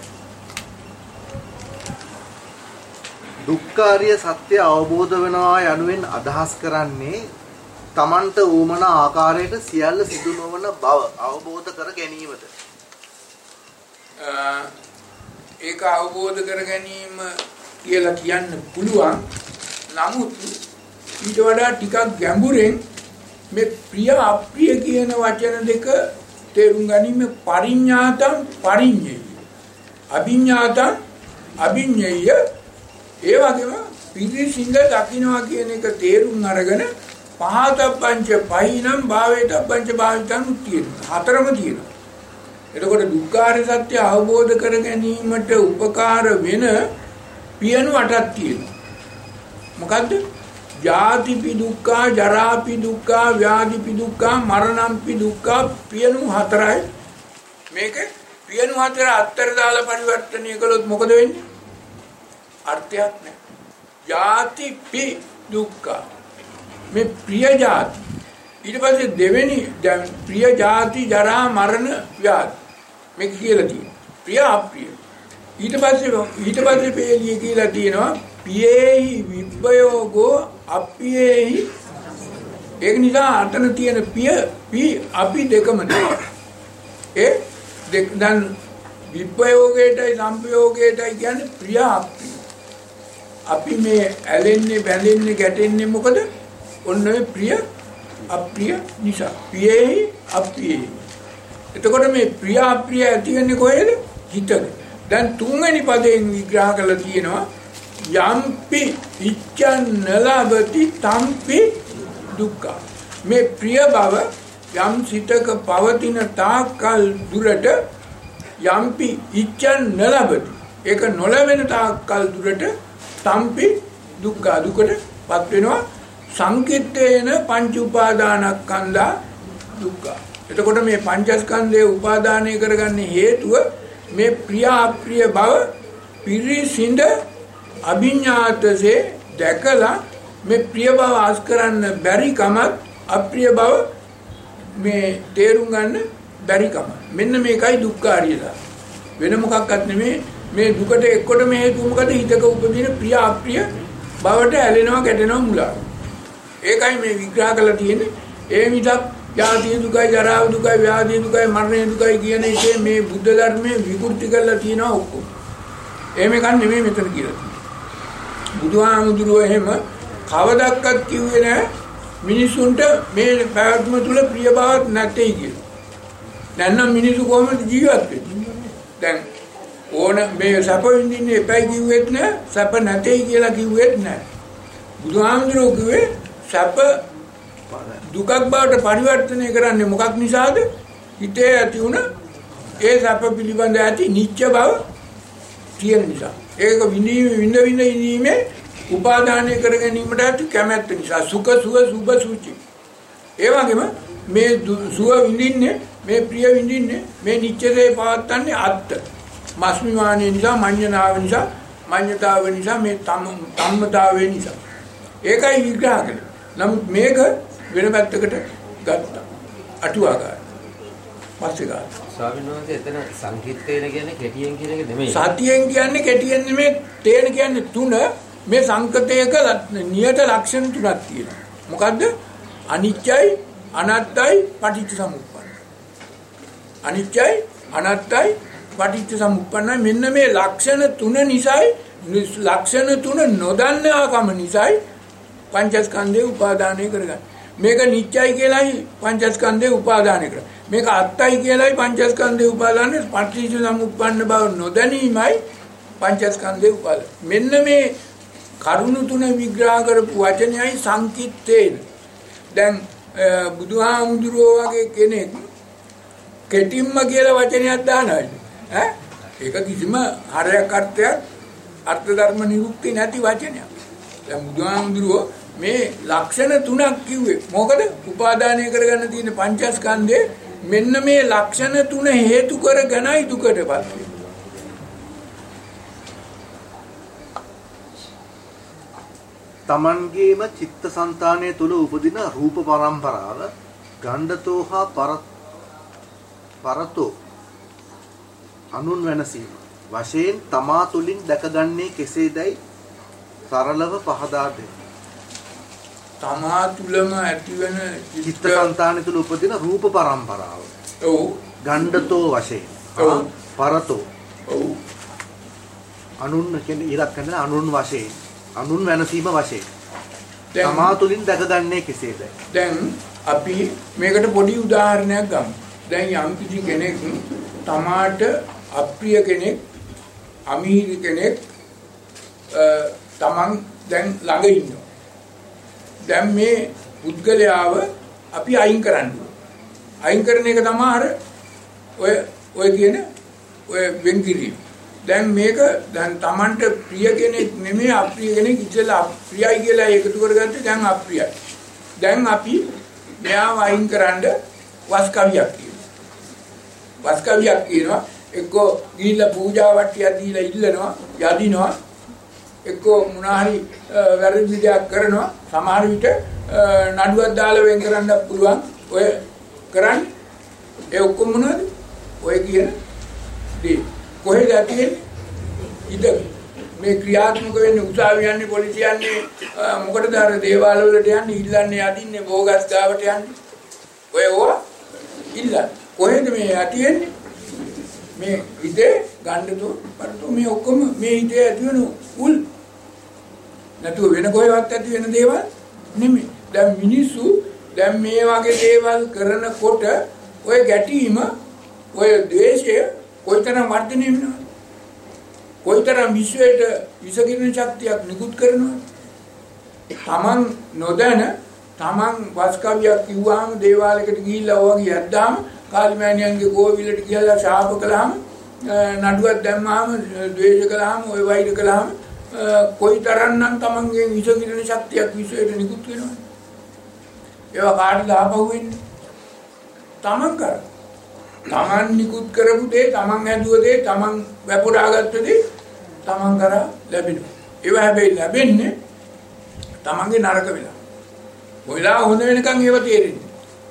දුක්ඛාරිය සත්‍ය අවබෝධ වෙනවා යනුවෙන් අදහස් කරන්නේ තමන්ට ඌමන ආකාරයට සියල්ල සිදු නොවන බව අවබෝධ කර ගැනීමද? ඒක අවබෝධ කර ගැනීම කියලා කියන්න පුළුවන්. නමුත් ඊට වඩා ටිකක් ගැඹුරෙන් මේ ප්‍රිය අප්‍රිය කියන වචන දෙක තේරුම් ගැනීම පරිඤ්ඤාතං පරිඤ්ඤය අභිඤ්ඤාතං අභිඤ්ඤය ඒ වගේම පිරිසිඳ දකින්නවා කියන එක තේරුම් අරගෙන පහත පංච පහිනම් භාවයට පංච භාවිතං තියෙනවා. හතරම තියෙනවා. එතකොට දුක්ඛාරිය සත්‍ය අවබෝධ කර ගැනීමට උපකාර වෙන පියනු 8ක් තියෙනවා. මොකද්ද? ජාතිපි දුක්ඛා, ජරාපි දුක්ඛා, ව්‍යාධිපි දුක්ඛා, මරණම්පි දුක්ඛා. පියනු 4යි. මේක පියනු 4 අත්තර දාලා පරිවර්තනය කළොත් මොකද වෙන්නේ? අර්ථයක් නැහැ. ජාතිපි දුක්ඛා මේ ප්‍රිය ජාති. ඊට පස්සේ දෙවෙනි දැන් ප්‍රිය ජාති ජරා මරණ ව්‍යාධි මේක කියලා තියෙනවා. ප්‍රිය අප්‍රිය. ඊට පස්සේ පෙළිය කියලා තියෙනවා පියේහි විප්පයෝගෝ අප්පියේහි. ඒක නිසා අතන තියෙන පිය අපි දෙකම නේ. ඒ දෙක දැන් විප්පයෝගයටයි සම්පයෝගයටයි කියන්නේ ප්‍රිය අප්‍රිය. අපි මේ ඇලෙන්නේ බැඳෙන්නේ ගැටෙන්නේ මොකද? ඔන්න ඔය ප්‍රිය අප්‍රිය නිසා. පියේහි අප්‍රියේහි. එතකොට මේ ප්‍රිය අප්‍රිය ඇති වෙන්නේ කොහෙද? හිතද. දැන් තුන්වෙනි පදයෙන් විග්‍රහ කරලා තියෙනවා යම්පි ඉච්ඡන් නලබති තම්පි දුක්ඛ. මේ ප්‍රිය බව යම් සිතක පවතින තාක්කල් දුරට යම්පි ඉච්ඡන් නලබති. ඒක නොලැබෙන තාක්කල් දුරට තම්පි දුක්ඛ දුකටපත් වෙනවා. සංකිට්ඨේන පංච උපාදානස්කන්ධා දුක්ඛ. එතකොට මේ පංචස්කන්ධයේ උපාදානය කරගන්නේ හේතුව මේ ප්‍රිය අප්‍රිය බව පිරිසිඳ අභිඥාතසේ දැකලා මේ ප්‍රිය බව ආස් කරන්න බැරි කමත් අප්‍රිය බව මේ තේරුම් ගන්න බැරි කම. මෙන්න මේකයි දුක්ඛාරියද. වෙන මොකක්වත් නෙමෙයි. මේ දුකට එක්කොටම හේතුව මොකද? හිතක උපදින ප්‍රිය අප්‍රිය බවට ඇලෙනවා ගැටෙනවා මුලා. ඒකයි මේ විග්‍රහ කරලා තියෙන්නේ. ඒ මිසක් ජාති දුකයි, ජරා දුකයි, ව්‍යාධි දුකයි, මරණ දුකයි කියන එකේ මේ බුද්ධ ධර්මයේ විකෘති කරලා තියෙනවා ඔක්කොම. එහෙම එකක් නෙමෙයි මෙතන කියලා තියෙන්නේ. බුදුහාමුදුරුවෝ එහෙම කවදක්වත් කිව්වේ නැහැ මිනිසුන්ට මේ පැවැත්ම තුල ප්‍රිය බවක් නැtei කියලා. දැන් නම් මිනිස්සු කොහොමද ජීවත් වෙන්නේ? දැන් ඕන මේ සැප විඳින්නේ එපයි කිව්වෙත් නැහැ, සැප නැtei කියලා කිව්වෙත් නැහැ. බුදුහාමුදුරුවෝ කිව්වේ සැප දුකක් බවට පරිවර්තනය කරන්නේ මොකක් නිසාද? හිතේ ඇති වුණ ඒ සැප පිළිබඳ ඇති නිත්‍ය බව තියෙන නිසා. ඒක විඳීමේ උපාදානය කර ගැනීමට ඇති කැමැත්ත නිසා. සුඛ සුව සුභ සුචි. ඒ වගේම මේ සුව විඳින්නේ, මේ ප්‍රිය විඳින්නේ, මේ නිත්‍යදේ පවත්තන්නේ අත්ත. මස්මිමානිය නිසා, මඤ්ඤණාව නිසා, මඤ්ඤතාව නිසා, මේ ධම්මතාවය නිසා. ඒකයි විග්‍රහ කළේ. නමුත් මේක වෙන පැත්තකට ගත්තා. අටුවාගාර. පස්සේ ගන්න. ස්වාමීන් වහන්සේ එතන සංකීර්තේන කියන්නේ කෙටියෙන් කියන එක නෙමෙයි. සතියෙන් කියන්නේ කෙටියෙන් නෙමෙයි. තේන කියන්නේ තුන. මේ සංකතයක නියත ලක්ෂණ තුනක් තියෙනවා. මොකද්ද? අනිත්‍යයි, අනාත්තයි, පටිච්චසමුප්පන්නයි. අනිත්‍යයි, අනාත්තයි, පටිච්චසමුප්පන්නයි. මෙන්න මේ ලක්ෂණ තුන නිසායි, ලක්ෂණ තුන නොදන්නාකම නිසායි පංචස්කන්ධේ උපාදානය කරගන්නේ. මේක නිත්‍යයි කියලායි පංචස්කන්ධේ උපාදානය කරන්නේ. මේක අත්තයි කියලායි පංචස්කන්ධේ උපාදානය. පටිච්චසමුප්පන්න බව නොදැනීමයි පංචස්කන්ධේ උපාදානය. මෙන්න මේ කරුණු තුන විග්‍රහ කරපු වචනයයි සංකිට්ඨේන. දැන් බුදුහාමුදුරුවෝ වගේ කෙනෙක් කෙටිම්ම කියලා වචනයක් දානවා. ඒක කිසිම හරයක් අර්ථයක් අර්ථ ධර්ම නිරුක්ති නැති වචනයක්. දැන් බුදුහාමුදුරුවෝ මේ ලක්ෂණ තුනක් කිව්වේ. මොකද? උපාදානය කරගන්න තියෙන පංචස්කන්ධේ මෙන්න මේ ලක්ෂණ තුන හේතු කරගෙනයි දුකටපත් වෙන්නේ. තමන්ගේම චිත්තසංතානය තුළ උපදින රූප පරම්පරාව ගණ්ඩතෝ හා පරතෝ අනුන් වෙනසීම වශයෙන් තමා තුළින් දැකගන්නේ කෙසේදයි සරලව පහදා දෙන්න. තමා තුළම ඇතිවන චිත්තසංතානය තුළ උපදින රූප පරම්පරාව. ඔව්. ගණ්ඩතෝ වශයෙන්. ඔව්. පරතෝ. ඔව්. අනුන් කියන්නේ ඊළඟ කරන අනුන් වශයෙන්. අනුන් වෙනසීම වශයෙන් තමා තුළින් දැකගන්නේ කෙසේද? දැන් අපි මේකට පොඩි උදාහරණයක් ගමු. දැන් යම් කිසි කෙනෙක් තමාට අප්‍රිය කෙනෙක්, අමීරි කෙනෙක් තමන් දැන් ළඟ ඉන්නවා. දැන් මේ පුද්ගලයාව අපි අයින් කරන්න ඕනේ. අයින් කරන එක තමයි අර ඔය කියන ඔය වෙන්කිරීම. දැන් මේක දැන් Tamanට ප්‍රිය කෙනෙක් නෙමෙයි අප්‍රිය කෙනෙක් ඉතලා අප්‍රියයි කියලා එකතු කරගත්තේ දැන් අප්‍රියයි. දැන් අපි මෙයාව අයින් කරන්න වස්කවියක් කියනවා. වස්කවියක් කියනවා එක්කෝ ගිහිල්ලා පූජා වට්ටියක් දීලා ඉල්ලනවා, යදිනවා. එක්කෝ මොනාරි වැරදි දෙයක් කරනවා. සමහර විට නඩුවක් දාලා වෙන් කරන්න පුළුවන්. ඔය කරන්නේ ඒ ඔක්කොම මොනවද? ඔය කියන දේ කොහෙද ඇතිවෙන්නේ? ඉත මේ ක්‍රියාත්මක වෙන්නේ උසාවි යන්නේ, පොලිසිය යන්නේ, මොකටද අර දේවාල වලට යන්නේ, ඉල්ලන්නේ, අදින්නේ, බෝගස් ගාවට යන්නේ. ඔය ඕවා ඉල්ලන්නේ. කොහෙද මේ ඇතිවෙන්නේ? මේ හිතේ ගණ්ඩතෝ පරතෝ මේ ඔක්කොම මේ හිතේ ඇතිවෙන උල්. නැතුව වෙන කොහෙවත් ඇති වෙන දේවල් නෙමෙයි. දැන් මිනිස්සු දැන් මේ වගේ දේවල් කරනකොට ඔය ගැටීම, ඔය ද්වේෂය කොයිතරම් වර්ධනය වෙනවද? කොයිතරම් විශ්වයට විසකිරණ ශක්තියක් නිකුත් කරනවද? Taman නොදැන Taman වස්කවියක් කිව්වහම දේවාලයකට ගිහිල්ලා වගේ යද්දාම කාලිමෑණියන්ගේ ගෝවිලට ගිහලා ශාප කළාම නඩුවක් දැම්මාම ද්වේෂ කළාම ඔය වෛර කළාම කොයිතරම්නම් Tamanගේ විසකිරණ ශක්තියක් විශ්වයට නිකුත් වෙනවද? ඒවා කාටද ආපහු වෙන්නේ? Taman කර. Taman නිකුත් කරපු දේ, Taman ඇදුව දේ, Taman වැපුරාගත්ත දේ Taman කරා ලැබෙනවා. ඒවා හැබැයි ලැබෙන්නේ Tamanගේ නරක වෙලා. ඔයලා හොඳ වෙනකන් ඒව තේරෙන්නේ.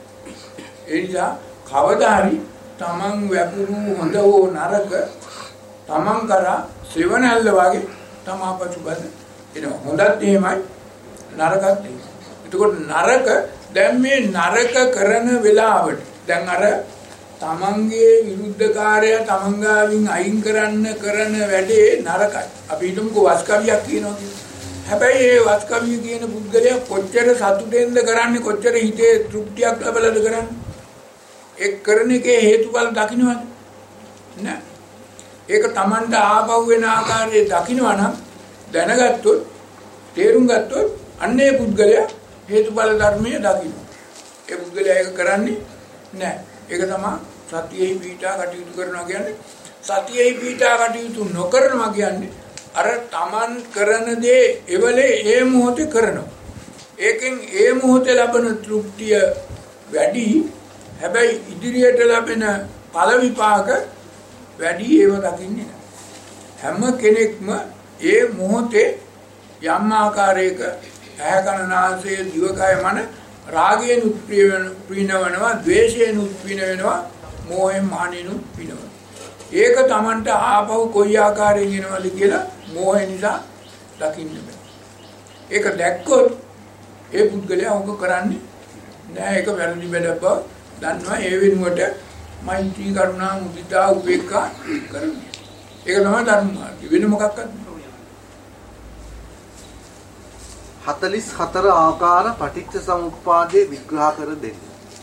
ඒ නිසා කවදා හරි Taman වැපුරු හොඳ හෝ නරක Taman කරා සෙවණැල්ල වගේ තමාපසුබද එනවා. හොඳත් එහෙමයි, නරකත් එහෙමයි. එතකොට නරක දැන් මේ නරක කරන වෙලාවට දැන් අර තමන්ගේ විරුද්ධකාරය තමන්ගාවින් අයින් කරන්න කරන වැඩේ නරකයි. අපි හිතමුකෝ වස්කවියක් කියනවා කියලා. හැබැයි ඒ වස්කවිය කියන පුද්ගලයා කොච්චර සතුටෙන්ද කරන්නේ, කොච්චර හිතේ තෘප්තියක් ලැබලාද කරන්නේ? ඒ කරන එකේ හේතුඵල දකින්නවද? නෑ. ඒක තමන්ට ආපහු වෙන ආකාරයේ දකින්නවා නම් දැනගත්තොත් තේරුම් ගත්තොත් අන්නේ පුද්ගලයා හේතුඵල ධර්මයේ දකින්න. ඒ පුද්ගලයා ඒක කරන්නේ නෑ. ඒක තමයි සතියෙහි පීඨා කටයුතු කරනවා කියන්නේ. සතියෙහි පීඨා කටයුතු නොකරනවා කියන්නේ අර තමන් කරන දේ එවලේ ඒ මොහොතේ කරනවා. ඒකෙන් ඒ මොහොතේ ලබන තෘප්තිය වැඩි. හැබැයි ඉදිරියට ලැබෙන ඵල විපාක වැඩි ඒව දකින්නේ නැහැ. හැම කෙනෙක්ම ඒ මොහොතේ යම් ආකාරයක ඇහැ කන නාසය දිවකය මන රාගයෙන් උත්පීනවනවා, ද්වේෂයෙන් උත්පීනවනවා, මෝහයෙන් මානෙන් උත්පීනවනවා. ඒක Tamanට ආපහු කොයි ආකාරයෙන් එනවද කියලා මෝහය නිසා දකින්න බෑ. ඒක දැක්කොත් ඒ පුද්ගලයා ඔක කරන්නේ නෑ. ඒක වැරදි වැඩක් බව දන්නවා. ඒ වෙනුවට මෛත්‍රී කරුණා මුදිතා උපේක්ඛා කරනවා. ඒක තමයි ධර්ම මාර්ගය. වෙන මොකක්වත් නෑ. 44 ආකාර පටිච්ච සමුප්පාදයේ විග්‍රහ කර දෙන්න.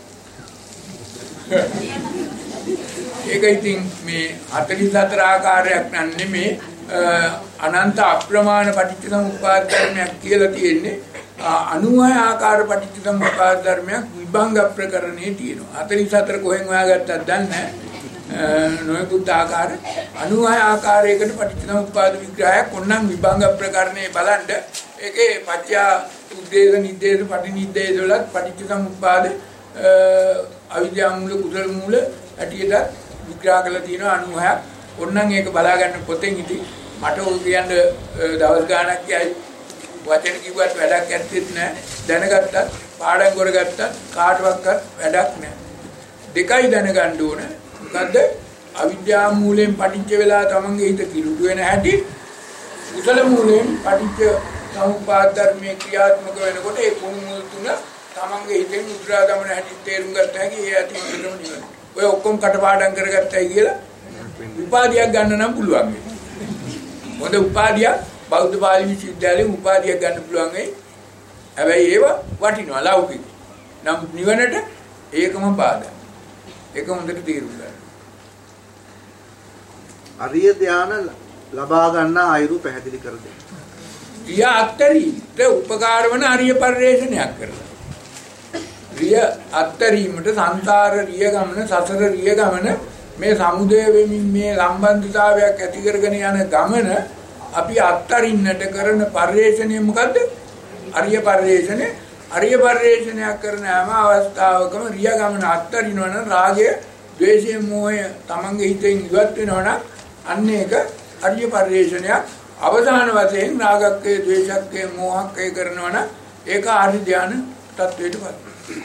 ඒක ඉතින් මේ 44 ආකාරයක් නන්නේ මේ අනන්ත අප්‍රමාණ පටිච්ච සමුප්පාද ධර්මයක් කියලා තියෙන්නේ. 96 ආකාර පටිච්ච සමුප්පාද ධර්මයක් විභංග ප්‍රකරණේ තියෙනවා. 44 කොහෙන් හොයාගත්තද දන්නේ නැහැ. නොයෙකුත් ආකාර 96 ආකාරයකට පටිච්ච සමුප්පාද විග්‍රහයක් ඕනනම් විභංග ප්‍රකරණේ බලන්න. ඒකේ පත්‍යා උද්දේශ නිද්දේශ පටිනිද්දේශ වල පටිච්ච සමුප්පාද අවිද්‍යා මූල කුසල මූල ඇටියට විග්‍රහ කරලා තියෙනවා 96ක්. ඕනනම් ඒක බලා ගන්න පොතෙන් ඉතින් මට ඔය කියන්න දවස් ගාණක් යයි. වචන කිව්වත් වැඩක් ඇත්තෙත් නැහැ. දැනගත්තත් පාඩම් කරගත්තත් කාටවත් වැඩක් නැහැ. දෙකයි දැනගන්න ඕන. මොකද්ද? අවිද්‍යා මූලයෙන් පටිච්ච වෙලා තමන්ගේ හිත කිලුට වෙන හැටි, කුසල මූලයෙන් පටිච්ච සමුප්පාද ධර්මයේ ක්‍රියාත්මක වෙනකොට ඒ කුණු මුල් තුන තමන්ගේ හිතෙන් උද්‍රා දමන හැටි තේරුම් ගත්ත හැකි ඒ ඇති විතරම නිවන. ඔය ඔක්කොම කටපාඩම් කරගත්තයි කියලා උපාධියක් ගන්න නම් පුළුවන්. හොඳ උපාධියක් බෞද්ධ පාලි විශ්වවිද්‍යාලයේ උපාධියක් ගන්න පුළුවන් වෙයි. හැබැයි ඒව වටිනවා ලෞකික. නම් නිවනට ඒකම බාධා. ඒක හොඳට තේරුම් ගන්න. අරිය ධාන ලබා ගන්න ආයුරු පැහැදිලි කර දෙන්න. රිය අත්තරීට උපකාර වන අරිය පරිශ්‍රණයක් කරලා. රිය අත්තරීමට සංසාර රිය ගමන, සසර රිය ගමන, මේ සමුදය වෙමින් මේ සම්බන්ධතාවයක් ඇති කරගෙන යන ගමන අපි අත්තරින්නට කරන පරිශ්‍රණය මොකද්ද? අරිය පරිශ්‍රණය. අරිය පරිශ්‍රණයක් කරන හැම අවස්ථාවකම රිය ගමන අත්තරිනවන රාගය, ද්වේෂය, මෝහය තමන්ගේ හිතෙන් ඉවත් වෙනවනම් අන්න ඒක අරිය පරිශ්‍රණයක්. අවසාන වශයෙන් රාගක්කේ, ද්වේෂක්කේ, මෝහක්කේ කරනවනම් ඒක ආර්ය ධාන තත්වයටපත් වෙනවා.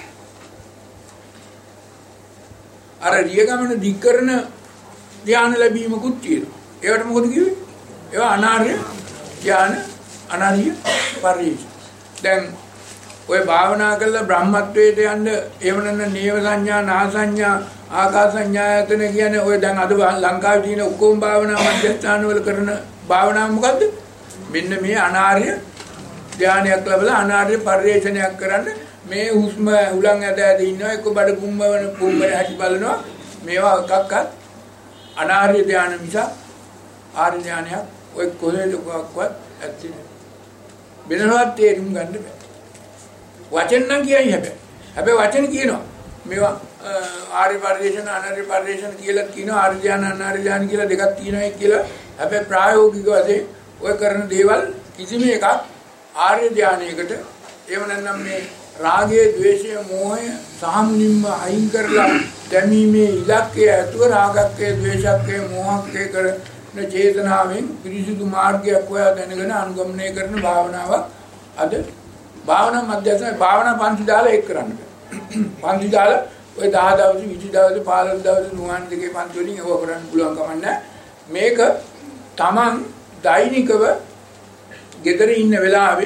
අර රිය ගමන දික් කරන ධාන ලැබීමකුත් තියෙනවා. ඒවට මොකද කිව්වේ? ඒවා අනාර්ය ධාන, අනාර්ය පරිශ්‍රණය. දැන් ඔය භාවනා කරලා බ්‍රහ්මත්වයට යන්න එවනන නේව සංඥා, නා සංඥා, ආකාස සංඥායතන කියන්නේ ඔය දැන් අද ලංකාවේ තියෙන ඔක්කොම භාවනා මධ්‍යස්ථාන වල කරන භාවනාව මොකද්ද? මෙන්න මේ අනාර්ය ධානයක් ලැබලා අනාර්ය පරිශ්‍රණයක් කරන්න මේ හුස්ම උලන් ඇද ඇද ඉන්නවා, එක්ක බඩ පුම්බවන පුම්බර හැටි බලනවා. මේවා එකක්වත් අනාර්ය ධාන මිස ආර්ය ධානයක් ඔය කොහෙද කොක්වත් ඇත්තේ නැහැ. වෙනවත් තේරුම් ගන්න බෑ. වචන නම් කියයි හැබැයි වචන කියනවා. මේවා ආර්ය පරිශ්‍රණ, අනාර්ය පරිශ්‍රණ කියලා කියනවා. ආර්ය ධාන, අනාර්ය ධාන කියලා දෙකක් තියෙනවා කියලා. හැබැයි ප්‍රායෝගික වශයෙන් ඔය කරන දේවල් කිසිම එකක් ආර්ය ධානයකට ඒව නැත්නම් මේ රාගය, ද්වේෂය, මෝහය සාමුනින්ම අයින් කරලා දැමීමේ ඉලක්කය ඇතුව රාගක්කය, ද්වේෂක්කය, මෝහක්කය කරන චේතනාවෙන් පිරිසිදු මාර්ගයක් හොයා දැනගෙන අනුගමනය කරන භාවනාවක් අද භාවනා මධ්‍යස්ථාන භාවනා පන්ති දාලා ඒක කරන්න බෑ. පන්ති දාලා ඔය 10 දවස් 20 දවස් 15 දවස් නුවන් දෙකේ පන්ති වලින් ඒව කරන්න පුළුවන් කම නැහැ. මේක Taman දෛනිකව ගෙදර ඉන්න වෙලාවේ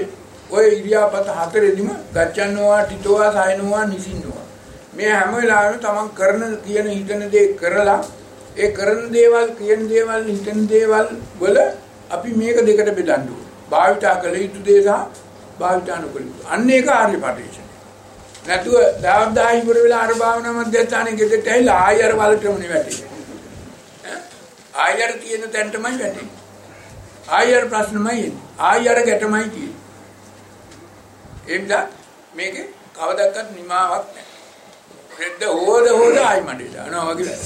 ඔය ඉරියාපත හතරෙදිම ගච්ඡන්නවා තිතෝවා සයනවා නිසින්නවා. මේ හැම වෙලාවෙම තමන් කරන කියන හිතන දේ කරලා ඒ කරන දේවල් කියන දේවල් හිතන දේවල් වල අපි මේක දෙකට බෙදන්න ඕනේ. භාවිතා කළ යුතු දේ සහ භාවිතා නොකළ යුතු. අන්න ඒක ආර්ය පරිශ්‍රණය. නැතුව දවස් 10 ඉවර වෙලා අර භාවනා මධ්‍යස්ථානයේ ගෙදරට ඇවිල්ලා ආයෙ අර වලටමනේ වැටෙන්නේ. ආයෙ අර තියෙන තැනටමයි වැටෙන්නේ. ආයෙ අර ප්‍රශ්නමයි එන්නේ. ආයෙ අර ගැටමයි තියෙන්නේ. එම්ද මේකේ කවදාවත් නිමාවක් නැහැ. රෙද්ද හොද ආයි මඩේ දානවා වගේ.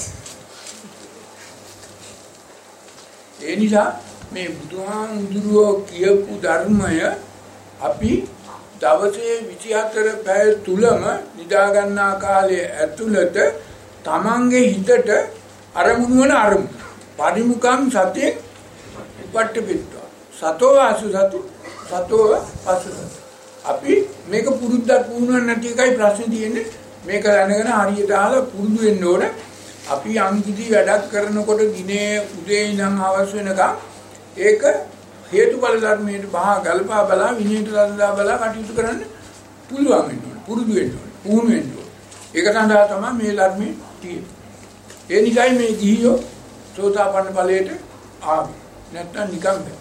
ඒ නිසා මේ බුදුහාමුදුරුවෝ කියපු ධර්මය අපි දවසේ 24 පැය තුලම නිදා ගන්නා කාලයේ ඇතුළත තමන්ගේ හිතට අරමුණු වන අරමුණු පරිමුඛං සතිය උපට්ඨපිට්ඨ සතෝ ආසු සතු සතෝ ආසු අපි මේක පුරුද්දක් වුණා නැති එකයි ප්‍රශ්නේ තියෙන්නේ. මේක දැනගෙන හරියට අහලා පුරුදු වෙන්න ඕන. අපි යම් කිසි වැඩක් කරනකොට දිනේ උදේ ඉඳන් හවස වෙනකම් ඒක හේතුඵල ධර්මයට බහා ගල්පා බලා විනයට සඳහා බලා කටයුතු කරන්න පුළුවන් වෙන්න ඕන. පුරුදු වෙන්න ඕන. පුහුණු වෙන්න ඕන. ඒක සඳහා තමයි මේ ධර්මයේ තියෙන්නේ. ඒ නිසායි මේ ගිහියෝ සෝතාපන්න ඵලයට ආවේ. නැත්තම් නිකම් බෑ.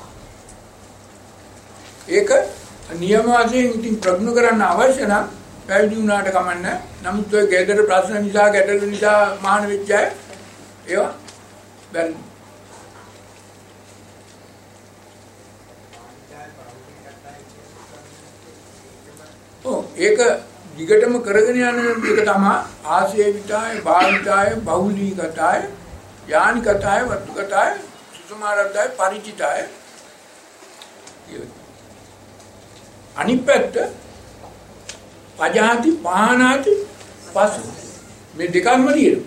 ඒක නියම වශයෙන් ඉතින් ප්‍රගුණ කරන්න අවශ්‍ය නම් පැවිදි වුණාට කමන්නේ. නමුත් ඔය ගැදර ප්‍රශ්න නිසා ගැටලු නිසා මහාන වෙච්ච අය ඒවා බැරි. ඒක දිගටම කරගෙන යන එක තමයි ආශේවිතාය, භාවිතාය, බහුලීගතාය, යානිකතාය, වත්තුකතාය, සුසමාරද්දාය, පරිචිතාය. අනිත් පැත්ත පජාති පහනාති පසු මේ දෙකම තියෙනවා.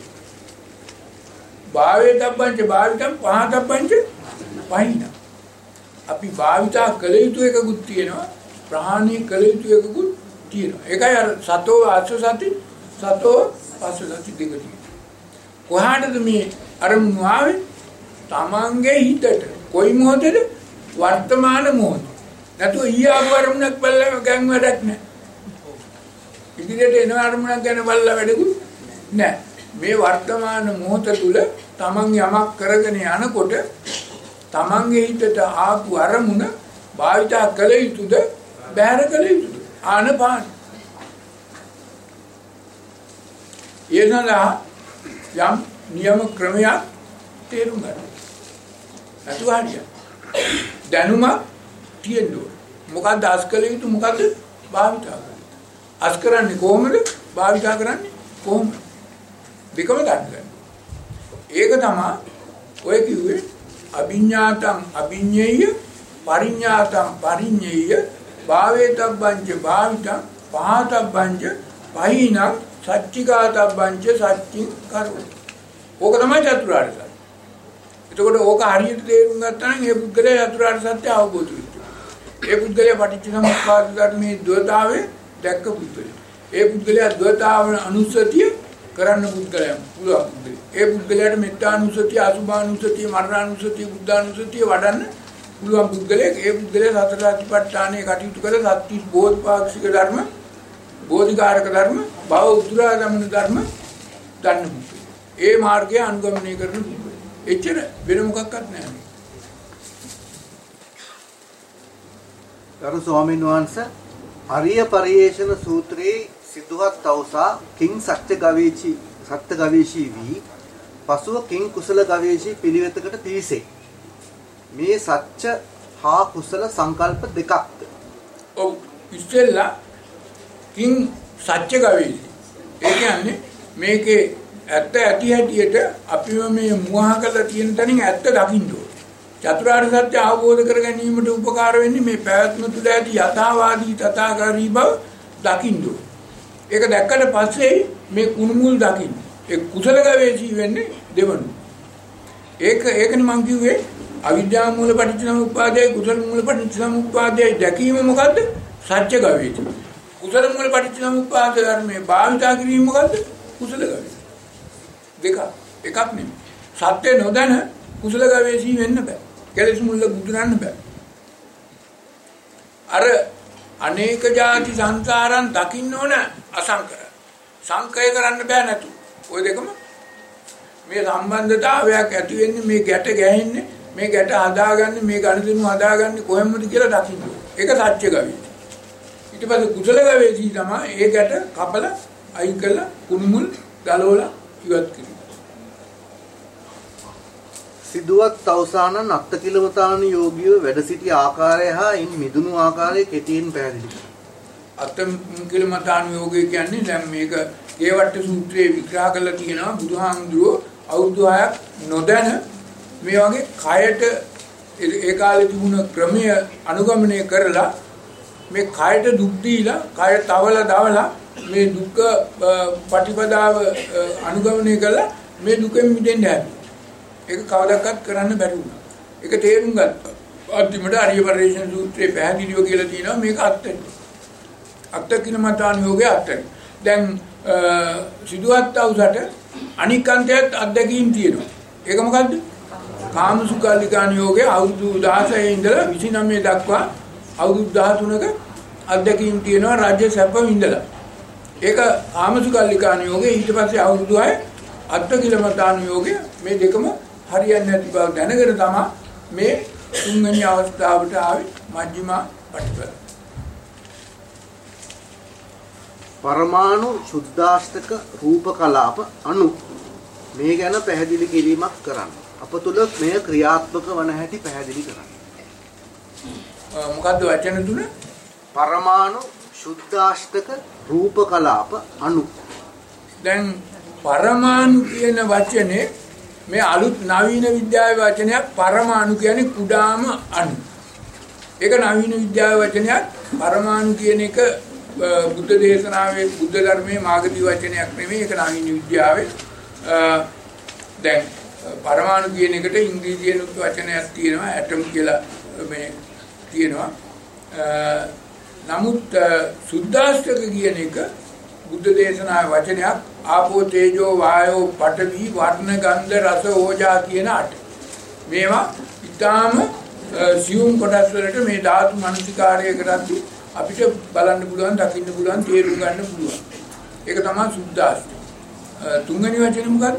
භාවේතබ්බංච භාවිතං පහතබ්බංච පහින. අපි භාවිතා කළ යුතු එකකුත් තියෙනවා, ප්‍රහාණය කළ යුතු එකකුත් තියෙනවා. ඒකයි අර සතෝ ආසසති සතෝ පසසති දෙක තියෙනවා. කොහාටද මේ අරමුණු ආවේ? තමන්ගේ හිතට. කොයි මොහොතේද? වර්තමාන මොහොත. නැතුව ඊයාව අරමුණක් බලලා ගම් වැඩක් නැහැ. ඉදිරියට එන අරමුණක් ගැන බලලා වැඩකුත් නැහැ. මේ වර්තමාන මොහොත තුල තමන් යමක් කරගෙන යනකොට තමන්ගේ හිතට ආපු අරමුණ භාවිතා කළ යුතුද බැහැර කළ යුතුද? ආනපාන. ඒ සඳහා යම් නියම ක්‍රමයක් තේරුම් ගන්න. නැතුව හරියට දැනුමක් තියෙන්න ඕන. මොකක්ද අස් කළ යුතු, මොකක්ද භාවිතා කරන්නේ? අස් කරන්නේ කොහොමද? භාවිතා කරන්නේ කොහොමද? දෙකම ගන්න. ඒක තමයි ඔය කිව්වේ අභිඤ්ඤාතං අභිඤ්ඤේය පරිඤ්ඤාතං පරිඤ්ඤේය භාවේතබ්බංච භාවිතං පහතබ්බංච පහිනං සච්චිකාතබ්බංච සච්චින් කරෝ. ඕක තමයි චතුරාර්ය සත්‍ය. එතකොට ඕක හරියට තේරුම් ගත්තා නම් ඒ පුද්ගලයා චතුරාර්ය සත්‍ය අවබෝධ වෙනවා. ඒ පුද්ගලයා පටිච්චසමුප්පාද ධර්මයේ ද්වතාවේ දැක්ක පුද්ගලයා. ඒ පුද්ගලයා ද්වතාව අනුස්සතිය කරන්න පුද්ගලයා පුළුවන් පුද්ගලයා. ඒ පුද්ගලයාට මෙත්තානුස්සතිය, අසුභානුස්සතිය, මරණානුස්සතිය, බුද්ධානුස්සතිය වඩන්න පුළුවන් පුද්ගලයෙක්. ඒ පුද්ගලයා සතර සතිපට්ඨානයේ කටයුතු කර සත්‍ති බෝධපාක්ෂික ධර්ම, බෝධිකාරක ධර්ම, භව උතුරා ගමන ධර්ම දන්න පුද්ගලයා. ඒ මාර්ගය අනුගමනය කරන පුද්ගලයා. එච්චර වෙන මොකක්වත් නැහැ. ගරු ස්වාමීන් වහන්සේ අරිය පරියේෂණ සූත්‍රයේ සිදුහත් තවසා කිං සත්‍ය ගවේෂී වී පසුව කිං කුසල ගවේෂී පිළිවෙතකට පිවිසේ. මේ සත්‍ය හා කුසල සංකල්ප දෙකක්ද? ඔව්. ඉස්සෙල්ලා කිං සත්‍ය ගවේෂී. ඒ කියන්නේ මේකේ ඇත්ත ඇති හැටියට අපිව මේ මුවහ කරලා තියෙන තැනින් ඇත්ත දකින්න ඕනේ. චතුරාර්ය සත්‍ය අවබෝධ කර ගැනීමට උපකාර වෙන්නේ මේ පැවැත්ම තුළ ඇති යථාවාදී තථාගාමී බව දකින්න ඕනේ. ඒක දැක්කට පස්සේ මේ කුණුමුල් දකින්න. ඒ කුසල ගවේෂී වෙන්නේ දෙවනු. ඒකනේ මම කිව්වේ අවිද්‍යා මූල පටිච්චසමුප්පාදයයි කුසල මූල පටිච්චසමුප්පාදයයි දැකීම මොකද්ද? සත්‍ය ගවේෂී. කුසල මූල පටිච්චසමුප්පාද ධර්මයේ භාවිතා කිරීම මොකද්ද? කුසල ගවේෂී. දෙක එකක් නෙමෙයි. සත්‍ය නොදැන කුසල ගවේෂී වෙන්න බෑ. කෙලෙස් මුල්ල බුදුරන්න බෑ. අර අනේක ಜಾති සංසාරං දකින්න ඕන අසංකර. සංකය කරන්න බෑ නතු. ඔය දෙකම මේ සම්බන්ධතාවයක් ඇති වෙන්නේ මේ ගැට ගැහෙන්නේ මේ ගැට හදාගන්නේ මේ ගණදිනු හදාගන්නේ කොහෙන්ද කියලා දකින්න. ඒක සත්‍ය ගවි. ඊට පස්සේ කුසල ගවේදී තමයි ඒ ගැට කපල අයින් කරලා කුණුමුල් ගලවලා ඉවත් කිරීම. සිදුවත් අවසානන් අත්කිලමතාන යෝගියෝ වැඩ සිටි ආකාරය හා ඉන් මිදුණු ආකාරය කෙටියෙන් පැහැදිලි කරනවා. අත්කිලමතාන යෝගය කියන්නේ දැන් මේක ඒවට සූත්‍රයේ විග්‍රහ කරලා තියෙනවා බුදුහාමුදුරුවෝ අවුරුදු 6ක් නොදැන මේ වගේ කයට ඒ කාලේ තිබුණ ක්‍රමය අනුගමනය කරලා මේ කයට දුක් දීලා කය තවලා දවලා මේ දුක් ප්‍රතිපදාව අනුගමනය කරලා මේ දුකෙන් මිදෙන්න හැදුවා. ඒක කවදාවත් කරන්න බැරි වුණා. ඒක තේරුම් ගත්තා. අන්තිමට ආර්ය පරිශ්‍රණ සූත්‍රයේ පැහැදිලිව කියලා තියෙනවා මේක අත්කිලමතාන යෝගය අත්හැරි. දැන් සිදුවත් අවසට අනික් අන්තයත් අත්දැකීම් තියෙනවා. ඒක මොකද්ද? කාමසුඛාලිකාන යෝගය අවුරුදු 16 ඉඳලා 29 දක්වා අවුරුදු 13ක අත්දැකීම් තියෙනවා රාජ්‍ය සැප විඳලා. ඒක කාමසුඛාලිකාන යෝගය. ඊට පස්සේ අවුරුදු 6 අත්කිලමතාන යෝගය. මේ දෙකම හරියන්නේ නැති බව දැනගෙන තමයි මේ තුන්වෙනි අවස්ථාවට ආවේ මජ්ක්‍ධිමා පටිපදා. පරමාණු සුද්ධාෂ්ටක රූප කලාප අණු මේ ගැන පැහැදිලි කිරීමක් කරන්න. අප තුල මේ ක්‍රියාත්මක වන හැටි පැහැදිලි කරන්න. මොකද්ද වචන තුන? පරමාණු සුද්ධාෂ්ටක රූප කලාප අණු. දැන් පරමාණු කියන වචනේ මේ අලුත් නවීන විද්‍යාවේ වචනයක්. පරමාණු කියන්නේ කුඩාම අණු. ඒක නවීන විද්‍යාවේ වචනයක්. පරමාණු කියන එක බුද්ධ දේශනාවේ බුද්ධ ධර්මයේ මාගදී වචනයක් නෙමෙයි. ඒක නවීන විද්‍යාවේ දැන් පරමාණු කියන එකට ඉංග්‍රීසියෙන් වචනයක් තියෙනවා ඇටම් කියලා මේ තියෙනවා. නමුත් සුද්ධාෂ්ටක කියන එක බුද්ධ දේශනාවේ වචනයක්. ආපෝ තේජෝ වායෝ පඨවි වර්ණ ගන්ධ රස ඕජා කියන අට. මේවා ඊටාම සියුම් කොටස් වලට මේ ධාතු මනසිකාරය කරද්දී අපිට බලන්න පුළුවන්, දකින්න පුළුවන්, තේරුම් ගන්න පුළුවන්. ඒක තමයි සුද්ධාෂ්ටක. තුන්වෙනි වචනේ මොකද්ද?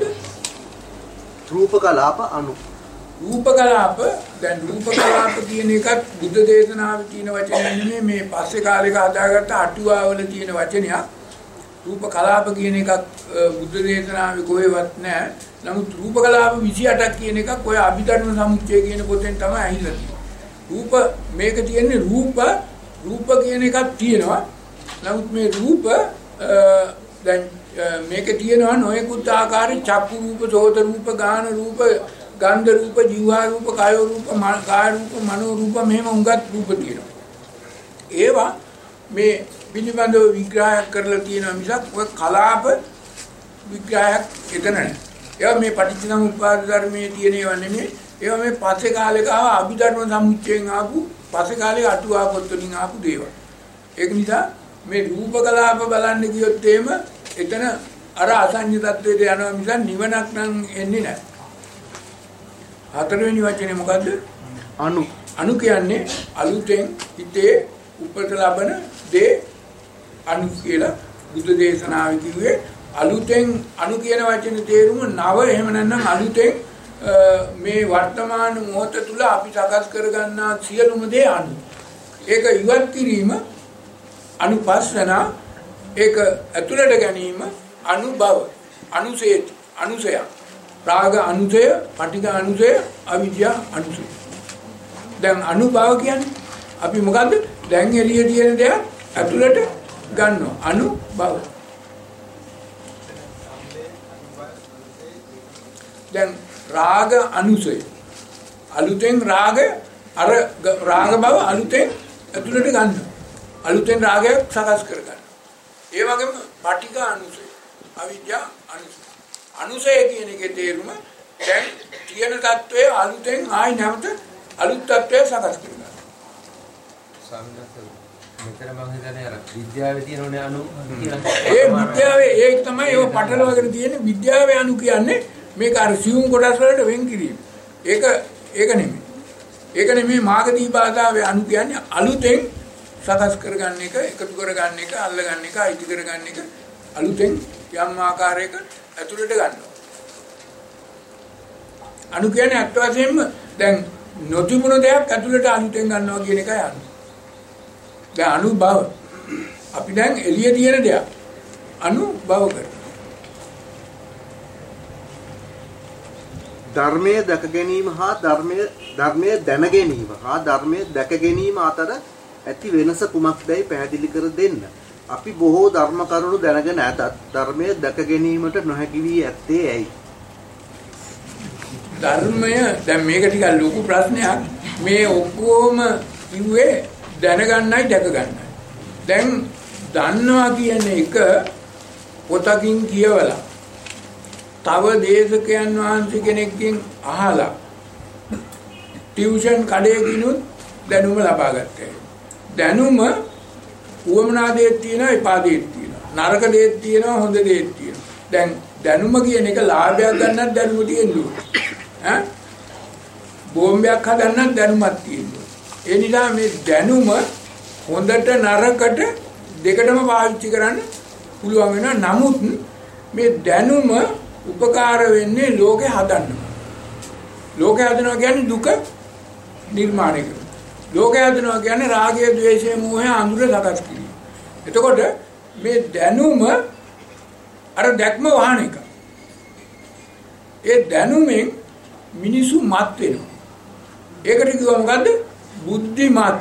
රූප කලාප අණු. රූප කලාප. දැන් රූප කලාප කියන එකත් බුද්ධ දේශනාවේ තියෙන වචනයක් නෙමෙයි. මේ පස්සේ කාලෙක හදාගත්ත අටුවාවල තියෙන වචනයක්. රූප කලාප කියන එකක් බුද්ධ දේශනාවේ කොහෙවත් නැහැ. නමුත් රූප කලාප 28ක් කියන එකක් ඔය අභිධර්ම සමුච්චය කියන පොතෙන් තමයි ඇහිලා තියෙන්නේ. රූප මේක තියෙන්නේ රූප කියන එකක් තියෙනවා. නමුත් මේ රූප දැන් මේක තියෙනවා නොයෙකුත් ආකාරي චක්කු රූප, සෝත රූප, ගාන රූප, ගන්ධ රූප, ජීවා රූප, කාය රූප, කාය රූප, මනෝ රූප මෙහෙම උඟත් රූප තියෙනවා. ඒවා මේ පිළිබඳව විග්‍රහයක් කරලා තියෙනවා මිසක් ඔය කලාප විග්‍රහයක් එතන නැහැ. ඒවා මේ පටිච්චසමුප්පාද ධර්මයේ තියෙන ඒවා නෙමෙයි. ඒවා මේ පස්සේ කාලෙක ආව අභිධර්ම සමුච්චයෙන් ආපු පස්සේ කාලේ අටුවා පොත්වලින් ආපු දේවල්. ඒක නිසා මේ රූප කලාප බලන්න ගියොත් එහෙම එතන අර අසඤ්ඤ තත්වයට යනවා මිසක් නිවනක් නම් එන්නේ නැහැ. හතරවෙනි වචනේ මොකද්ද? අණු. අණු කියන්නේ අලුතෙන් හිතේ උපත ලබන දේ අණු කියලා බුද්ධ දේශනාවේ කිව්වේ. අලුතෙන් අණු කියන වචනේ තේරුම නව එහෙම නැත්නම් අලුතෙන් මේ වර්තමාන මොහොත තුල අපි සකස් කරගන්නා සියලුම දේ අණු. ඒක ඉවත් කිරීම අනුපස්සන, ඒක ඇතුළට ගැනීම අනුභව, අනුසය, රාග අනුසය, පටිඝ අනුසය, අවිද්‍යා අනුසය. දැන් අනුභව කියන්නේ අපි මොකද්ද? දැන් එළිය තියෙන දේ ඇතුළට ගන්නවා. අනුභව. දැන් රාග අනුසය. අලුතෙන් රාගය අර රාග බව අලුතෙන් ඇතුළට ගන්නවා. අලුතෙන් රාගයක් සකස් කර ගන්නවා. ඒ වගේම පටිඝ අනුසය, අවිද්‍යා අනුසය. අනුසය කියන එකේ තේරුම දැන් තියෙන තත්වයේ අලුතෙන් ආයි නැවත අලුත් තත්වයක් සකස් කර ගන්නවා. මෙතන මම හිතන්නේ අර විද්‍යාවේ තියෙනනේ අණු කියලා. ඒ විද්‍යාවේ ඒක තමයි ඒව පටලවාගෙන තියෙන්නේ. විද්‍යාවේ අණු කියන්නේ මේක අර සියුම් කොටස් වලට වෙන් කිරීම. ඒක නෙමෙයි. ඒක නෙමෙයි මාගදී භාෂාවේ අණු කියන්නේ අලුතෙන් සකස් කරගන්න එක, එකතු කරගන්න එක, අල්ලගන්න එක, අයිති කරගන්න එක අලුතෙන් යම් ආකාරයක ඇතුළට ගන්නවා. අනු කියන්නේ අත් වශයෙන්ම දැන් නොතිබුණ දෙයක් ඇතුළට අලුතෙන් ගන්නවා කියන එකයි අනු. දැන් අනුභව අපි දැන් එළිය තියෙන දෙයක් අනුභව කරනවා. ධර්මයේ දැක ගැනීම හා ධර්මයේ දැන ගැනීම හා ධර්මයේ දැක ගැනීම අතර ඇති වෙනස කුමක්දයි පැහැදිලි කර දෙන්න. අපි බොහෝ ධර්ම කරුණු දැනගෙන ඇතත් ධර්මයේ දැක ගැනීමට නොහැකි වී ඇත්තේ ඇයි? ධර්මය දැන් මේක ටිකක් ලොකු ප්‍රශ්නයක්. මේ ඔක්කොම කිව්වේ දැනගන්නයි දැක ගන්නයි. දැන් දන්නවා කියන එක පොතකින් කියවලා තව දේශකයන් වහන්සේ කෙනෙක්ගෙන් අහලා ටියුෂන් කඩේකිනුත් දැනුම ලබා ගත්තා. දැනුම උවමනා දෙයක් තියෙනවා, එපා දෙයක් තියෙනවා. නරක දෙයක් තියෙනවා, හොඳ දෙයක් තියෙනවා. දැන් දැනුම කියන එක ලාභයක් ගන්නත් දැනුම තියෙනවා. බෝම්බයක් හදන්නත් දැනුමක් තියෙනවා. ඒ නිසා මේ දැනුම හොඳට නරකට දෙකටම පාවිච්චි කරන්න පුළුවන් වෙනවා. නමුත් මේ දැනුම උපකාර වෙන්නේ ලෝකේ හදන්න. ලෝකේ හදනවා කියන්නේ දුක නිර්මාණය කරනවා. ලෝකේ හදනවා කියන්නේ රාගය, ද්වේෂය, මෝහය අඳුර සකස් කිරීම. එතකොට මේ දැනුම අර දැක්ම වහන එක. ඒ දැනුමෙන් මිනිසු මත් වෙනවා. ඒකට කිව්වා මොකද්ද? බුද්ධිමත්.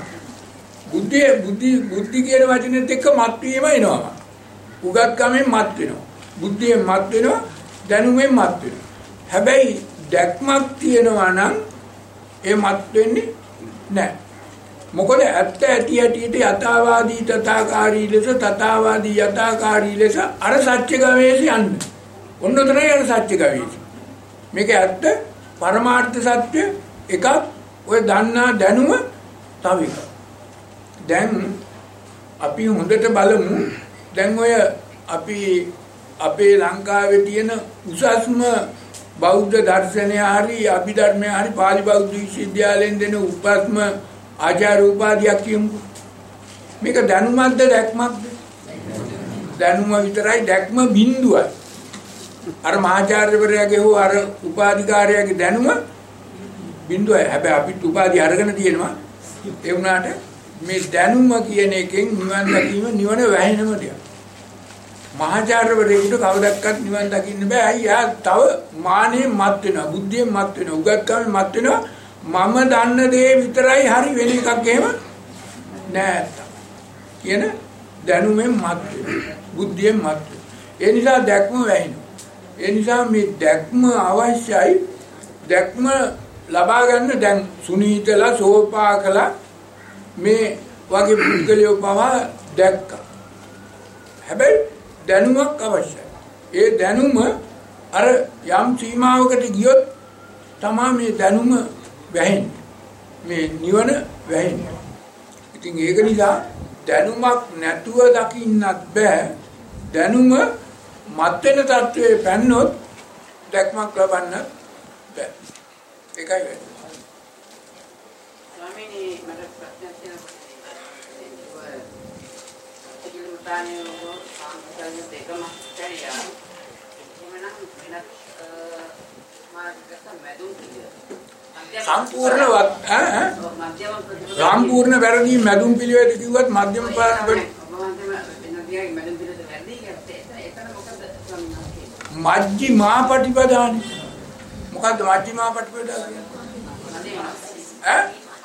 බුද්ධි කියන වචනේත් එක්ක මත් වීම එනවා. උගත්කමෙන් මත් වෙනවා. බුද්ධියෙන් මත් වෙනවා. දැනුමෙන් මත් වෙනවා. හැබැයි දැක්මක් තියෙනවා නම් ඒ මත් වෙන්නේ නැහැ. මොකද ඇත්ත ඇති ඇටියට යථාවාදී තථාකාරී ලෙස තථාවාදී යථාකාරී ලෙස අර සත්‍ය ගවේෂය යන්නේ. ඔන්න උතනයි අර සත්‍ය ගවේෂය. මේක ඇත්ත පරමාර්ථ සත්‍ය එකක්, ඔය දන්නා දැනුම තව එකක්. දැන් අපි හොඳට බලමු. දැන් ඔය අපි අපේ ලංකාවේ තියෙන උසස්ම බෞද්ධ දර්ශනය හරි අභිධර්මය හරි පාලි බෞද්ධ විශ්වවිද්‍යාලයෙන් දෙන උපස්ම ආචාර්ය උපාධියක් කියමු. මේක දැනුමක්ද දැක්මක්ද? දැනුම විතරයි, දැක්ම බිඳුවයි. අර මහාචාර්යවරයාගේ හෝ අර උපාධිකාරයාගේ දැනුම බිඳුවයි. හැබැයි අපිට උපාධි අරගෙන තියෙනවා. ඒ වුණාට මේ දැනුම කියන එකෙන් නිවන් දකීම නිවන වැහෙනම දෙයක්. මහාචාර්යවරයෙකුට කවදාවත් නිවන් දකින්න බෑ. අයියා තව මානෙ මත් වෙනවා, බුද්ධියෙන් මත් වෙනවා, උගත්කමෙන් මත් වෙනවා. මම දන්න දේ විතරයි හරි, වෙන එකක් එහෙම නෑ කියන දැනුමෙන් මත් වෙනවා, බුද්ධියෙන් මත් වෙනවා. ඒ නිසා දැක්ම වැහිනවා. ඒ නිසා මේ දැක්ම අවශ්‍යයි. දැක්ම ලබා ගන්න දැන් සුනීතලා සෝපාකලා මේ වගේ පුද්ගලයෝ පවා දැක්කා. හැබැයි දැනුමක් අවශ්‍යයි. ඒ දැනුම අර යම් සීමාවකට ගියොත් තමයි මේ දැනුම වැහෙන්නේ. මේ නිවන වැහෙන්නේ. ඉතින් ඒක නිසා දැනුමක් නැතුව දකින්නත් බෑ. දැනුම මත් වෙන තත්ත්වයේ පැන්නොත් දැක්මක් ලබන්න බෑ. ඒකයි වෙන්නේ. ස්වාමීනි මට ප්‍රශ්නයක් තියෙනවා. ඒකේ මුතානේ සාමාන්‍ය දෙකම කරියා. එමනම් වෙනත් මාර්ගයක මැදුම් පිළිවෙල. සම්පූර්ණ වැරදි මැදුම් පිළිවෙල කිව්වත් මධ්‍යම මජ්ක්‍ධිමා පටිපදානේ. මොකද්ද මජ්ක්‍ධිමා පටිපදා කියන්නේ?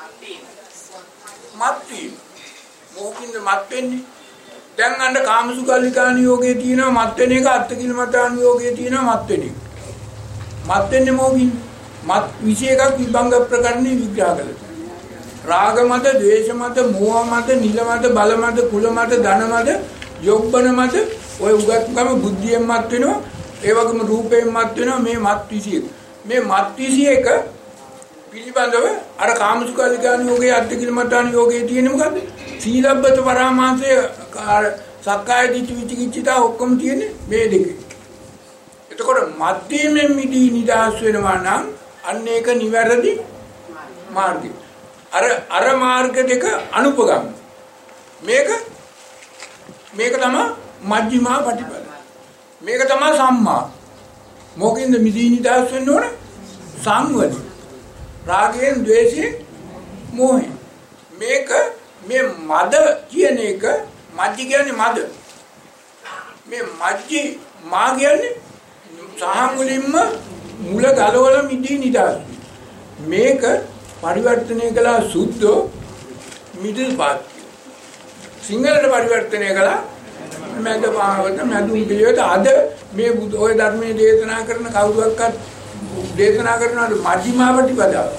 මත්ති මොකින්ද මත් වෙන්නේ? දැන් අන්න කාමසුකල්ලිකාණ යෝගයේ තියෙනවා මත් වෙන එක, අත්තිකිලමතාණ යෝගයේ තියෙනවා මත් වෙන එක. මත් වෙන්නේ මොකින්ද? මත් විශේෂයක් විභංග ප්‍රකරණේ විග්‍රහ කළා. රාග මත, ද්වේෂ මත, මෝහ මත, නිල මත, බල මත, කුල මත, ධන මත, යොබ්බන මත ඔය උගත්කම බුද්ධියෙන් මත් වෙනවා. ඒ වගේම රූපයෙන් මත් වෙනවා. මේ මත් 21. මේ මත් 21 පිළිබඳව අර කාමසුඛාලිකාණ යෝගයේ අත්තිකිලමතාණ යෝගයේ තියෙන මොකද්ද? සීලබ්බත පරාමාසය, සක්කාය දිට්ඨි විචිකිච්ඡා ඔක්කොම තියෙන්නේ මේ දෙකේ. එතකොට මධ්‍යමෙන් මිදී නිදහස් වෙනවා නම් අන්න ඒක නිවැරදි මාර්ගය. අර මාර්ග දෙක අනුපගම්. මේක තමයි මජ්ක්‍ධිමා ප්‍රතිපද. මේක තමයි සම්මා. මොකින්ද මිදී නිදහස් වෙන්න ඕනේ? සංවදි. රාගයෙන්, ද්වේෂයෙන්, මෝහයෙන්. මේක මේ මද කියන එක මජ්ජි කියන්නේ මද. මේ මජ්ජි මා කියන්නේ සහ මුලින්ම මුල ගලවල මිදී නිදහස්. මේක පරිවර්තනය කළා සුද්ධෝ මිදල් පාත්. සිංහලට පරිවර්තනය කළා මැද පාවත මැදුම් පිළිවෙත. අද මේ ඔය ධර්මයේ දේශනා කරන කවුරුවක්වත් දේශනා කරනවාද මජ්ක්‍ධිමා ප්‍රතිපදාව.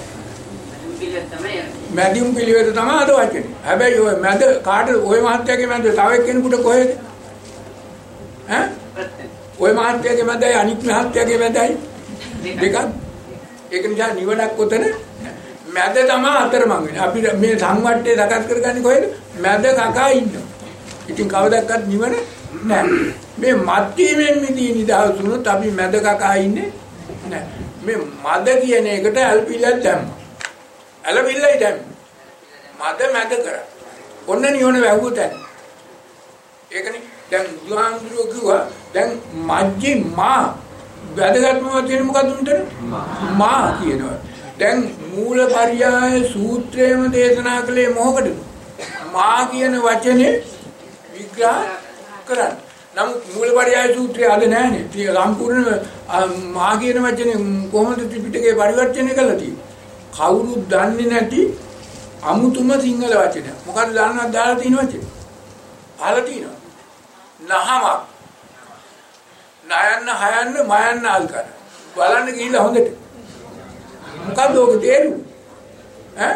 මැදුම් පිළිවෙත තමයි අද වචනේ. හැබැයි ඔය මැද කාට ඔය මහත්යගේ මැද තව එක්කෙනෙකුට කොහෙද? ඈ? ඔය මහත්යගේ මැදයි අනිත් මහත්යගේ මැදයි දෙකක්. ඒක නිසා නිවනක් කොතන? මැද තමයි අතරමං වෙන්නේ. අපි මේ සංවට්ටේ සකස් කරගන්නේ කොහෙද? මැද කකා ඉන්නවා. ඉතින් කවදාවත් නිවන නැහැ. මේ මැදීමෙන් මිදී නිදහස් වුණොත් අපි මැද කකා ඉන්නේ නැහැ. මේ මද කියන එකට ඇල්පිල්ලක් දැම්මා. ඇලපිල්ලයි දැම්මා. මැද කරා. ඔන්න නිවන වැහුවතන. ඒකනේ දැන් බුදුහාමුදුරුවෝ කිව්වා දැන් මජ්ක්‍ධිමා වැදගත්ම වචනේ මොකක්ද උන්ට? මා කියනවා. දැන් මූලපරියාය සූත්‍රයේම දේශනා කළේ මොකටද? මා කියන වචනේ විග්‍රහ කරන්න. නමුත් මූලපරියාය සූත්‍රය අද නැහැනේ. සම්පූර්ණ මා කියන වචනේ කොහොමද ත්‍රිපිටකේ පරිවර්තනය කළා තියෙන්නේ? කවුරුත් දන්නේ නැති අමුතුම සිංහල වචනය. මොකක්ද දන්නවද දාලා තියෙන වචනේ? අහලා තියෙනවා. නහමක්. නයන්න හයන්න මයන්න අල් කර. බලන්න ගිහිල්ලා හොඳට. මොකක්ද ඔක තේරුම? ඈ?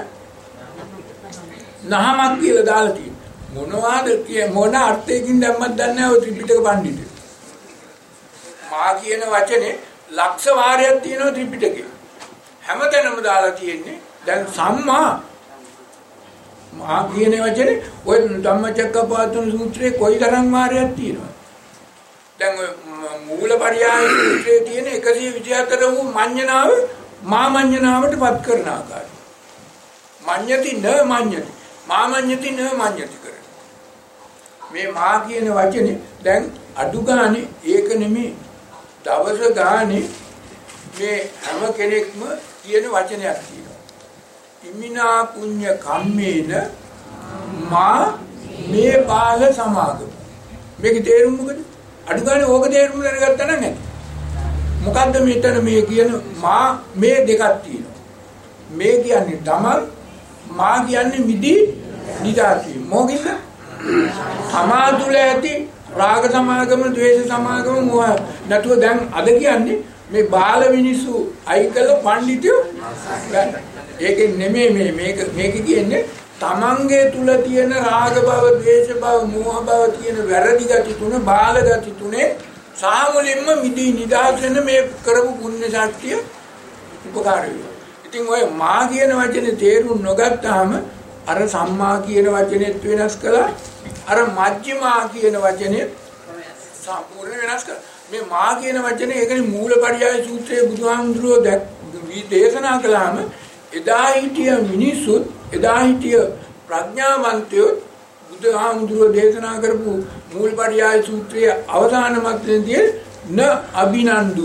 නහමක් කියලා දාලා තියෙනවා. මොනවාද මොන අර්ථයකින් දැම්මත් දන්නේ නැහැ ඔය ත්‍රිපිටක පඬිතුරු. මා කියන වචනේ ලක්ෂ වාරයක් තියෙනවා ත්‍රිපිටකේ. හැමතැනම දාලා තියෙන්නේ දැන් සම්මා මා කියන වචනේ ඔය ධම්මචක්කපවත්තන සූත්‍රයේ කොයිතරම් වාරයක් තියෙනවද? දැන් ඔය මූලපරියාය සූත්‍රයේ තියෙන 124 වූ මඤ්ඤණාව මා මඤ්ඤණාවට පත් කරන ආකාරය. මඤ්ඤති න මඤ්ඤති මා මඤ්ඤති න මඤ්ඤති කර. මේ මා කියන වචනේ දැන් අඩු ගානේ ඒක නෙමෙයි දවස ගානේ මේ හැම කෙනෙක්ම කියන වචනයක් තියෙනවා. ඉමිනා පුඤ්ඤ කම්මේන මා මේ බාල සමාගම. මේකේ තේරුම මොකද? අඩු ගානේ ඕක තේරුම දැනගත්තා නම් ඇති. මොකද්ද මෙතන මේ කියන මා මේ දෙකක් තියෙනවා. මේ කියන්නේ තමන් මා කියන්නේ මිදී නිදාසි. මොකද? සමාදුල ඇති රාග සමාගම, ද්වේෂ සමාගම, මොහ නැතුව දැන් අද කියන්නේ මේ බාල මිනිස්සු අයිකල පඬිතුයෝ ගන්න. ඒකෙන් නෙමෙයි මේක කියන්නේ තමන්ගේ තුල තියෙන රාග භව, ද්වේෂ භව, මෝහ භව තියෙන වැරදි ගති තුන, බාල ගති තුනේ සාමුලින්ම මිදී නිදහස් වෙන මේ කරපු පුණ්‍ය ශක්තිය උපකාර වෙනවා. ඉතින් ඔය මා කියන වචනේ තේරුම් නොගත්තාම අර සම්මා කියන වචනේත් වෙනස් කළා, අර මජ්ක්‍ධිමා කියන වචනේ සම්පූර්ණ වෙනස් කළා. මේ මා කියන වචනේ ඒකනේ මූලපරියාය සූත්‍රයේ බුදුහාමුදුරුවෝ දේශනා කළාම එදා හිටිය මිනිස්සුත් එදා හිටිය ප්‍රඥාවන්තයෝ බුදුහාමුදුරුවෝ දේශනා කරපු මූලපරියාය සූත්‍රයේ අවසාන මතයේදී න අභිනන්දුන්ති.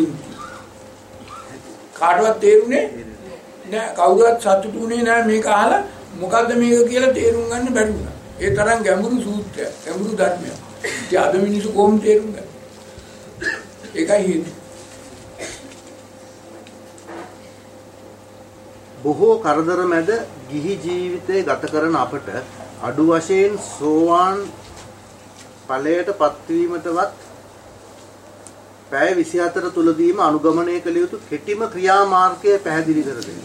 කාටවත් තේරුනේ නෑ, කවුරුවත් සතුටුුනේ නෑ මේක අහලා. මොකද්ද මේක කියලා තේරුම් ගන්න බැරි වුණා. ඒ තරම් ගැඹුරු සූත්‍රයක්, ගැඹුරු ධර්මයක්. ඉතින් අද මිනිස්සු කොහොමද තේරුම් ගන්නේ? ඒකයි හේතුව. බොහෝ කරදර මැද ගිහි ජීවිතය ගත කරන අපට අඩු වශයෙන් සෝවාන් ඵලයට පත්වීමටවත් පැය 24 තුලදීම අනුගමනය කළ යුතු කෙටිම ක්‍රියාමාර්ගය පැහැදිලි කර දෙන්න.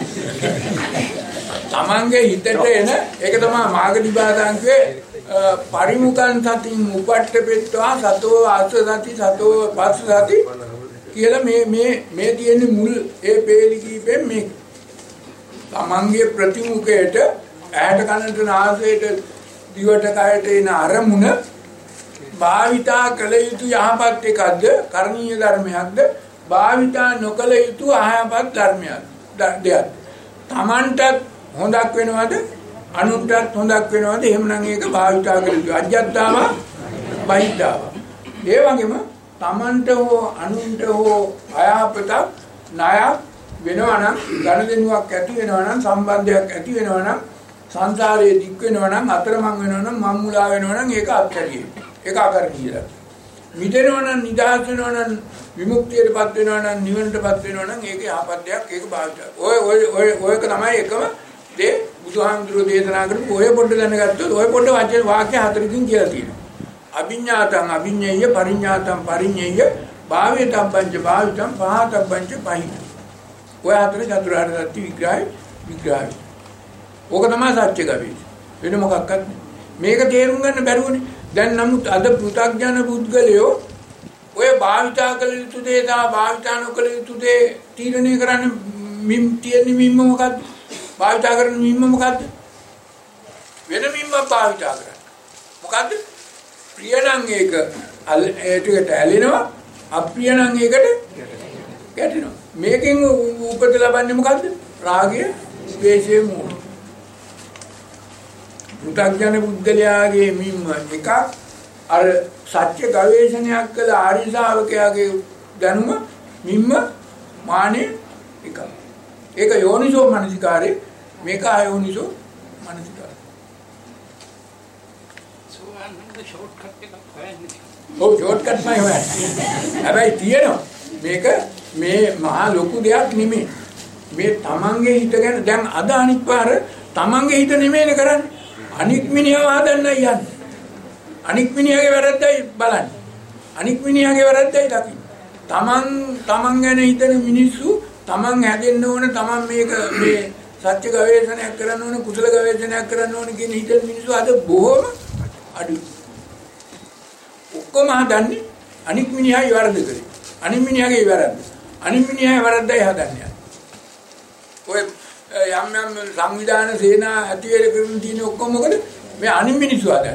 තමන්ගේ හිතට එන ඒක තමයි මාර්ගනිබාධාංකයේ පරිමුඛං සතින් උපට්ඨපෙත්වා සතෝ ආස සති සතෝ පස්ස සති කියලා මේ තියෙන මුල් ඒ පේලි කීපෙන් මේ තමන්ගේ ප්‍රතිමුඛයට ඇහැට කනට නාසයට දිවට කයට එන අරමුණ භාවිතා කළ යුතු යහපත් එකක්ද කරණීය ධර්මයක්ද භාවිතා නොකළ යුතු අයහපත් ධර්මයක්ද දෙයක්ද තමන්ට හොඳක් වෙනවද අනුන්ටත් හොඳක් වෙනවද? එහෙමනම් ඒක භාවිතා කළ යුතුයි. අජ්ජත්තාව බහිද්ධාව. ඒ වගේම තමන්ට හෝ අනුන්ට හෝ අයහපතක් ණයක් වෙනවා නම් ගනුදෙනුවක් ඇති වෙනවා නම් සම්බන්ධයක් ඇති වෙනවා නම් සංසාරයේ දික් වෙනවා නම් අතරමං වෙනවා නම් මම්මුලා වෙනවා නම් ඒක අත්හැරියේ. ඒක අකරණීයයි. මිදෙනවා නම් නිදහස් වෙනවා නම් විමුක්තියටපත් වෙනවා නම් නිවනටපත් වෙනවා නම් ඒක යහපත් දෙයක්. ඒක භාවිත. ඔයක තමයි එකම දේ බුදුහාමුදුරුවෝ දේශනා කරපු ඔය පොඩ්ඩ දැනගත්තොත් ඔය පොඩ්ඩ වචන වාක්‍ය හතරකින් කියලා තියෙනවා. අභිඤ්ඤාතං අභිඤ්ඤේය පරිඤ්ඤාතං පරිඤ්ඤේය භාවේතබ්බංච භාවිතං පහතබ්බංච පහිත. ඔය හතර චතුරාර්ය සත්‍ය විග්‍රහය. ඕක තමයි සත්‍ය ගවේෂණය. වෙන මොකක්වත් මේක තේරුම් ගන්න බැරුවනේ. දැන් නමුත් අද පෘථග්ජන පුද්ගලයෝ ඔය භාවිතා කළ යුතු දේ දා භාවිතා නොකළ යුතු දේ තීරණය කරන්නේ මිම්ම මොකද්ද? භාවිතා කරන මිම්ම මොකද්ද? වෙන මිම්ම භාවිතා කරන්නේ. මොකද්ද? ප්‍රිය නම් ඒකට ඇලෙනවා, අප්‍රිය නම් ඒකට ගැටෙනවා. මේකෙන් උපත ලබන්නේ මොකද්ද? රාගය, ද්වේෂය, මෝහය. පෘථග්ජන පුද්ගලයාගේ මිම්ම එකක්, අර සත්‍ය ගවේෂණයක් කළ ආර්ය ශ්‍රාවකයාගේ දැනුම මිම්ම මානෙ එකක්. ඒක යෝනිසෝ මනසිකාරේ, මේක අයෝනිසෝ මනසිකාරේ. ෂෝට්කට් එකක් හොයන්නේ. ඔව් ෂෝට්කට් මයි හොයන්නේ. හැබැයි තියෙනවා. මේක මේ මහා ලොකු දෙයක් නෙමෙයි. මේ තමන්ගේ හිත ගැන දැන් අද අනිත් පාර තමන්ගේ හිත නෙමෙයිනේ කරන්නේ. අනික් මිනිහව හදන්නයි යන්නේ. අනික් මිනිහගේ වැරද්දයි බලන්නේ. අනික් මිනිහගේ වැරද්දයි දකින්නේ. තමන් ගැන හිතන මිනිස්සු තමන් හැදෙන්න ඕන, තමන් මේ සත්‍ය ගවේෂණයක් කරන්න ඕන, කුසල ගවේෂණයක් කරන්න ඕන කියන හිතන මිනිස්සු අද බොහොම අඩුයි. ඔක්කොම හදන්නේ අනික් මිනිහයි වැරද්ද කරේ. අනික් මිනිහගේ වැරද්ද. අනික් මිනිහගේ වැරද්දයි හදන්නේ. ඔය යම් සංවිධාන සේනා ඇති වෙලා කරන තියෙන ඔක්කොම මොකද? මේ අනික් මිනිස්සු හදන්නේ.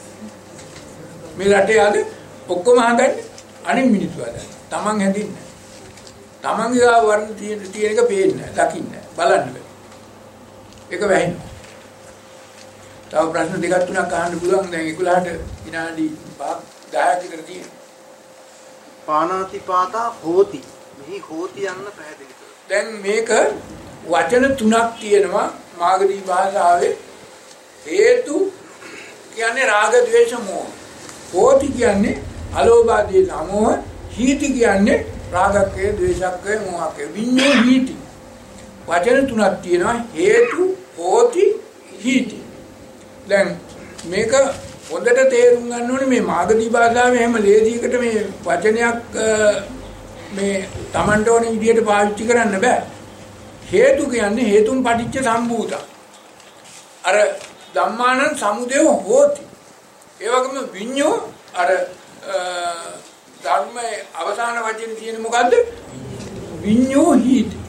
මේ රටේ අද ඔක්කොම හදන්නේ අනික් මිනිස්සු හදන්නේ. තමන් හැදින්නේ. තමන්ගේ වර්ණ තියෙන එක පේන්නේ නැහැ, දකින්නේ නැහැ, බලන්න බෑ. ඒක වැහිනවා. තව ප්‍රශ්න දෙකක් තුනක් අහන්න පුළුවන්. දැන් 11ට විනාඩි 5ක් 10ක් විතර තියෙනවා. පාණාතිපාතා හෝති. මෙහි හෝති යන්න පැහැදිලි කරනවා. දැන් මේක වචන තුනක් තියෙනවා මාගදී භාෂාවේ. හේතු කියන්නේ රාග ద్వේෂ මෝහ. හෝති කියන්නේ අලෝභ දේශ මොහ. හීති කියන්නේ රාගක්කය ද්වේෂක්කය මොහක්කය. විඤ්ඤෝ හීති. වචන තුනක් තියෙනවා. හේතු, හෝති, හීති. දැන් මේක හොඳට තේරුම් ගන්න ඕනේ. මේ මාගදී භාෂාවේ හැම ලේසියකට මේ වචනයක් මේ Tamanට ඕන විදිහට පාවිච්චි කරන්න බෑ. හේතු කියන්නේ හේතුන් පටිච්ච සම්භූත. අර ධම්මානං සමුදය හෝති. ඒ වගේම විඤ්ඤෝ අර ධර්මයේ අවසාන වචනේ තියෙන මොකද්ද? විඤ්ඤෝ හීති.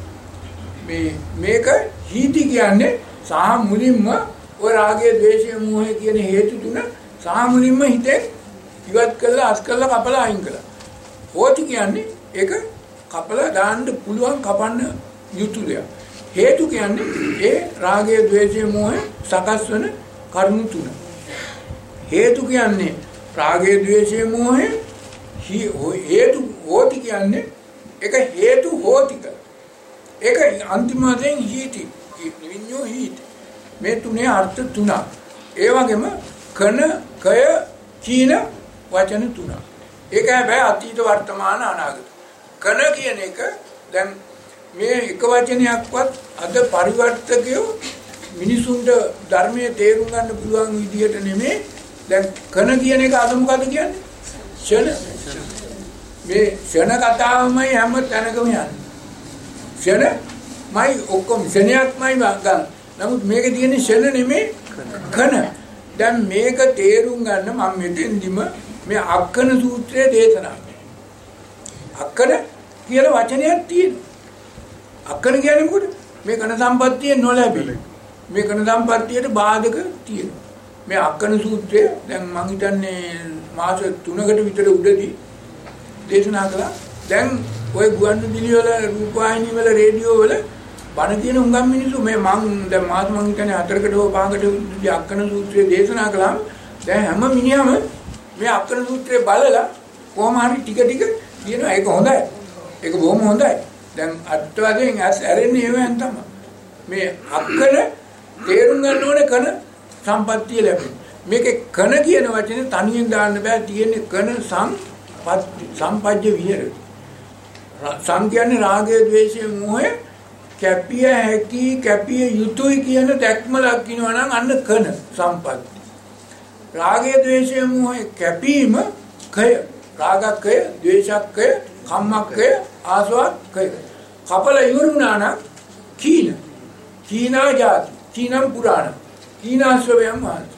මේක හීති කියන්නේ සහ මුලින්ම ඔය රාගය, ද්වේෂය, මෝහය කියන හේතු තුන සහ මුලින්ම හිතේ ඉවත් කළා, අස් කළා, කපලා අයින් කළා. හෝති කියන්නේ ඒක කපලා දාන්න පුළුවන්, කපන්න යුතු දෙයක්. හේතු කියන්නේ ඒ රාගය, ද්වේෂය, මෝහය සකස් වෙන කරුණු තුන. හේතු කියන්නේ රාගය, ද්වේෂය, මෝහය. හේතු හෝති කියන්නේ ඒක හේතු හෝතික. ඒක අන්තිම වශයෙන් හීති. විඤ්ඤෝ හීති. මේ තුනේ අර්ථ තුනක්. ඒ වගේම කන, කය, චීන වචන තුනක්. ඒක හැබැයි අතීත, වර්තමාන, අනාගත. කන කියන එක දැන් මේ එක වචනයක්වත් අද පරිවර්තකයෝ මිනිසුන්ට ධර්මයේ තේරුම් ගන්න පුළුවන් විදිහට නෙමෙයි. දැන් කන කියන එක අද මොකද කියන්නේ? ෂණ. මේ ෂණ කතාවමයි හැම තැනකම යන්නේ. ෂණමයි ඔක්කොම ෂණයක්මයි ගන්න. නමුත් මේක තියෙන්නේ ෂණ නෙමෙයි කන. දැන් මේක තේරුම් ගන්න මම මෙතෙන්දිම මේ අක්කන සූත්‍රයේ දේශනා කරනවා. අක්කන කියලා වචනයක් තියෙනවා. අක්කන කියන්නේ මොකද? මේ කන සම්පත්තිය නොලැබෙයි. මේ කන සම්පත්තියට බාධක තියෙනවා. මේ අක්කන සූත්‍රය දැන් මම හිතන්නේ මාස 3කට විතර උඩදී දේශනා කළා. දැන් ওই ගුවන්විදුලි වල, රූපවාහිනී වල, රේඩියෝ වල බණ කියන උඟම් මිනිස්සු මේ මං දැන් මාත් මං හිතන්නේ 4කට හෝ 5කට අක්කන සූත්‍රයේ දේශනා කළාම දැන් හැම මිනිහම මේ අක්කන සූත්‍රය බලලා කොහොම හරි ටික ටික කියනවා ඒක හොඳයි. ඒක බොහොම හොඳයි. දැන් අත්වාදයෙන් ඇරෙන්නේ ඒවෙන් තමයි. මේ අක්කන තේරුම් ගන්න ඕනේ කන සම්පත්තිය ලැබෙන්නේ. මේකේ කන කියන වචනේ තනියෙන් දාන්න බෑ. තියෙන්නේ කන සම්පජ්ජ විහෙරති. සං කියන්නේ රාගය, ද්වේෂය, මෝහය කැපිය හැකි, කැපිය යුතුයි කියන දැක්ම ලක්ිනවා නම් අන්න කන සම්පත්තිය. රාගය, ද්වේෂය, මෝහය කැපීම කය. රාගක්කය, ද්වේෂක්කය, කම්මක්කය, ආසවක්කය. කපල ඉවරුණා නම් කීන. කීනා ජාති. කීනම් පුරාණ. කීනාශ්‍රවයන් වහන්සේ.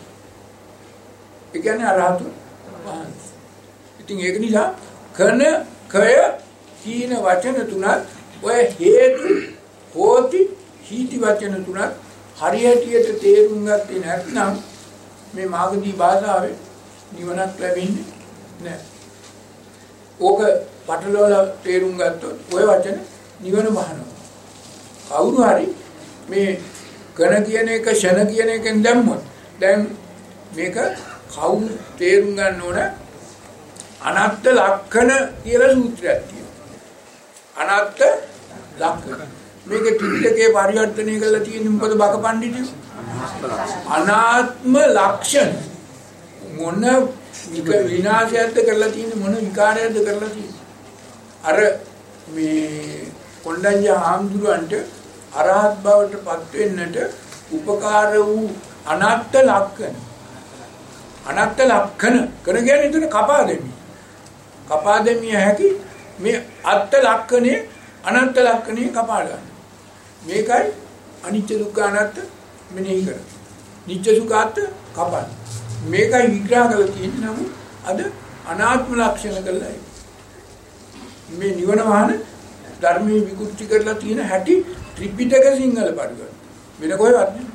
ඒ කියන්නේ අරහතු වහන්සේ. ඉතින් ඒක නිසා කන, කය, කීන වචන තුනත් ඔය හේතු, හෝති, හීති වචන තුනත් හරියටියට තේරුම් ගත්තේ නැත්නම් මේ මාගදී භාෂාවේ නිවනක් ලැබෙන්නේ නැහැ. ඕක පටලවලා තේරුම් ගත්තොත් ඔය වචන නිවන වහනවා. කවුරු හරි මේ කන කියන එක, ෂණ කියන එකෙන් දැම්මොත් දැන් මේක කවුරු තේරුම් ගන්න ඕන අනත්ත් ලක්ෂණ කියලා සූත්‍රයක් තියෙනවා. අනත්ත් ලක්ෂණ. මේක ත්‍රිපිටකේ පරිවර්තනය කරලා තියෙන්නේ මොකද බක පඬිතුයෝ? අනාත්ම ලක්ෂණ. මොන විනාශයක්ද කරලා තියෙන්නේ, මොන විකාරයක්ද කරලා තියෙන්නේ? අර මේ කොණ්ඩඤ්ඤ හාමුදුරුවන්ට අරහත් බවට පත් වෙන්නට උපකාර වූ අනත්ත් ලක්ෂණ. අනත්ත් ලක්ෂණ කර කියන්නේ එතන කපා දෙමි. කපා දෙමිය හැකි මේ අත්ත් ලක්ෂණේ අනත්ත් ලක්ෂණේ කපා ගන්න. මේකයි අනිත්‍ය දුක්ඛ අනාත්ම මෙනෙහි කර. නිත්‍ය සුඛාත් කපන. මේකයි විග්‍රහ කරලා තියෙන්නේ. නමුත් අද අනාත්ම ලක්ෂණ කරලා මේ නිවන වහන ධර්මයේ විකෘති කරලා තියෙන හැටි ත්‍රිපිටක සිංහල පරිවර්තන වෙන කොහෙවත් නෙමෙයි.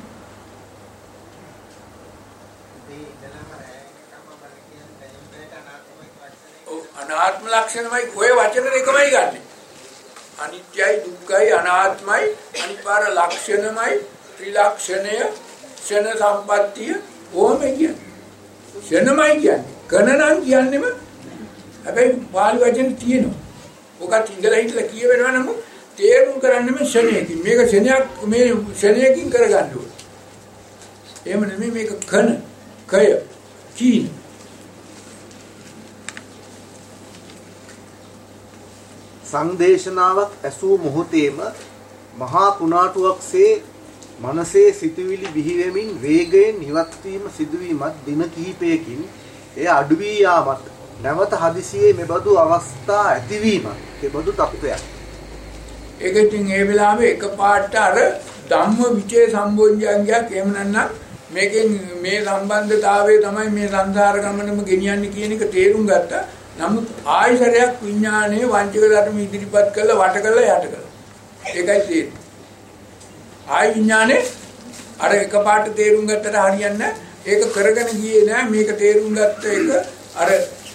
අනාත්ම ලක්ෂණමයි ඔය වචන දෙකමයි ගන්නෙ. අනිත්‍යයි, දුක්ඛයි, අනාත්මයි, අනිපාර ලක්ෂණමයි, ත්‍රිලක්ෂණය, ක්ෂණ සම්පත්තිය ඕම කියන්නේ. ක්ෂණමයි කියන්නේ. ගණනන් කියන්නේම හැබැයි පාලි වචන තියෙනවා. ඔකත් ඉඳලා හිටලා කියවෙනවා නම් තේරුම් කරන්නෙම ක්ෂණයකින්. මේක ක්ෂණයක් මේ ක්ෂණයකින් කරගන්න ඕනේ. එහෙම නෙමෙයි මේක කන, කය, කීන. සංදේශනාවක් ඇසූ මොහොතේම මහා කුණාටුවක්සේ මනසේ සිතුවිලි බිහිවෙමින් වේගයෙන් ඉවත් වීම සිදුවීමත් දින කිහිපයකින් එය අඩු වී යාමත් නැවත හදිසියේ මෙබඳු අවස්ථා ඇතිවීමත් මෙබඳු තත්ත්වයක්. ඒක ඉතින් ඒ වෙලාවේ එකපාරට අර ධම්ම විචේ සම්බොජ්ජංගයක් එහෙම නැත්නම් මේකෙන් මේ සම්බන්ධතාවය තමයි මේ සංසාර ගමනම ගෙනියන්නේ කියන එක තේරුම් ගත්තා. නමුත් ආයතරයක් විඥානයේ වංචක ධර්ම ඉදිරිපත් කළා වට කළා යට කළා. ඒකයි තියෙන්නේ. ආය විඥානේ අර එකපාරට තේරුම් ගත්තට හරියන්නේ ඒක කරගෙන ගියේ නෑ. මේක තේරුම් ගත්ත එක අර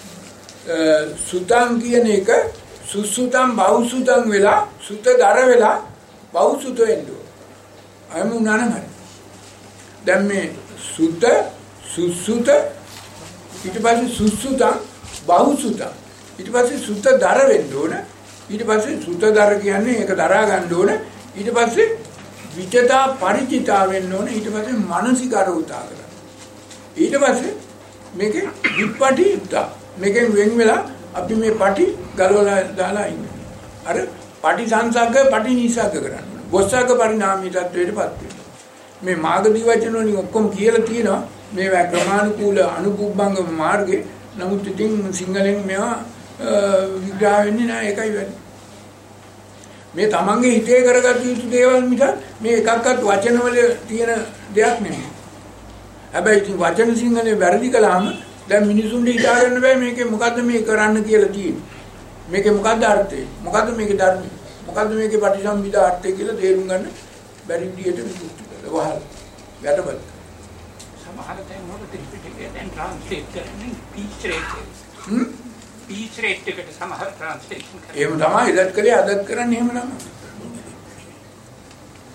සුතං කියන එක සුසුතං බහුසුතං වෙලා සුතදර වෙලා බහුසුත වෙන්නේ. අයම උනානම් හරි. දැන් මේ සුත සුසුත ඊට පස්සේ සුසුතං බහුසුත ඊට පස්සේ සුතදර වෙන්න ඕන. ඊට පස්සේ සුතදර කියන්නේ ඒක දරා ගන්න ඕන. ඊට පස්සේ විචතා පරිචිතා වෙන්න ඕන. ඊට පස්සේ මානසිකාර උතා කරන්න. ඊට පස්සේ මේකේ විපටි උතා. මේකෙන් වෙන් වෙලා අපි මේ පටි ගලවලා දාලා ඉන්නේ. අර පටි සංසග්ග පටි නිසග්ග කරන්න. බොස්සග්ග පරිණාමී තත්වයටපත් වෙනවා. මේ මාගදී වචන වලින් ඔක්කොම කියලා තියෙනවා. මේවා ක්‍රමානුකූල අනුපුබ්බංග මාර්ගේ. නමුත් ඉතින් සිංහලෙන් මේවා විග්‍රහ වෙන්නේ නැහැ. ඒකයි වෙන්නේ. මේ තමන්ගේ හිතේ කරගත් යුතු දේවල් මිස මේ එකක්වත් වචන වල තියෙන දෙයක් නෙමෙයි. හැබැයි ඉතින් වචන සිංහලේ වැරදි කළාම දැන් මිනිසුන්ට හිතා ගන්න බෑ මේකේ මොකද්ද මේ කරන්න කියලා තියෙන්නේ. මේකේ මොකද්ද අර්ථය? මොකද්ද මේකේ ධර්මය? මොකද්ද මේකේ පටිසම්භිදා අර්ථය කියලා තේරුම් ගන්න බැරි විදියට විකෘති කරලා වහල් යටපත්. සමහර තැන් වල ත්‍රිපිටකයෙන් දැන් ට්‍රාන්ස්ලේට් කරන්නේ ස්පීච් රේට් එක. ස්පීච් රේට් එකට සමහර ට්‍රාන්ස්ලේෂන් කරනවා. එහෙම තමයි ඉදත් කලේ අදත් කරන්නේ එහෙම නම.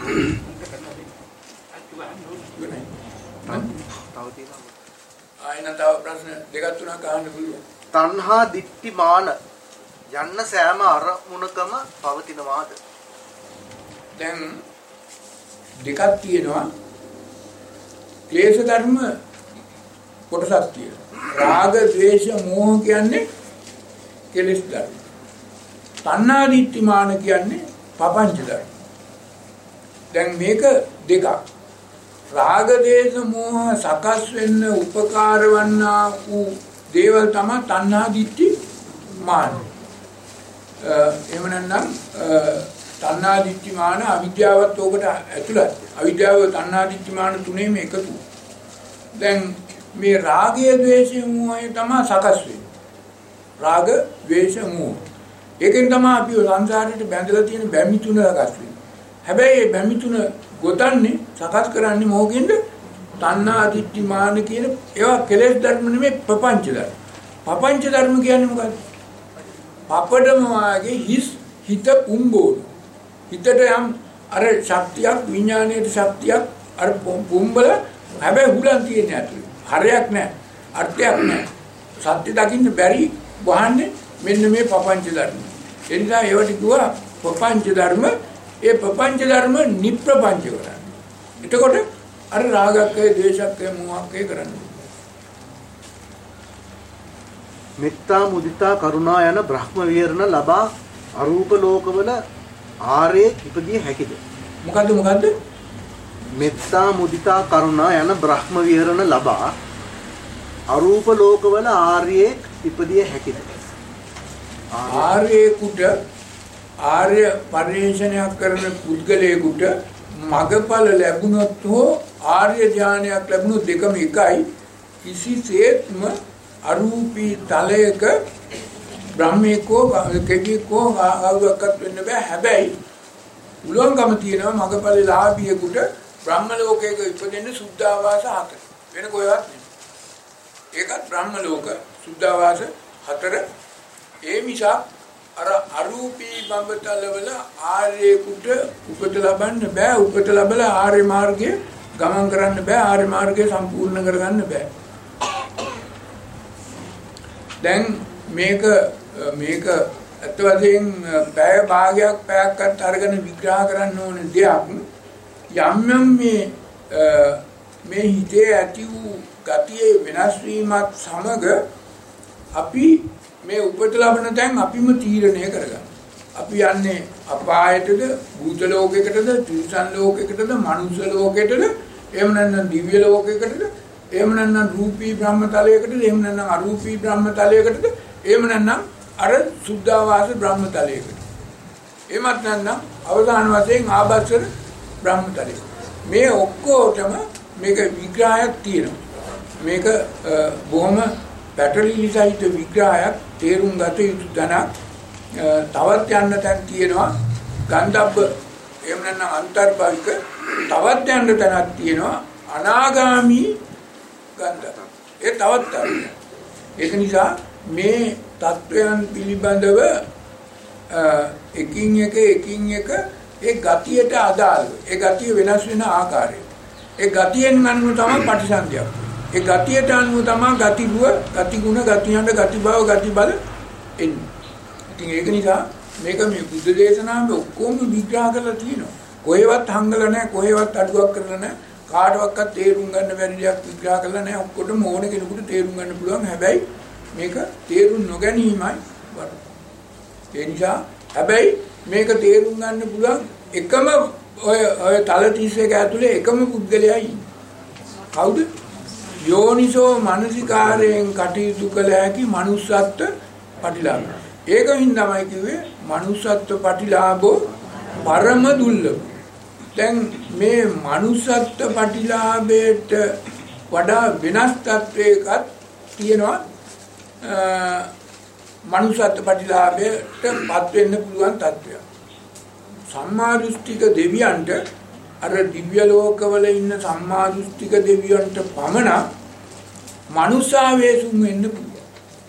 තව ප්‍රශ්න දෙකක් තුනක් අහන්න පුළුවන්. තණ්හා දිට්ඨි මාන යන්න සෑම අරමුණකම පවතිනවාද? දැන් දෙකක් තියෙනවා. ක්ලේශ ධර්ම කොටසක් තියෙනවා. රාග, ද්වේෂ, මෝහ කියන්නේ කෙලෙස් ධර්ම. තණ්හා දිට්ඨි මාන කියන්නේ පపంచ ධර්ම. දැන් මේක දෙකක්. රාග, දේශ, මෝහ සකස් වෙන්න උපකාර වන්නා වූ දේවල් තමයි තණ්හා දිට්ඨි මාන. එහෙම නැත්නම් තණ්හා දිට්ඨි මාන අවිද්‍යාවත් ඔබට ඇතුළත්. අවිද්‍යාව තණ්හා දිට්ඨි මාන තුනේම එකතු. දැන් මේ රාගය, ද්වේෂය, මෝහය තමයි සකස් වෙන්නේ. රාග, ද්වේෂ, මෝහ. ඒකෙන් තමයි අපි සංසාරේට බැඳලා තියෙන බැමි තුන සකස් වෙන්නේ. හැබැයි මේ බැමි තුන ගොතන්නේ සකස් කරන්නේ මොකකින්ද? තණ්හා දිට්ඨි මාන කියන ඒවා කෙලෙස් ධර්ම නෙමෙයි ප්‍රපංච ධර්ම. ප්‍රපංච ධර්ම කියන්නේ මොකද්ද? පපඩම වාගේ හිත පුම්බෝන. හිතට යම් අර ශක්තියක්, විඥානයේ ශක්තියක් අර පුම්බල හැබැයි හුලන් තියෙන්නේ ඇතුලේ. හරයක් නැහැ. අර්ථයක් නැහැ. සත්‍ය දකින්න බැරි වහන්නේ මෙන්න මේ ප්‍රපංච ධර්ම. ඒ නිසා ඒවට කිව්වා ප්‍රපංච ධර්ම. ඒ ප්‍රපංච ධර්ම නිප්‍රපංච කරන්නේ. එතකොට අර රාගක්කය, ද්වේෂක්කය, මෝහක්කය කරන්නේ. මෙත්තා, මුදිතා, කරුණා යන බ්‍රහ්ම විහරණ ලබා අරූප ලෝකවල ආර්යේ ඉපදිය හැකිද? මොකද්ද? මෙත්තා, මුදිතා, කරුණා යන බ්‍රහ්ම විහරණ ලබා අරූප ලෝකවල ආර්යේ ඉපදිය හැකිද? ආර්යෙකුට ආර්ය පරිශ්‍රණයක් කරන පුද්ගලයෙකුට මගඵල ලැබුණොත් හෝ ආර්ය ඥානයක් ලැබුණොත් දෙකම එකයි. කිසිසේත්ම අරූපී තලයක බ්‍රහ්මේකෝ කෙටිකෝ ආවුක්කත් වෙන්න බෑ. හැබැයි උලංගම තියෙනවා මගඵල ලාභියෙකුට බ්‍රහ්ම ලෝකයක ඉපදෙන්න සුද්ධාවාස 4. වෙන කොහෙවත් නෙමෙයි. ඒකත් බ්‍රහ්ම ලෝක සුද්ධාවාස 4. ඒ නිසා අර අරූපී බඹතලවල ආර්යෙකුට උපත ලබන්න බෑ. උපත ලැබලා ආර්ය මාර්ගයේ ගමන් කරන්න බෑ. ආර්ය මාර්ගය සම්පූර්ණ කරගන්න බෑ. දැන් මේක අත් වශයෙන් පැය භාගයක් පැයක්වත් අරගෙන විග්‍රහ කරන්න ඕන දෙයක්. යම් මේ හිතේ ඇති වූ ගතියේ වෙනස් වීමත් සමග අපි මේ උපත ලබන තැන් අපිම තීරණය කරගන්න. අපි යන්නේ අපායටද, භූත ලෝකයකටද, තිරිසන් ලෝකයකටද, මනුෂ්‍ය ලෝකයකටද, එහෙම නැත්නම් දිව්‍ය ලෝකයකටද, එහෙම නැත්නම් රූපී බ්‍රහ්ම තලයකටද, එහෙම නැත්නම් අරූපී බ්‍රහ්ම තලයකටද, එහෙම නැත්නම් අර සුද්ධාවාස බ්‍රහ්ම තලයකට. එහෙමත් නැත්නම් අවසාන වශයෙන් ආභස්සර බ්‍රහ්ම තලයක. මේ ඔක්කොටම මේක විග්‍රහයක් තියෙනවා. මේක බොහොම පැටලී සහිත විග්‍රහයක්. තේරුම් ගත යුතු තැනක්. තවත් යන්න තැන් තියෙනවා. ගන්ධබ්බ එහෙම නැත්නම් අන්තර්භාවික තවත් යන්න තැනක් තියෙනවා. අනාගාමි ගන්ධ. ඒ තවත් තැනක්. ඒක නිසා මේ තත්වයන් පිළිබඳව එකින් එක ඒ ගතියට අදාළව ඒ ගතිය වෙනස් වෙන ආකාරය. ඒ ගතියෙන් අනුව තමයි පටිසන්ධියක්. ඒ ගතියට අනුව තමයි ගති දුව, ගති ගුණ, ගති හඬ, ගති බව, ගති බල එන්නේ. ඉතින් ඒක නිසා මේක මේ බුද්ධ දේශනාවේ ඔක්කොම විග්‍රහ කරලා තියෙනවා. කොහෙවත් හංගලා නැහැ, කොහෙවත් අඩුවක් කරලා නැහැ. කාටවත් තේරුම් ගන්න බැරි දෙයක් විග්‍රහ කරලා නැහැ. ඔක්කොටම ඕන කෙනෙකුට තේරුම් ගන්න පුළුවන්. හැබැයි මේක තේරුම් නොගැනීමයි වරද. ඒ නිසා හැබැයි මේක තේරුම් ගන්න පුළුවන් එකම ඔය තල 31 ඇතුලේ එකම පුද්ගලයා ඉන්නේ. කවුද? යෝනිසෝ මනසිකාරයෙන් කටයුතු කළ හැකි manussත්ත්ව ප්‍රතිලාභ. ඒකෙන් තමයි කිව්වේ manussත්ත්ව ප්‍රතිලාභෝ පරම දුර්ලභ. දැන් මේ manussත්ත්ව ප්‍රතිලාභයට වඩා වෙනස් තත්වයකක් තියෙනවා. manussත්ත්ව ප්‍රතිලාභයට පත් වෙන්න පුළුවන් තත්වයක්. සම්මා දෘෂ්ටික දෙවියන්ට අර දිව්‍ය ලෝකවල ඉන්න සම්මා දෘෂ්ටික දෙවියන්ට පමණ මනුෂ්‍යාවේසුම් වෙන්න පුළුවන්.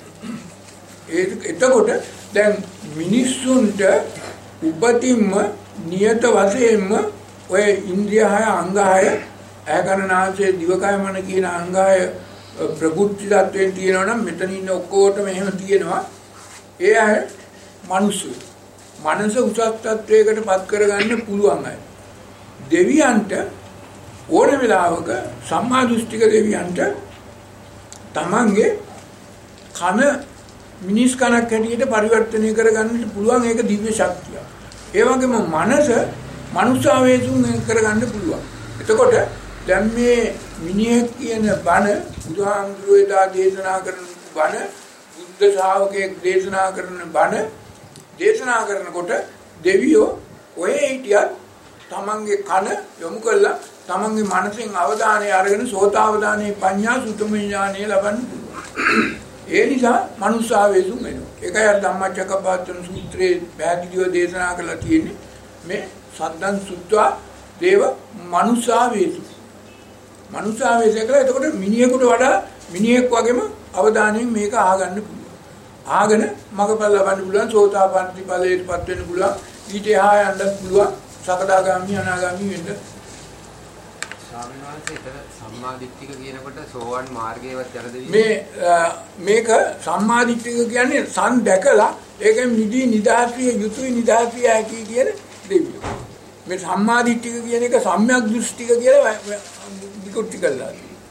එතකොට දැන් මිනිස්සුන්ට උපතින්ම නියත වශයෙන්ම ඔය ඉන්ද්‍රිය 6 අංග 6 ඇකරනාසේ දිවකය මන කියන අංග 6 ප්‍රකෘති ධාතුවෙන් තියෙනවා නම් මෙතන ඉන්න ඔක්කොටම එහෙම තියෙනවා. ඒ අය මිනිස්සු. මනස උසස් තත්වයකට පත් කරගන්න පුළුවන් අය. දෙවියන්ට ඕන වෙලාවක සම්මා දෘෂ්ටික දෙවියන්ට තමන්ගේ කන මිනිස් කනක් හැටියට පරිවර්තනය කරගන්න පුළුවන්. ඒක දිව්‍ය ශක්තිය. ඒ වගේම මනස මනුෂ්‍යාවේසුන් කරගන්න පුළුවන්. එතකොට දැන් මේ මිනිහෙක් කියන බණ බුදුහාමුදුරුවෝ එදා දේශනා කරන බණ බුද්ධ ශ්‍රාවකයෙක් දේශනා කරන බණ දේශනා කරනකොට දෙවියෝ ඔය හිටියත් තමන්ගේ කන යොමු කළා තමන්ගේ මනසෙන් අවධානය අරගෙන සෝතාවධානයේ පඤ්ඤා සුතම ඥානය ලබන්න පුළුවන්. ඒ නිසා මනුෂ්‍යාවේසුන් වෙනවා. ඒකයි අර ධම්මචක්කපවත්තන සූත්‍රයේ පැහැදිලිව දේශනා කරලා තියෙන්නේ මේ සද්දන් සුත්වා දේව මනුෂ්‍යාවේසු. මනුෂ්‍යාවේසය කියලා එතකොට මිනිහෙකුට වඩා මිනිහෙක් වගේම අවධානයෙන් මේක අහගන්න පුළුවන්. ආගෙන මගපල ලබන්න පුළුවන් සෝතාපට්ටි ඵලයටපත් වෙන්න පුළුවන්. ඊට එහා යන්නත් පුළුවන්. සකදාගාමි අනාගාමි වෙන්න. ස්වාමීන් වහන්සේ ඒතර සම්මාදිට්ඨික කියනකොට සෝවන් මාර්ගයේවත් යන දෙවි මේක සම්මාදිට්ඨික කියන්නේ සම් දැකලා ඒක නිදී නිදාසිය යුතුයි නිදාසිය ඇකි කියන දෙවියෝ. මේ සම්මාදිට්ඨික කියන එක සම්‍යක් දෘෂ්ටික කියලා විකෘති කළා.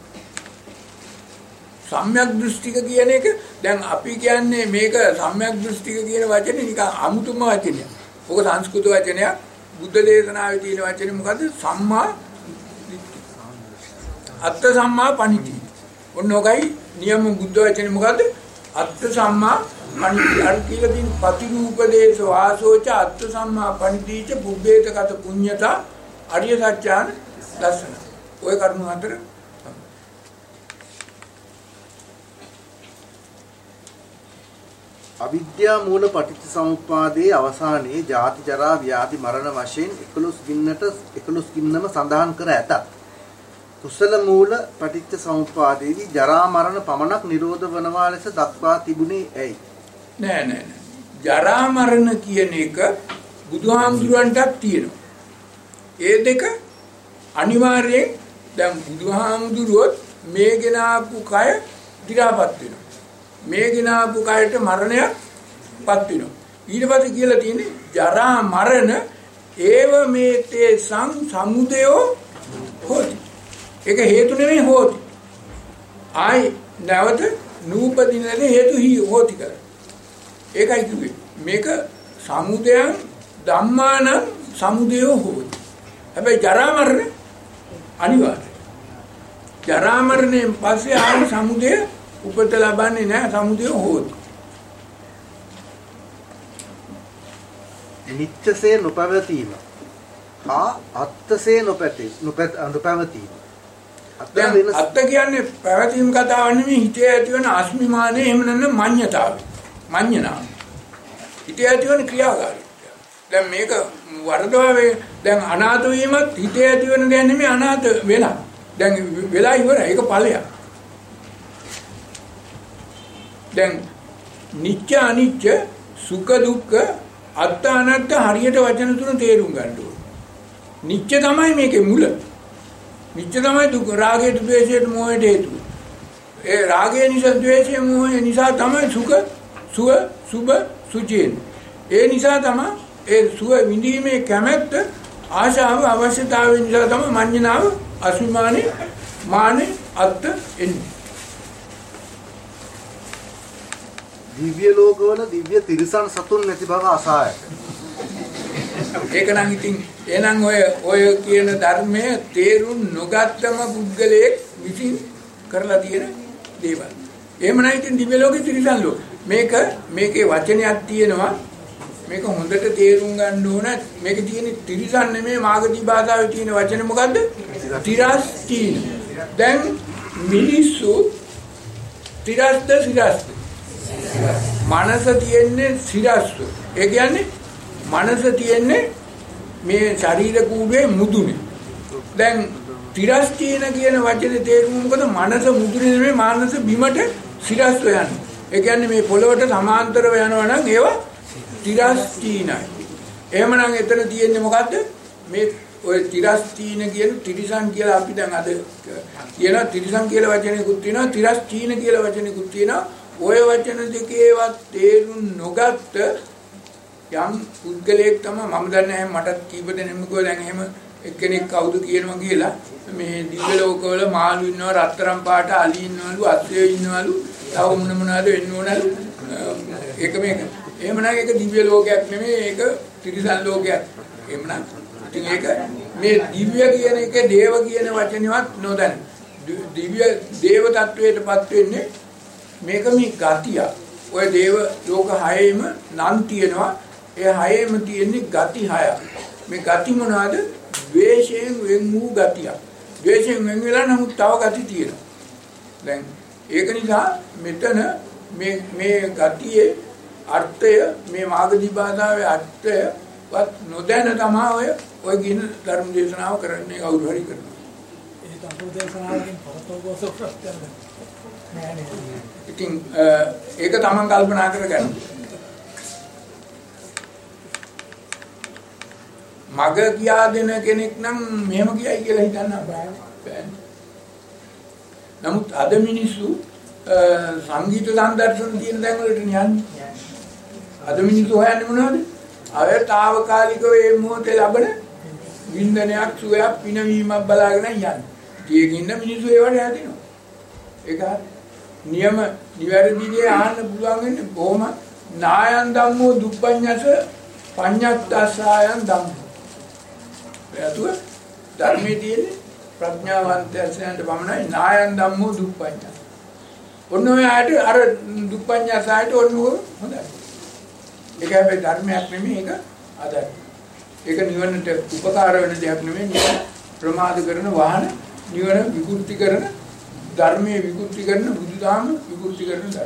සම්‍යක් දෘෂ්ටික කියන එක දැන් අපි කියන්නේ මේක සම්‍යක් දෘෂ්ටික කියන වචනේ නිකන් අමුතුම වචනයක්. ඔක සංස්කෘත වචනයක්. බුද්ධ දේශනාවේ තියෙන වචනේ මොකද්ද? සම්මා අත්ථ සම්මා පණිති. ඔන්න ඔකයි නියම බුද්ධ වචනේ මොකද්ද? අත්ථ සම්මා පණිති. අර කියලා තියෙන පතිරූපදේශ වාසෝච අත්ථ සම්මා පණිතිච බුබ්බේතගත පුඤ්ඤතා අරිය සත්‍යාන දර්ශන. ඔය කරුණු අතර අවිද්‍යා මූල පටිච්චසමුප්පාදයේ අවසානයේ ජාති ජරා ව්‍යාධි මරණ වශයෙන් 11 ගින්නම සඳහන් කර ඇතත් කුසල මූල පටිච්චසමුප්පාදයේදී ජරා මරණ පමණක් නිරෝධ වනවා ලෙස දක්වා තිබුණේ ඇයි? නෑ. ජරා මරණ කියන එක බුදුහාමුදුරන්ටත් තියෙනවා. ඒ දෙක අනිවාර්යයෙන් දැන් බුදුහාමුදුරුවොත් මේ ගෙන ආපු කය දිරාපත් වෙනවා. මේ ගෙන ආපු කයට මරණයක්පත් වෙනවා. ඊට පස්සේ කියලා තියෙන්නේ ජරා මරණ ඒව මේතේ සමුදයෝ හොති. ඒක හේතු නෙමෙයි හොති. ආයි නැවත නූපදින හේතු හොති කර. ඒකයි කිව්වේ. මේක සමුදයන් ධම්මාන සමුදයෝ හොති. හැබැයි ජරා මරණ අනිවාර්යයි. ජරා මරණයෙන් පස්සේ ආයි සමුදය උපත ලබන්නේ නැහැ. සමුදය හොති. නිච්චසේ නොපැවතීම හා අත්තසේ නොපැවතීම. අත්ත කියන්නේ පැවතීම කතාවක් නෙමෙයි. හිතේ ඇතිවන අස්මිමානය එහෙම නැත්නම් මඤ්ඤතාවය. මඤ්ඤනාව. හිතේ ඇතිවන ක්‍රියාකාරීත්වය. දැන් මේක වරදවා දැන් අනාථ වීමත් හිතේ ඇතිවන දෙයක් නෙමෙයි. අනාථ වෙලා. දැන් වෙලා ඉවරයි. ඒක ඵලයක්. දැන් නිච්ච අනිච්ච සුඛ දුක්ඛ අත්ත අනත්ත හරියට වචන තුන තේරුම් ගන්න ඕනේ. නිච්ච තමයි මේකේ මුල. නිච්ච තමයි දුක රාගයට ද්වේෂයට මොහයට හේතුව. ඒ රාගය නිසා ද්වේෂය මොහය නිසා තමයි සුඛ සුභ සුචින්. ඒ නිසා තමයි ඒ සුව විඳීමේ කැමැත්ත ආශාව අවශ්‍යතාවය නිසා තමයි මඤ්ඤණාව අසුමානේ මානේ අත්ත එන්නේ. දිව්‍ය ලෝකවල දිව්‍ය තිරිසන් සතුන් නැති බව අසහායක. ඒක නම් ඉතින් එහෙනම් ඔය කියන ධර්මයේ තේරුම් නොගත්තම පුද්ගලයෙක් විසින් කරලා තියෙන දේවල්. එහෙම නැයි ඉතින් දිව්‍ය ලෝකේ තිරිසන් ලෝක. මේකේ වචනයක් තියෙනවා. මේක හොඳට තේරුම් ගන්න ඕන. මේකේ තියෙන තිරිසන් නෙමෙයි මාගදී භාෂාවේ තියෙන වචනේ මොකද්ද? තිරස්චීන. දැන් මිනිස්සු තිරස්ද සිරස්ද මනස තියෙන්නේ සිරස්ව. ඒ කියන්නේ මනස තියෙන්නේ මේ ශරීර කූඩුවේ මුදුනේ. දැන් තිරස්චීන කියන වචනේ තේරුම මොකද? මනස මුදුනේ නෙමෙයි මානස බිමට සිරස්ව යන්නේ. ඒ කියන්නේ මේ පොළොවට සමාන්තරව යනවා නම් ඒවා තිරස්චීනයි. එහෙමනම් එතන තියෙන්නේ මොකද්ද? මේ ඔය තිරස්තීන කියන තිරිසන් කියලා අපි දැන් අද කියන තිරිසන් කියලා වචනයකුත් තියෙනවා තිරස්තීන කියලා වචනයකුත් තියෙනවා ඔය වචන දෙකේවත් තේරුම් නොගත්ත යම් පුද්ගලයෙක් තමයි මම දන්නේ මටත් කීප දෙනෙක්ම කිව්වා දැන් එහෙම එක්කෙනෙක් කවුද කියනවා කියලා මේ දිව්‍ය ලෝකවල මාළු ඉන්නවා රත්තරන් පාට අලි ඉන්නවලු අත්යෝ ඉන්නවලු තව මොනවද වෙන්න ඕනලු ඒක මේක එහෙමනම් ඒක දිව්‍ය ලෝකයක් නෙමෙයි ඒක තිරිසන් ලෝකයක් එහෙමනම් ඉතින් ඒක මේ දිව්‍ය කියන එක දේව කියන වචනේවත් නොදැන දිව්‍ය දේව තත්වයටපත් වෙන්නේ මේක මේ ගතිය ඔය දේව ලෝක හයෙම නම් තියෙනවා ඒ හයෙම තියෙන්නේ ගති හයක් මේ ගති මොනවාද ද්වේෂයෙන් වෙන් වූ ගතිය ද්වේෂයෙන් වෙන් වෙලා නමුත් තව ගති තියෙනවා දැන් ඒක නිසා මෙතන මේ ගතියේ අර්ථය මේ මාගදී භාෂාවේ අර්ථයවත් නොදැන තමයි ඔය කියන ධර්ම දේශනාව කරන්නේ කවුරු හරි කරනවා ඒ ධර්ම දේශනාවකින් පරතෝගෝසෝ ප්‍රත්‍යක්ෂ නෑ නේද ඉතින් ඒක තමන් කල්පනා කරගන්න මග කියා දෙන කෙනෙක් නම් මෙහෙම කියයි කියලා හිතන්න බෑ. නමුත් අද මිනිස්සු සංගීත සංදර්ශන තියෙන තැන් වලට යන්නේ. අද මිනිස්සු හොයන්නේ මොනවද? අය తాවකාලිකව මේ මොහොතේ ලබන වින්දනයක් සුවයක් පිනවීමක් බලාගෙන යන්නේ. ඒකින්ද මිනිස්සු ඒවට හැදෙනවා. ඒක නියම නිවැරදිදී ආන්න පුළුවන් වෙන්නේ කොහොම නායන් ධම්මෝ දුප්පඤ්ඤස පඤ්ඤත්තාසයන් ධම්මෝ එතුව ධර්මයේ තියෙන ප්‍රඥාවන්තයන්ට පමණයි නායන් ධම්මෝ දුප්පඤ්ඤ. ඔන්න ඔය ආට අර දුප්පඤ්ඤසයට ඔන්න හොඳයි. ඒක හැබැයි ධර්මයක් නෙමෙයි ඒක ආදර්ශ. ඒක නිවනට උපකාර වෙන දෙයක් නෙමෙයි නිවන ප්‍රමාද කරන වාහන නිවන විකෘති කරන ධර්මයේ විකෘති කරන බුදුදහම විකෘති කරන ධර්ම.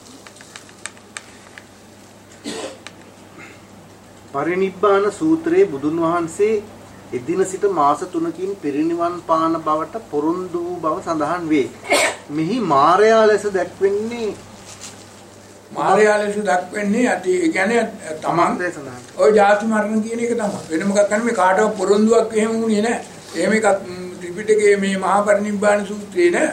පරිනිබ්බාන සූත්‍රයේ බුදුන් වහන්සේ එදින සිට මාස 3කින් පිරිනිවන් පාන බවට පොරොන්දු වූ බව සඳහන් වේ. මෙහි මාර්යා ලෙස දැක්වෙන්නේ ඇති ඒ කියන්නේ තමන් ඔය ජාති මරණ කියන එක තමයි. වෙන මොකක් කරන්නේ මේ කාටවත් පොරොන්දුවක් එහෙම වුණේ නැහැ. එහෙම එකක් ත්‍රිපිටකයේ මේ මහා පරිනිබ්බාන සූත්‍රයේ නෑ.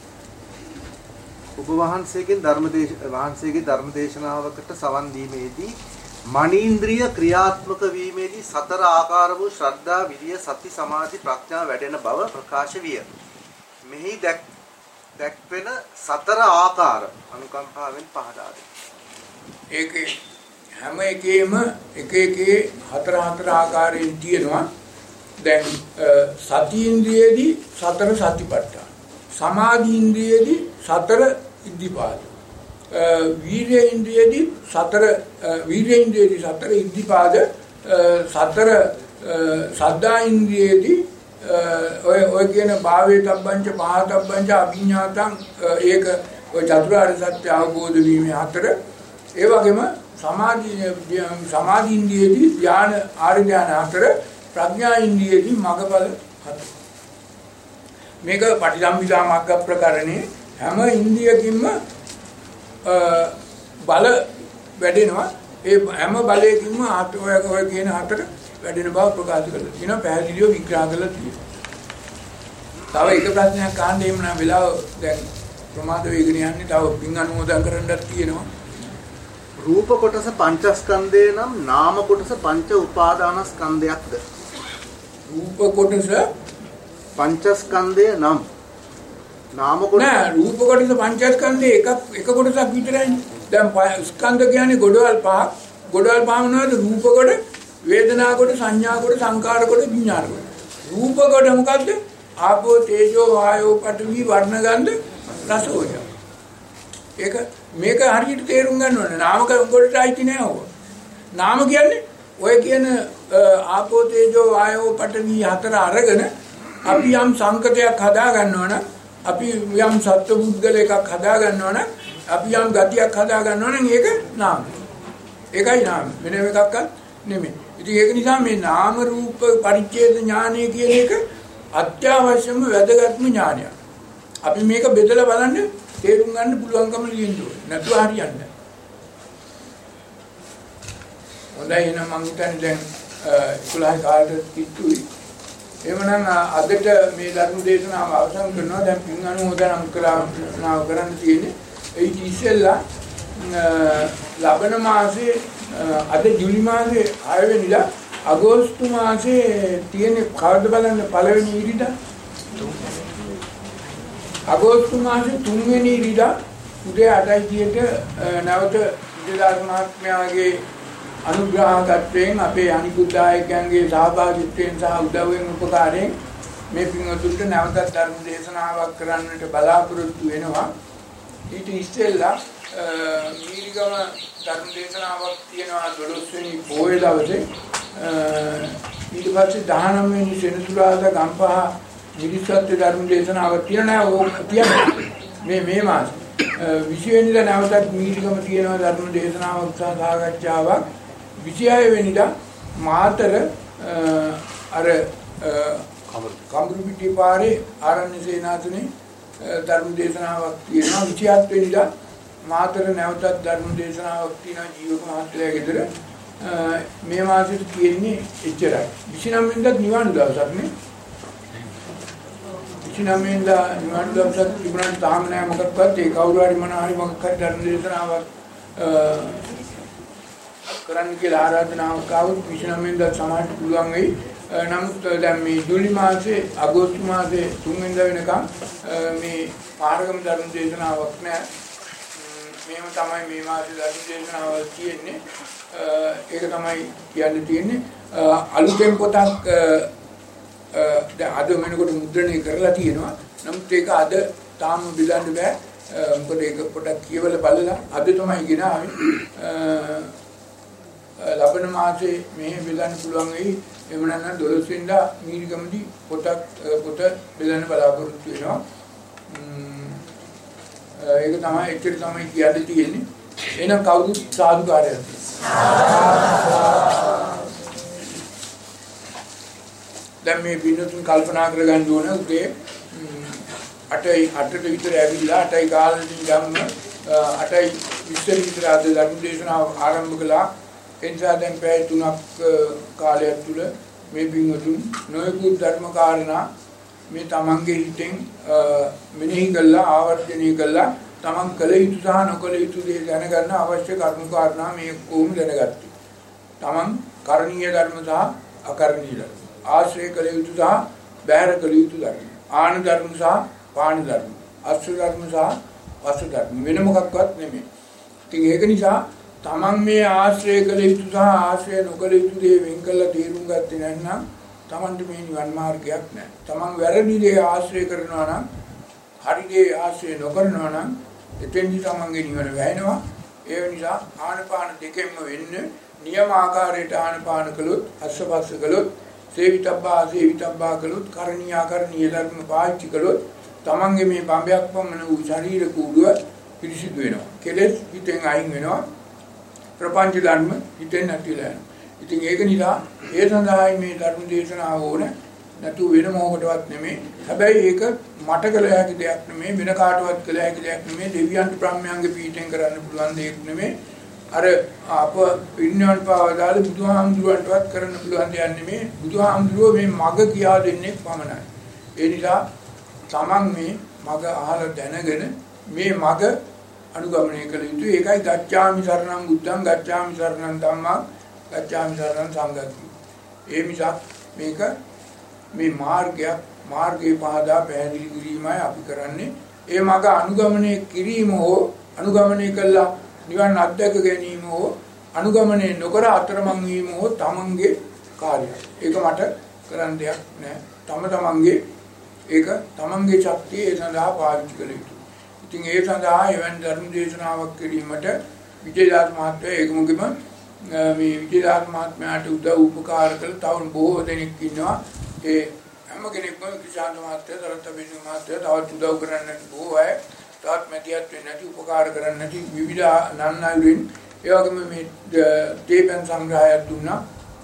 ඔබ වහන්සේගේ ධර්මදේශනාවකට සවන් දීමේදී මනීන්ද්‍රිය ක්‍රියාත්මක වීමේදී සතර ආකාර වූ ශ්‍රද්ධා, විරිය, සති, සමාධි, ප්‍රඥා වැඩෙන බව ප්‍රකාශ විය. මෙහි දැක්වෙන සතර ආකාර අනුකම්පාවෙන් පහදා දෙන්න. ඒකේ හැම එකේම එකේ හතර ආකාරයෙන් තියෙනවා. දැන් සති ඉන්ද්‍රියේදී සතර සතිපට්ඨාන. සමාධි ඉන්ද්‍රියේදී සතර ඉද්ධිපාද. වීර්ය ඉන්ද්‍රියේදී සතර ඉද්ධිපාද සතර සද්ධා ඉන්ද්‍රියේදී ඔය කියන භාවයේ තබ්බංච පහතබ්බංච අභිඥාතං ඒක ඔය චතුරාර්ය සත්‍ය අවබෝධ වීමේ හතර ඒ වගේම සමාධි ඉන්ද්‍රියේදී ධ්‍යාන ආර්ය ධ්‍යාන හතර ප්‍රඥා ඉන්ද්‍රියේදී මග්ගඵල හතර මේක පටිසම්භිදා මග්ග ප්‍රකරණේ හැම ඉන්ද්‍රියකින්ම බල වැඩෙනවා ඒ හැම බලයකින්ම ඔය කියන හතර වැඩෙන බව ප්‍රකාශ කරලා තියෙනවා පැහැදිලිව විග්‍රහ කරලා තියෙනවා. තව එක ප්‍රශ්නයක් අහන්න එහෙම නම් වෙලාව දැන් ප්‍රමාද වේගන යන්නේ තව පින් අනුමෝදන් කරන්නත් තියෙනවා. රූප කොටස පංචස්කන්ධය නම් නාම කොටස පංච උපාදානස්කන්ධයක්ද? රූප කොටස පංචස්කන්ධය නම් නාම කොටස නෑ රූප කොටස පංචස්කන්ධේ එක කොටසක් විතරයිනේ. දැන් ස්කන්ධ කියන්නේ ගොඩවල් පහක්. ගොඩවල් පහ මොනවද? රූප කොට, වේදනා කොට, සංඥා කොට, සංකාර කොට, විඥාන කොට. රූප කොට මොකද්ද? ආපෝ තේජෝ වායෝ පඨවි වර්ණ ගන්ධ රස ඕජා. ඒක මේක හරියට තේරුම් ගන්න ඕනේ. නාම කොටට අයිති නෑ ඔය. නාම කියන්නේ ඔය කියන ආපෝ තේජෝ වායෝ පඨවි හතර අරගෙන අපි යම් සංකතයක් හදා ගන්නවා නම් අපි යම් සත්ව බුද්ධල එකක් හදා ගන්නවා නම් අපි යම් ගතියක් හදා ගන්නවා නම් ඒක නාම. ඒකයි නාම. වෙන එකක්වත් නෙමෙයි. ඉතින් ඒක නිසා මේ නාම රූප පරිච්ඡේද ඥානය කියන එක අත්‍යවශ්‍යම වැදගත්ම ඥානයක්. අපි මේක බෙදලා බලන්න තේරුම් ගන්න පුළුවන්කම ලියන්න ඕනේ. නැතුව හරියන්නේ නැහැ. හොඳයි එහෙනම් මම හිතන්නේ දැන් 11 කාලෙට කිට්ටුයි. එවනම් අදට මේ ධර්ම දේශනාව අවසන් කරනවා. දැන් පින් අනුමෝදන් කරන්න තියෙන්නේ. ඒ ඉතිසෙල්ලා ලබන මාසේ අද ජූලි මාසේ 6 වෙනිදා අගෝස්තු මාසේ තියෙන කවද්ද බලන්න පළවෙනි ඉරිදා අගෝස්තු මාසේ 3 වෙනි ඉරිදා උදේ 8:30ට නැවත විජේදාස මහත්මයාගේ අනුග්‍රහකත්වයෙන් අපේ අනිකුත් දායකයන්ගේ සහභාගීත්වයෙන් සහ උදව්වෙන් උපකාරයෙන් මේ පින්වතුන්ට නැවතත් ධර්ම දේශනාවක් කරන්නට බලාපොරොත්තු වෙනවා. ඊට ඉස්සෙල්ලා මීරිගම ධර්ම දේශනාවක් තියෙනවා 12 වෙනි පොය දවසේ. ඊට පස්සේ 19 වෙනි සෙනසුරාදා ගම්පහ මිරිසත් ධර්ම දේශනාවක් තියෙනවා මේ මාසේ. 20 වෙනිදා නැවතත් මීරිගම තියෙනවා ධර්ම දේශනාවක් සහ සාකච්ඡාවක්. 26 වෙනිදා මාතර අර කම්බුරුපිටිය පාරේ ආරණ්‍ය සේනාසනේ ධර්ම දේශනාවක් තියෙනවා. 27 වෙනිදා මාතර නැවතත් ධර්ම දේශනාවක් තියෙනවා ජීවක මහත්තයා ගෙදර. මේ මාසෙට කියන්නේ එච්චරයි. 29 වෙනිදා නිවන් දවසක් නේ. 29 වෙනිදා නිවන් දවසක් තිබුණාට තාම නෑ මොකක්වත්. ඒ කවුරු හරි මොනවා හරි මොකක් හරි ධර්ම දේශනාවක් කරන්න කියලා ආරාධනාවක් ආවොත් 29 වෙනිදා සමාජයට පුළුවන් වෙයි. නමුත් දැන් මේ ජූලි මාසේ අගෝස්තු මාසේ 3 වෙනිදා වෙනකම් මේ පාරගම ධර්ම දේශනාවක් නෑ. මේව තමයි මේ මාසේ ධර්ම දේශනාව තියෙන්නේ. ඒක තමයි කියන්න තියෙන්නේ. අලුතෙන් පොතක් දැන් අද වෙනකොට මුද්‍රණය කරලා තියෙනවා. නමුත් ඒක අද තාම බෙදන්න බෑ. මොකද ඒක පොතක් කියවලා බලලා අද තමයි ගෙනාවේ. ලබන මාසේ මෙහෙ බෙදන්න පුළුවන් වෙයි. එහෙම නැත්නම් 12 වෙනිදා මීරිගමදී පොත බෙදන්න බලාපොරොත්තු වෙනවා. ඒක තමයි එච්චර තමයි කියන්න තියෙන්නේ. එහෙනම් කවුරුත් සාදුකාරයක්. දැන් මේ බින්නතුන් කල්පනා කරගන්න ඕන උදේ 8ට විතර ඇවිල්ලා 8යි කාලෙකින් ගම්ම 8යි 20 විතර අද ධර්ම දේශනාව ආරම්භ කළා. එනිසා දැන් පැය 3ක් කාලයක් තුල මේ බින්නතුන් නොයෙකුත් ධර්ම කාරණා මේ තමන්ගේ හිතෙන් මෙනෙහි කළා ආවර්ජනය කළා. තමන් කළ යුතු සහ නොකළ යුතු දේ දැනගන්න අවශ්‍ය කරුණු කාරණා මේ කොහොම දැනගත්තේ. තමන් කරණීය ධර්ම සහ අකරණීය ධර්ම. ආශ්‍රය කළ යුතු සහ බැහැර කළ යුතු ධර්ම. ආන ධර්ම සහ පාන ධර්ම. අශ්‍ර ධර්ම සහ පස ධර්ම. වෙන මොකක්වත් නෙමෙයි. ඉතින් ඒක නිසා තමන් මේ ආශ්‍රය කළ යුතු සහ ආශ්‍රය නොකළ යුතු දේ වෙන් කළා තේරුම් ගත්තේ නැත්නම් තමන්ට මේ නිවන් මාර්ගයක් නැහැ. තමන් වැරදි දේ ආශ්‍රය කරනවා නම් හරි දේ ආශ්‍රය නොකරනවා නම් එතෙන්දි තමන්ගේ නිවන වැහෙනවා. ඒ නිසා ආනපාන දෙකෙන්ම වෙන්න නියම ආකාරයට ආනපාන කළොත් අස්සපස්ස කළොත් සේවිතබ්බා සේවිතබ්බා කළොත් කරණීය ධර්ම පාවිච්චි කළොත් තමන්ගේ මේ බඹයක් පමණ වූ ශරීර කූඩුව පිරිසිදු වෙනවා. කෙලෙස් හිතෙන් අයින් වෙනවා. ප්‍රපංච ධර්ම හිතෙන් නැතිලා යනවා. ඉතින් ඒක නිසා ඒ සඳහායි මේ ධර්ම දේශනාව ඕන. නැතු වෙන මොකටවත් නෙමෙයි. හැබැයි ඒක මට කළ හැකි දෙයක් නෙමෙයි. වෙන කාටවත් කළ හැකි දෙයක් නෙමෙයි. දෙවියන්ට බ්‍රහ්මයන්ගේ පීඨෙන් කරන්න පුළුවන් දෙයක් නෙමෙයි. අර අප විඥාන පාවදාල බුදුහාමුදුරුවන්ටවත් කරන්න පුළුවන් දෙයක් නෙමෙයි. බුදුහාමුදුරුවෝ මේ මග කියා දෙන්නේ පමණයි. ඒ නිසා තමන් මේ මග අහලා දැනගෙන මේ මග අනුගමනය කළ යුතුයි. ඒකයි ගච්ඡාමි සරණං බුද්ධං ගච්ඡාමි සරණං ධම්මං ගච්ඡාමි සරණං සංඝං. ඒ නිසා මේක මේ මාර්ගයේ පහදා පැහැදිලි කිරීමයි අපි කරන්නේ. ඒ මග අනුගමනය කිරීම හෝ අනුගමනය කළා නිවන් අත්දැක ගැනීම හෝ අනුගමනය නොකර අතරමං වීම හෝ තමන්ගේ කාර්යයක්. ඒක මට කරන්න දෙයක් නෑ. තමන්ගේ ඒක තමන්ගේ ශක්තිය ඒ සඳහා පාවිච්චි කළ යුතුයි. ඉතින් ඒ සඳහා එවන් ධර්ම දේශනාවක් කිරීමට විජේදාස මහත්මයා ඒකමගේම මේ විජේදාස මහත්මයාට උදව් උපකාර කළ තව බොහෝ දෙනෙක් ඉන්නවා. ඒ හැම කෙනෙක්ම කිසාන්ත මහත්මයා තරත බිනු මහත්මයා තවත් උදව් කරන්න බොහෝ අය තාත් මැදිහත් වෙන්නේ නැති උපකාර කරන්නේ නැති විවිධ නන්නයිරින් ඒ වගේම මේ දීපෙන් සංග්‍රහයක් දුන්නා.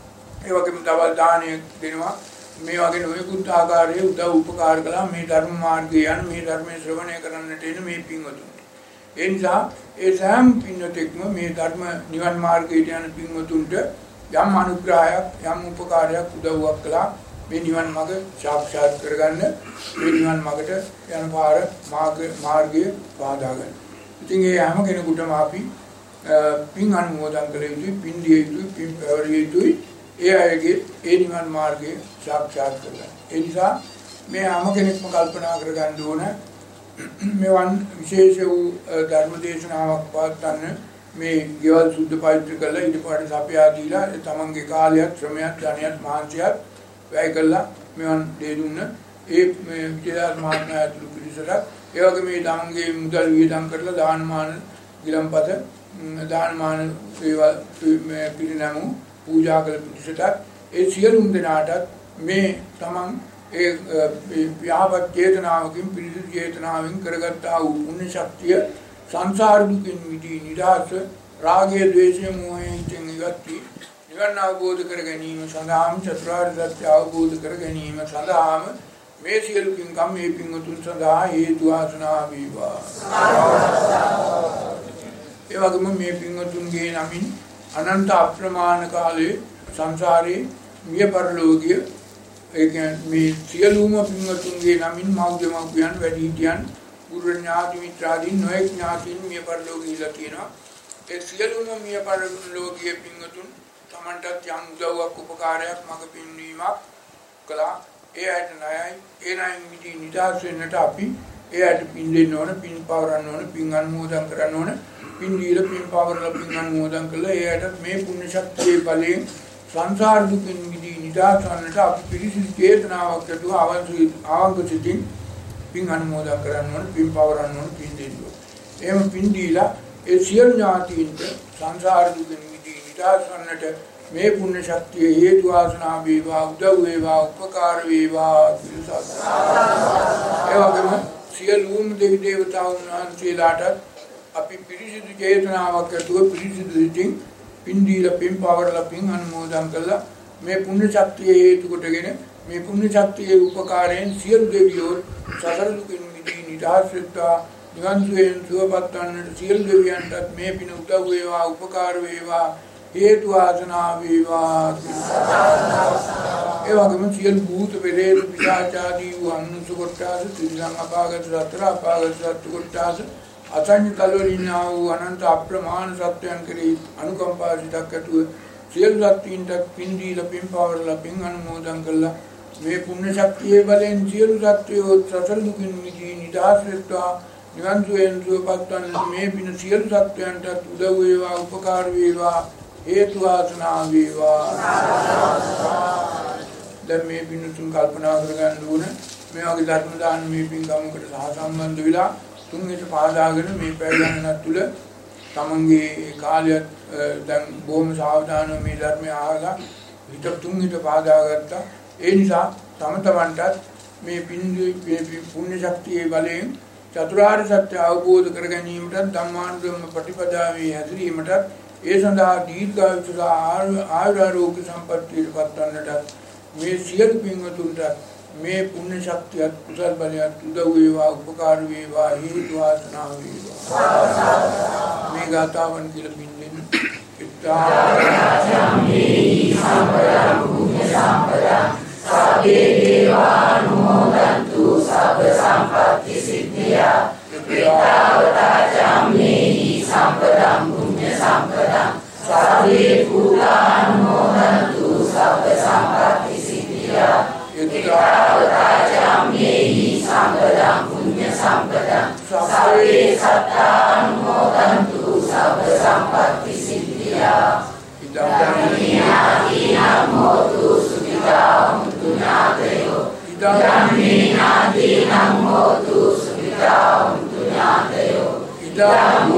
ඒ වගේම දවල් දානය දෙනවා. මේ වගේ නොයෙකුත් ආකාරයේ උදව් උපකාර කළා මේ ධර්ම මාර්ගයේ යන මේ ධර්මයේ ශ්‍රවණය කරන්නට එන මේ පින්වතුන්. ඒ නිසා ඒ සෑම පින්වතෙක්ම මේ ධර්ම නිවන් මාර්ගයට යන පින්වතුන්ට යම් අනුග්‍රහයක් යම් උපකාරයක් උදව්වක් කළා. මේ නිවන් මඟ සාක්ෂාත් කරගන්න මේ නිවන් මඟට යන මාර්ගය පාදා ගන්න. ඉතින් ඒ හැම කෙනෙකුටම අපි පින් අනුමෝදන් කළ යුතුයි, පින් දිය යුතුයි, පින් පැවරිය යුතුයි. ඒ අයගේ ඒ නිවන් මාර්ගය සාක්ෂාත් කරගන්න. ඒ නිසා මේ හැම කෙනෙක්ම කල්පනා කරගන්න ඕන මෙවන් විශේෂ වූ ධර්ම දේශනාවක් පවත්වන්න මේ ගෙවල් සුද්ධ පවිත්‍ර කරලා ඊට පස්සේ සපයා දීලා තමන්ගේ කාලයත් ශ්‍රමයත් ධනයත් මහන්සියත් වැය කළා මෙවන් දේ දුන්න ඒ විද්‍යාත්මක මහත්මයා ඇතුළු පිරිසට ඒ වගේ මේ තමන්ගේ මුදල් වියදම් කරලා දානමාන ගිලම්පත දානමාන ඒවා මේ පිරිනමු පූජා කළ පිරිසට ඒ සියලුම දෙනාටත් මේ තමන් ඒ ව්‍යාපත් චේතනාවකින් පිරිසිදු චේතනාවෙන් කරගත්තා වූ පුණ්‍ය ශක්තිය සංසාර දුකින් මිදී නිදහස රාගය ද්වේෂය මෝහයෙන් ඉවත් නිවන අවබෝධ කර ගැනීම සඳහාම චතුරාර්ය සත්‍ය අවබෝධ කර ගැනීම සඳහාම මේ සියලු පින්කම් මේ පින්වතුන් සඳහා හේතු වාසනා වේවා. ඒ වගේම මේ පින්වතුන්ගේ නමින් අනන්ත අප්‍රමාණ කාලයේ සංසාරේ මිය පරලෝකීය ඒ කියන්නේ මේ සියලුම පින්වතුන්ගේ නමින් මෞර්යමෝපියන් වැඩිහිටියන් ගුරු ඥාති මිත්‍රාදීන් නොයෙක් ඥාතීන් මිය පරලෝකීලා කියනවා. ඒ සියලුම මිය පරලෝකීය පින්වතුන් තමන්ටත් යම් උදව්වක් උපකාරයක් මඟ පින්වීමක් කළා. ඒ ඇයට ණයයි ඒ ණයින් මිදී නිදහස් වෙන්නට අපි ඒ ඇයට පින් දෙන්න ඕන, පින් පවරන්න ඕන, පින් අනුමෝදන් කරන්න ඕන. පින් දීලා පින් පවරලා පින් අනුමෝදන් කළා. ඒ ඇයට මේ පුණ්‍ය ශක්තියේ බලයෙන් සංසාර දුකින් මිදී නිදහස් වන්නට අපි පිරිසිදු චේතනාවක් ඇතුව අවංක සිතින් පින් අනුමෝදන් කරන්න ඕන, පින් පවරන්න ඕන, පින් දෙන්න ඕන. එහෙම පින් දීලා ඒ සියලු ඥාතීන්ට සංසාර දුකින් මිදී නිදහස් වන්නට මේ පුණ්‍ය ශක්තිය හේතු වාසනා වේවා, උදව් වේවා, උපකාර වේවා කියලා සාදු. ඒ වගේම සියලුම දෙවි දේවතාවුන් වහන්සේලාට අපි පිරිසිදු චේතනාවක් ඇතුව පිරිසිදු සිතින් පින් දීලා පින් පවරලා පින් අනුමෝදන් කළා. මේ පුණ්‍ය ශක්තිය හේතු කොටගෙන මේ පුණ්‍ය ශක්තියේ උපකාරයෙන් සියලු දෙවියෝ සසර දුකින් මිදී නිදහස් වෙත්වා. නිවන් සුවයෙන් සුවපත් වන්නට සියලු දෙවියන්ටත් මේ පින උදව් වේවා, උපකාර වේවා, හේතු වාසනා වේවා. ඒ වගේම සියලු භූත පෙරේත පිශාචාදී වූ අනුසු කොට්ටාස ත්‍රිසං අපාගත සතර අපාගත සත්තු කොට්ටාස අසංඥ කල්වලින්නා වූ අනන්ත අප්‍රමාණ සත්‍යයන් කෙරෙහි අනුකම්පා සිතක් ඇතුව සියලු සත්ත්වීන්ට පින් දීලා පින් පවරලා පින් අනුමෝදන් කළා. මේ පුණ්‍ය ශක්තියේ බලෙන් සියලු සත්වයෝ සසර දුකින් මිදී නිදහස් වෙත්වා. නිවන් සුවයෙන් සුවපත් වන්නට මේ පින සියලු සත්වයන්ට උදව් වේවා, උපකාර වේවා, හේතු වාසනා වේවා. දැන් මේ පින තුන් කල්පනා කරගන්න ඕන. මේ වගේ ධර්ම දාන මේ පින්කමකට සහසම්බන්ධ වෙලා තුන්වෙනි පාදාගෙන මේ පැය ගණනක් තුල තමන්ගේ කාලයත් දැන් බොහොම සාවධානව මේ ධර්මය අහලා හිත තුන්වෙනි පාදාගත්තා. ඒ නිසා තමන්ටත් මේ පුණ්‍ය ශක්තියේ බලයෙන් චතුරාර්ය සත්‍ය අවබෝධ කර ගැනීමට ධම්මානුධම්ම ප්‍රතිපදාවේ හැසිරීමට ඒ සඳහා දීර්ඝායුෂ ආයුරාෝග්‍ය සම්පත්තියට පත්වන්නට මේ සියලු පින්වතුන්ට මේ පුණ්‍ය ශක්තියත් කුසල් බලයත් උදව් වේවා, උපකාර වේවා, හේතු වාසනා වේවා. මේ ගාථාවන් කියලා පින්නෙන් ඉත්තාචම්මේ සම්පදං පුඤ්ඤ සම්පදං සබ්බේ දේවානුමෝදන්තු සබ්බ සම්පත්ති සිද්ධියා ඉත්තාචම්මේ සම්පදං පුඤ්ඤ සම්පදං සබ්බේ භූතානුමෝදන්තු සබ්බ සම්පත්ති සිද්ධියා ඉත්තාචම්මේ සම්පදං පුඤ්ඤ සම්පදං සබ්බේ සත්තානුමෝදන්තු සබ්බ සම්පත්ති සිද්ධියා ඉදං හෝතු සුඛිතා හොන්තු ඥාතයෝ ඉදං හෝතු සුඛිතා හොන්තු ඥාතයෝ ඉදං